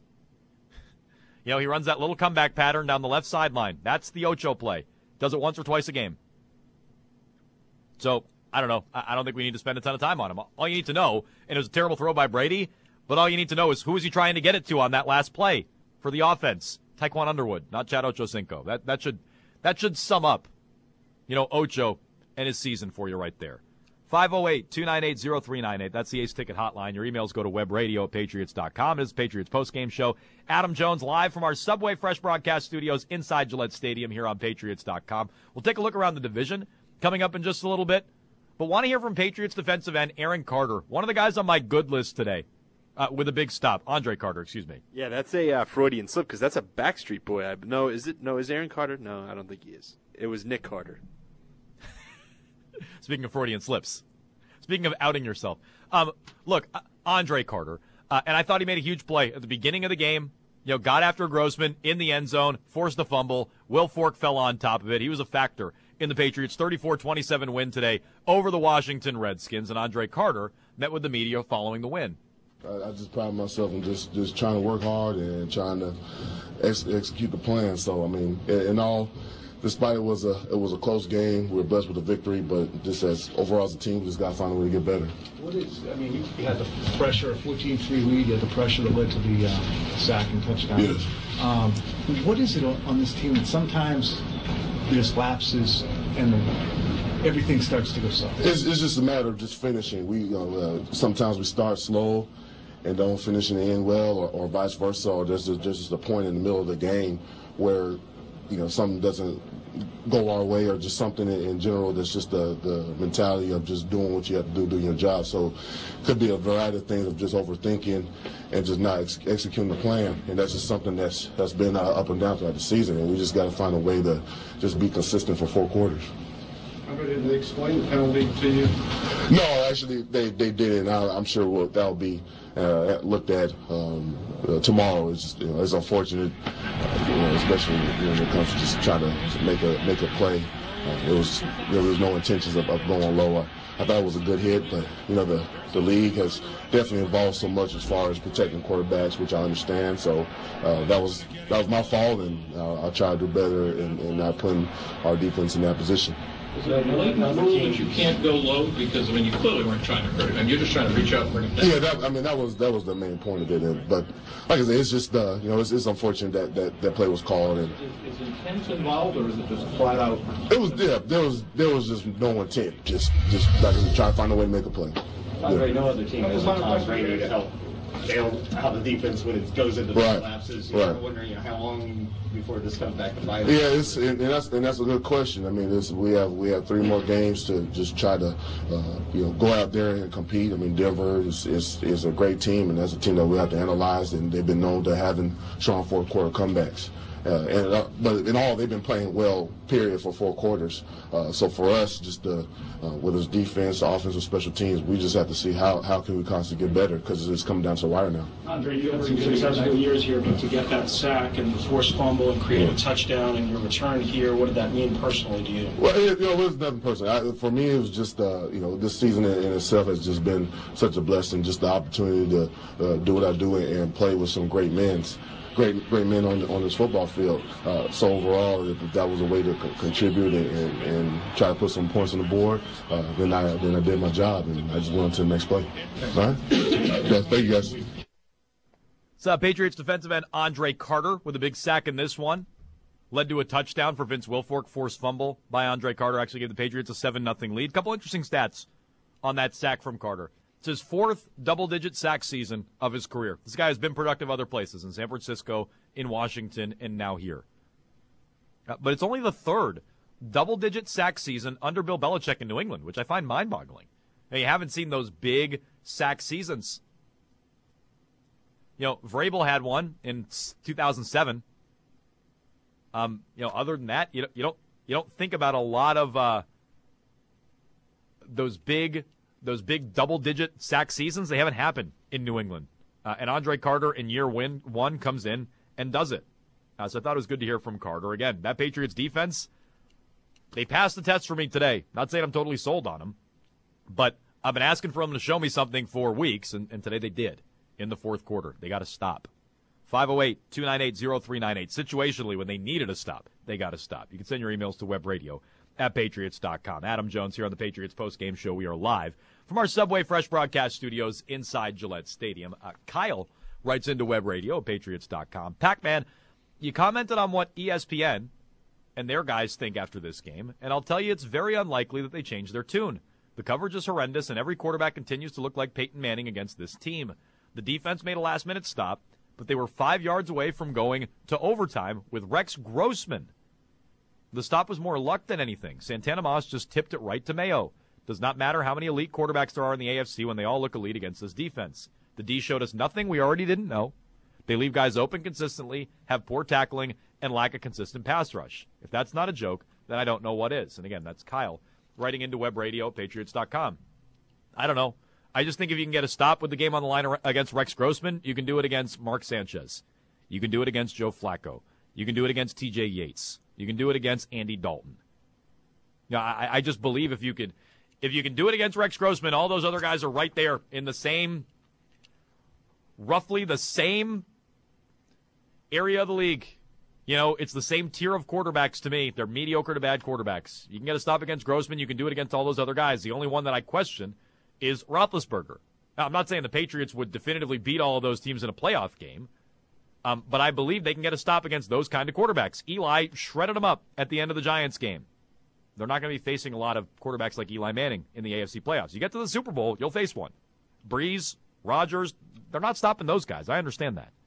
Speaker 4: He runs that little comeback pattern down the left sideline. That's the Ocho play. Does it once or twice a game. So, I don't know. I don't think we need to spend a ton of time on him. All you need to know, and it was a terrible throw by Brady, but all you need to know is who is he trying to get it to on that last play for the offense? Taekwon Underwood, not Chad Ochocinco. That should sum up, Ocho and his season for you right there. 508-298-0398. That's the Ace Ticket hotline. Your emails go to webradio@patriots.com. It is Patriots postgame show. Adam Jones live from our Subway Fresh broadcast studios inside Gillette Stadium here on Patriots.com. We'll take a look around the division coming up in just a little bit. But want to hear from Patriots defensive end Aaron Carter, one of the guys on my good list today with a big stop. Andre Carter, excuse me.
Speaker 7: Yeah, that's a Freudian slip because that's a Backstreet Boy. Is Aaron Carter? No, I don't think he is. It was Nick Carter.
Speaker 4: Speaking of Freudian slips. Speaking of outing yourself. Look, Andre Carter, and I thought he made a huge play at the beginning of the game. Got after Grossman in the end zone, forced a fumble. Will Fork fell on top of it. He was a factor in the Patriots' 34-27 win today over the Washington Redskins, and Andre Carter met with the media following the win.
Speaker 9: I just pride myself in just trying to work hard and trying to execute the plan. So, I mean, in all, despite it was a close game, we were blessed with a victory, but just as overall as a team, we just got to find a way to get better.
Speaker 5: You had the pressure, a 14-3 lead, you had the pressure that led to the sack and touchdown.
Speaker 9: Yes.
Speaker 5: What is it on this team that sometimes there's lapses and everything starts to go south?
Speaker 9: It's just a matter of just finishing. Sometimes we start slow and don't finish in the end well, or vice versa, or there's just a point in the middle of the game where something doesn't go our way, or just something in general that's just the mentality of just doing what you have to do your job. So it could be a variety of things of just overthinking and just not executing the plan, and that's just something that's been up and down throughout the season, and we just got to find a way to just be consistent for 4 quarters.
Speaker 5: Did they explain the penalty to you?
Speaker 9: No, actually, they didn't. I'm sure that'll be looked at tomorrow. It's just, it's unfortunate, especially when it comes to just trying to make a play. There was no intentions of going low. I thought it was a good hit, but the league has definitely evolved so much as far as protecting quarterbacks, which I understand. So that was my fault, and I'll try to do better in not putting our defense in that position.
Speaker 10: Is it a blatant rule that you can't go low? Because, you clearly weren't trying to hurt him. You're just trying to reach out and bring it down.
Speaker 9: Yeah, that was the main point of it. But like I said, it's just, it's unfortunate that play was called. And
Speaker 10: is intent involved, or is it just flat out?
Speaker 9: It was, there was just no intent. Just like try to find a way to make a play.
Speaker 11: Andre, no other team has Tom Brady to help bail out the defense when it goes into the lapses. I'm wondering how long before this comes back to bite.
Speaker 9: Yeah, and that's a good question. I mean, we have 3 more games to just try to go out there and compete. I mean, Denver is a great team, and that's a team that we have to analyze, and they've been known to having strong 4th quarter comebacks. But in all, they've been playing well, period, for 4 quarters. So for us, just whether it's defense, offense, or special teams, we just have to see how can we constantly get better, because it's coming down to the wire now.
Speaker 12: Andre, you had some successful years here, but to get that sack and the forced fumble and create a touchdown and your return here, what did that mean personally to you?
Speaker 9: Well, it was nothing personal. For me, it was just this season in itself has just been such a blessing, just the opportunity to do what I do and play with some great men. Great men on this football field. So overall, if that was a way to contribute and try to put some points on the board, then I did my job, and I just went on to the next play. All right? Yeah, thank you, guys.
Speaker 4: So Patriots defensive end Andre Carter with a big sack in this one. Led to a touchdown for Vince Wilfork. Forced fumble by Andre Carter actually gave the Patriots a 7-0 lead. Couple interesting stats on that sack from Carter. It's his 4th double-digit sack season of his career. This guy has been productive other places, in San Francisco, in Washington, and now here. But it's only the 3rd double-digit sack season under Bill Belichick in New England, which I find mind-boggling. Now, you haven't seen those big sack seasons. Vrabel had one in 2007. Other than that, you don't think about a lot of those big double-digit sack seasons. They haven't happened in New England. And Andre Carter in year 1 comes in and does it. So I thought it was good to hear from Carter. Again, that Patriots defense, they passed the test for me today. Not saying I'm totally sold on them, but I've been asking for them to show me something for weeks, and today they did in the 4th quarter. They got to stop. 508-298-0398. Situationally, when they needed a stop, they got to stop. You can send your emails to webradio@patriots.com. Adam Jones here on the Patriots postgame show. We are live from our Subway Fresh broadcast studios inside Gillette Stadium. Kyle writes into webradio@patriots.com. Pac-Man, you commented on what ESPN and their guys think after this game, and I'll tell you it's very unlikely that they change their tune. The coverage is horrendous, and every quarterback continues to look like Peyton Manning against this team. The defense made a last-minute stop, but they were 5 yards away from going to overtime with Rex Grossman. The stop was more luck than anything. Santana Moss just tipped it right to Mayo. Does not matter how many elite quarterbacks there are in the AFC when they all look elite against this defense. The D showed us nothing we already didn't know. They leave guys open consistently, have poor tackling, and lack a consistent pass rush. If that's not a joke, then I don't know what is. And again, that's Kyle writing into webradio@patriots.com. I don't know. I just think if you can get a stop with the game on the line against Rex Grossman, you can do it against Mark Sanchez. You can do it against Joe Flacco. You can do it against TJ Yates. You can do it against Andy Dalton. I just believe if you can do it against Rex Grossman, all those other guys are right there in the same roughly the same area of the league. It's the same tier of quarterbacks to me. They're mediocre to bad quarterbacks. You can get a stop against Grossman. You can do it against all those other guys. The only one that I question is Roethlisberger. Now, I'm not saying the Patriots would definitively beat all of those teams in a playoff game, but I believe they can get a stop against those kind of quarterbacks. Eli shredded them up at the end of the Giants game. They're not going to be facing a lot of quarterbacks like Eli Manning in the AFC playoffs. You get to the Super Bowl, you'll face one. Breeze, Rodgers, they're not stopping those guys. I understand that.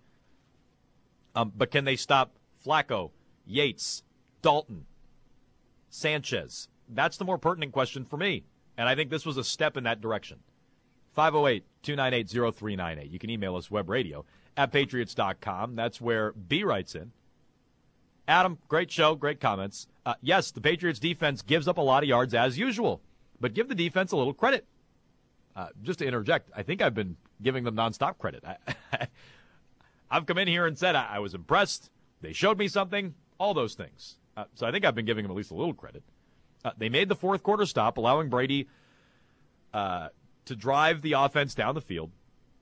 Speaker 4: But can they stop Flacco, Yates, Dalton, Sanchez? That's the more pertinent question for me, and I think this was a step in that direction. 508-298-0398. You can email us, webradio@patriots.com. That's where B writes in. Adam, great show, great comments. Yes, the Patriots defense gives up a lot of yards as usual, but give the defense a little credit. Just to interject, I think I've been giving them nonstop credit. I've come in here and said I was impressed. They showed me something, all those things. So I think I've been giving them at least a little credit. They made the fourth quarter stop, allowing Brady to drive the offense down the field.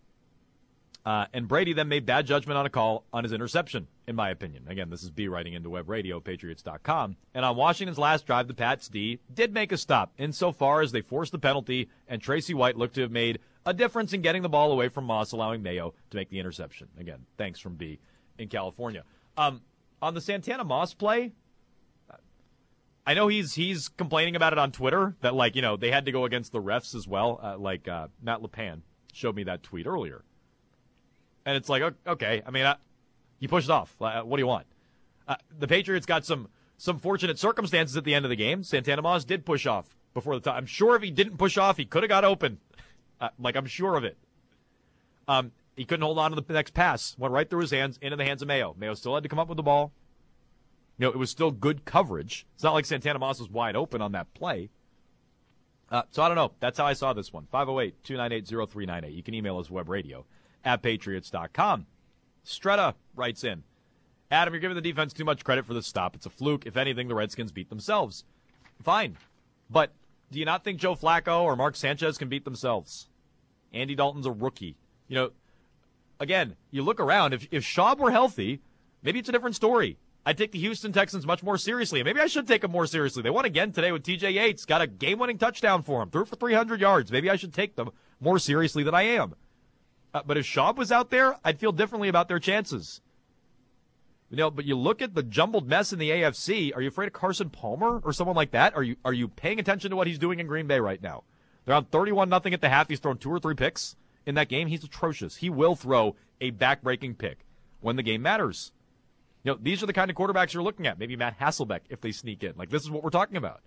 Speaker 4: And Brady then made bad judgment on a call on his interception, in my opinion. Again, this is B writing into Web Radio, Patriots.com. And on Washington's last drive, the Pats D did make a stop insofar as they forced the penalty, and Tracy White looked to have made a difference in getting the ball away from Moss, allowing Mayo to make the interception. Again, thanks from B in California. On the Santana Moss play, I know he's complaining about it on Twitter, that, they had to go against the refs as well, Matt LePan showed me that tweet earlier. And it's like, okay, you pushed off. What do you want? The Patriots got some fortunate circumstances at the end of the game. Santana Moss did push off before the time. I'm sure if he didn't push off, he could have got open. I'm sure of it. He couldn't hold on to the next pass. Went right through his hands, into the hands of Mayo. Mayo still had to come up with the ball. It was still good coverage. It's not like Santana Moss was wide open on that play. So I don't know. That's how I saw this one. 508-298-0398. You can email us, webradio@patriots.com. Stretta writes in, Adam, you're giving the defense too much credit for this stop. It's a fluke. If anything, the Redskins beat themselves. Fine. But do you not think Joe Flacco or Mark Sanchez can beat themselves? Andy Dalton's a rookie. Again, you look around. If Schaub were healthy, maybe it's a different story. I'd take the Houston Texans much more seriously. Maybe I should take them more seriously. They won again today with TJ Yates. Got a game-winning touchdown for him. Threw for 300 yards. Maybe I should take them more seriously than I am. But if Schaub was out there, I'd feel differently about their chances. But you look at the jumbled mess in the AFC. Are you afraid of Carson Palmer or someone like that? Are you paying attention to what he's doing in Green Bay right now? They're on 31-0 at the half. He's thrown 2 or 3 picks in that game. He's atrocious. He will throw a back-breaking pick when the game matters. These are the kind of quarterbacks you're looking at. Maybe Matt Hasselbeck if they sneak in. This is what we're talking about.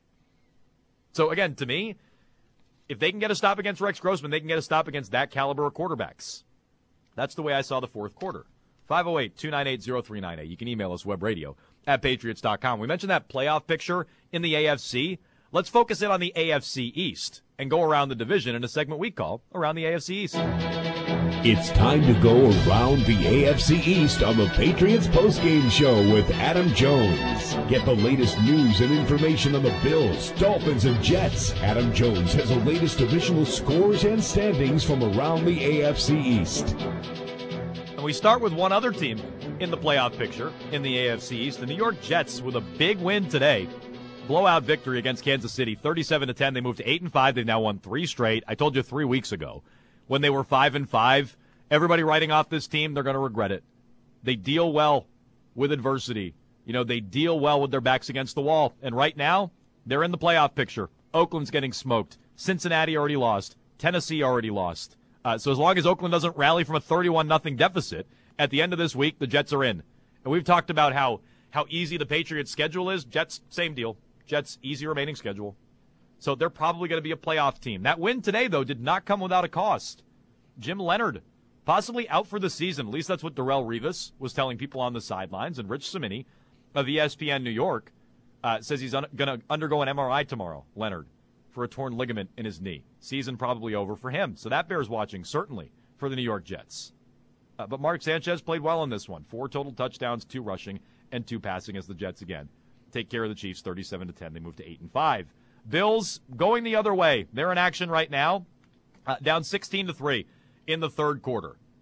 Speaker 4: So, again, to me, if they can get a stop against Rex Grossman, they can get a stop against that caliber of quarterbacks. That's the way I saw the fourth quarter. 508-298-0398. You can email us, webradio@patriots.com. We mentioned that playoff picture in the AFC. Let's focus in on the AFC East and go around the division in a segment we call Around the AFC East.
Speaker 13: It's time to go around the AFC East on the Patriots postgame show with Adam Jones. Get the latest news and information on the Bills, Dolphins, and Jets. Adam Jones has the latest divisional scores and standings from around the AFC East.
Speaker 4: And we start with one other team in the playoff picture in the AFC East, the New York Jets, with a big win today. Blowout victory against Kansas City, 37-10. They moved to 8-5. They've now won 3 straight. I told you 3 weeks ago when they were 5-5, everybody writing off this team, they're going to regret it. They deal well with adversity. They deal well with their backs against the wall. And right now, they're in the playoff picture. Oakland's getting smoked. Cincinnati already lost. Tennessee already lost. So as long as Oakland doesn't rally from a 31-0 deficit, at the end of this week, the Jets are in. And we've talked about how easy the Patriots' schedule is. Jets, same deal. Jets, easy remaining schedule. So they're probably going to be a playoff team. That win today, though, did not come without a cost. Jim Leonard, possibly out for the season. At least that's what Darrelle Revis was telling people on the sidelines. And Rich Cimini of ESPN New York says he's going to undergo an MRI tomorrow, Leonard, for a torn ligament in his knee. Season probably over for him. So that bears watching, certainly, for the New York Jets. But Mark Sanchez played well in this one. 4 total touchdowns, 2 rushing, and 2 passing as the Jets again take care of the Chiefs 37-10. They move to 8-5. Bills going the other way. They're in action right now, down 16-3 in the third quarter.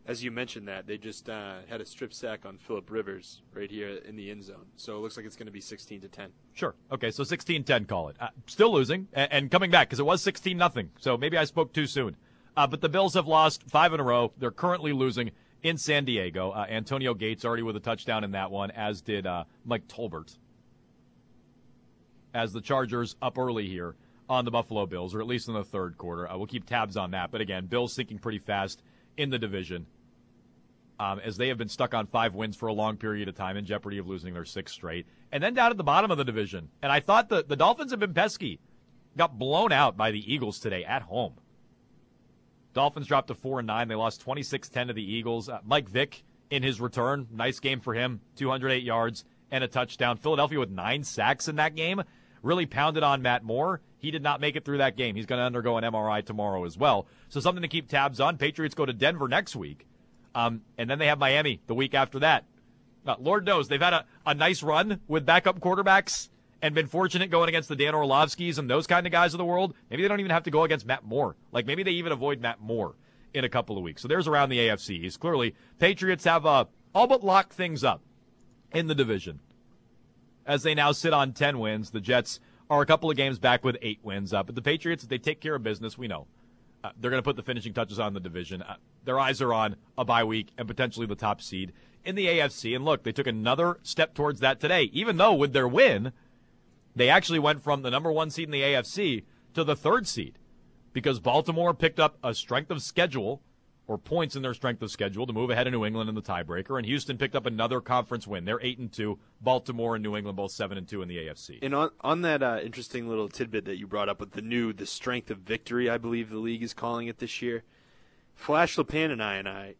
Speaker 7: as you mentioned that, they just had a strip sack on Phillip Rivers right here in the end zone. So it looks like it's going to be 16-10.
Speaker 4: Sure. Okay, so 16-10, call it. Still losing and coming back because it was 16-0. So maybe I spoke too soon. But the Bills have lost 5 in a row. They're currently losing in San Diego. Antonio Gates already with a touchdown in that one, as did Mike Tolbert. As the Chargers up early here on the Buffalo Bills, or at least in the third quarter. We'll keep tabs on that. But again, Bills sinking pretty fast in the division, as they have been stuck on 5 wins for a long period of time, in jeopardy of losing their 6th straight. And then down at the bottom of the division. And I thought the Dolphins have been pesky. Got blown out by the Eagles today at home. Dolphins dropped to 4-9. They lost 26-10 to the Eagles. Mike Vick in his return. Nice game for him. 208 yards and a touchdown. Philadelphia with 9 sacks in that game. Really pounded on Matt Moore. He did not make it through that game. He's going to undergo an MRI tomorrow as well. So something to keep tabs on. Patriots go to Denver next week. And then they have Miami the week after that. Lord knows, they've had a nice run with backup quarterbacks and been fortunate going against the Dan Orlovskis and those kind of guys of the world. Maybe they don't even have to go against Matt Moore. Like, maybe they even avoid Matt Moore in a couple of weeks. So there's around the AFC East. Clearly, Patriots have all but locked things up in the division, as they now sit on 10 wins. The Jets are a couple of games back with 8 wins. But the Patriots, if they take care of business, we know they're going to put the finishing touches on the division. Their eyes are on a bye week and potentially the top seed in the AFC. And look, they took another step towards that today, even though with their win, they actually went from the number 1 seed in the AFC to the 3rd seed, because Baltimore picked up a strength of schedule, or points in their strength of schedule, to move ahead of New England in the tiebreaker, and Houston picked up another conference win. They're 8-2. Baltimore and New England both 7-2 in the AFC.
Speaker 7: And on that interesting little tidbit that you brought up with the strength of victory, I believe the league is calling it this year. Flash LePan and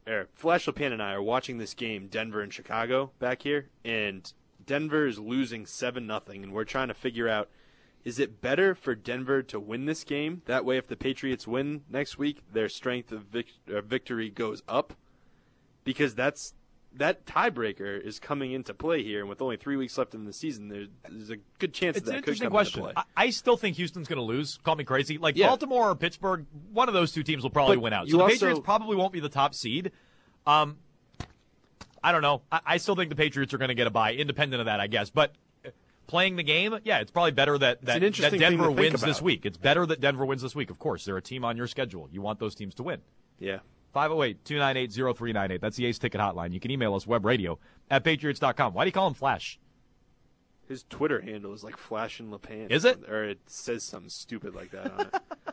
Speaker 7: I are watching this game, Denver and Chicago, back here, and Denver is losing 7-0, and we're trying to figure out, is it better for Denver to win this game? That way, if the Patriots win next week, their strength of victory goes up, because that tiebreaker is coming into play here, and with only 3 weeks left in the season, there's a good chance that could come into play. It's an interesting question.
Speaker 4: I still think Houston's going to lose. Call me crazy. Baltimore or Pittsburgh, one of those two teams will probably win out. So the Patriots probably won't be the top seed. I don't know. I still think the Patriots are going to get a bye, independent of that, I guess. But playing the game, yeah, it's probably better that Denver wins this week. It's better that Denver wins this week. Of course, they're a team on your schedule. You want those teams to win.
Speaker 7: Yeah.
Speaker 4: 508-298-0398. That's the Ace Ticket Hotline. You can email us, webradio@patriots.com. Why do you call him Flash?
Speaker 7: His Twitter handle is like Flash and LePan.
Speaker 4: Is it?
Speaker 7: Or it says something stupid like that on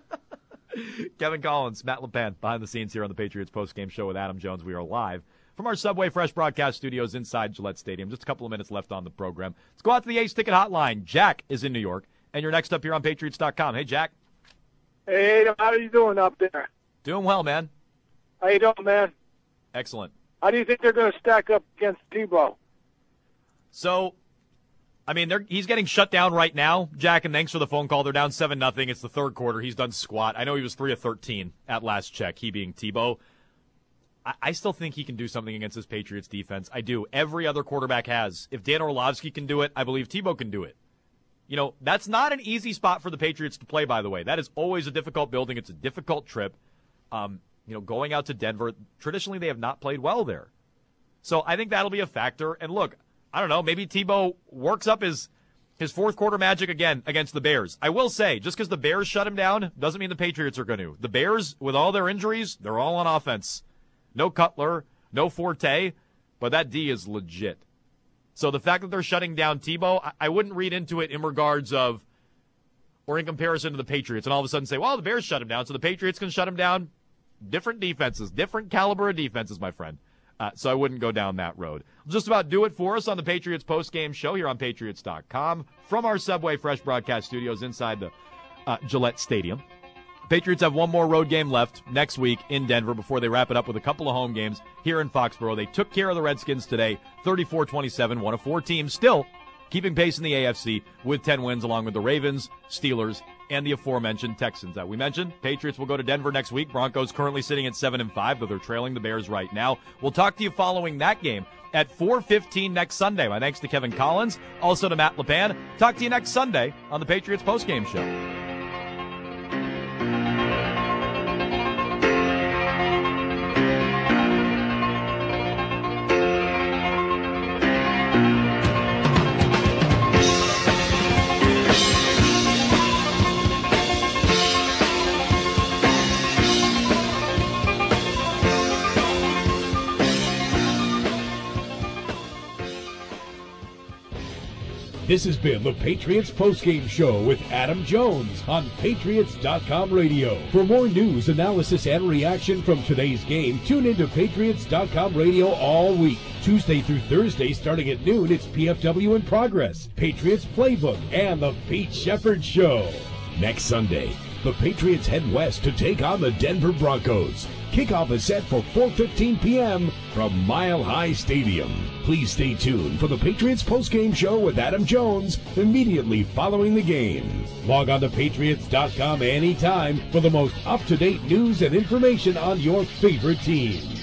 Speaker 7: it.
Speaker 4: Kevin Collins, Matt LePan, behind the scenes here on the Patriots postgame show with Adam Jones. We are live from our Subway Fresh broadcast studios inside Gillette Stadium. Just a couple of minutes left on the program. Let's go out to the Ace Ticket Hotline. Jack is in New York, and you're next up here on Patriots.com. Hey, Jack.
Speaker 14: Hey, how are you doing up there?
Speaker 4: Doing well, man.
Speaker 14: How you doing, man?
Speaker 4: Excellent.
Speaker 14: How do you think they're going to stack up against Tebow?
Speaker 4: So, I mean, he's getting shut down right now, Jack, and thanks for the phone call. They're down 7-0. It's the third quarter. He's done squat. I know he was 3 of 13 at last check, he being Tebow. I still think he can do something against this Patriots defense. I do. Every other quarterback has. If Dan Orlovsky can do it, I believe Tebow can do it. You know, that's not an easy spot for the Patriots to play, by the way. That is always a difficult building. It's a difficult trip. Going out to Denver, traditionally they have not played well there. So I think that'll be a factor. And look, I don't know, maybe Tebow works up his fourth quarter magic again against the Bears. I will say, just because the Bears shut him down doesn't mean the Patriots are going to. The Bears, with all their injuries, they're all on offense. No Cutler, no Forte, but that D is legit. So the fact that they're shutting down Tebow, I wouldn't read into it in regards of, or in comparison to the Patriots, and all of a sudden say, well, the Bears shut him down, so the Patriots can shut him down. Different defenses, different caliber of defenses, my friend. So I wouldn't go down that road. Just about do it for us on the Patriots postgame show here on Patriots.com from our Subway Fresh broadcast studios inside the Gillette Stadium. Patriots have one more road game left next week in Denver before they wrap it up with a couple of home games here in Foxborough. They took care of the Redskins today, 34-27, one of 4 teams still keeping pace in the AFC with 10 wins along with the Ravens, Steelers, and the aforementioned Texans that we mentioned. Patriots will go to Denver next week. Broncos currently sitting at 7-5, though they're trailing the Bears right now. We'll talk to you following that game at 4:15 next Sunday. My thanks to Kevin Collins, also to Matt LePan. Talk to you next Sunday on the Patriots postgame show.
Speaker 13: This has been the Patriots Postgame Show with Adam Jones on Patriots.com radio. For more news, analysis, and reaction from today's game, tune into Patriots.com radio all week. Tuesday through Thursday, starting at noon, it's PFW in Progress, Patriots Playbook, and the Pete Shepard Show. Next Sunday, the Patriots head west to take on the Denver Broncos. Kickoff is set for 4:15 p.m. from Mile High Stadium. Please stay tuned for the Patriots Postgame Show with Adam Jones immediately following the game. Log on to Patriots.com anytime for the most up-to-date news and information on your favorite team.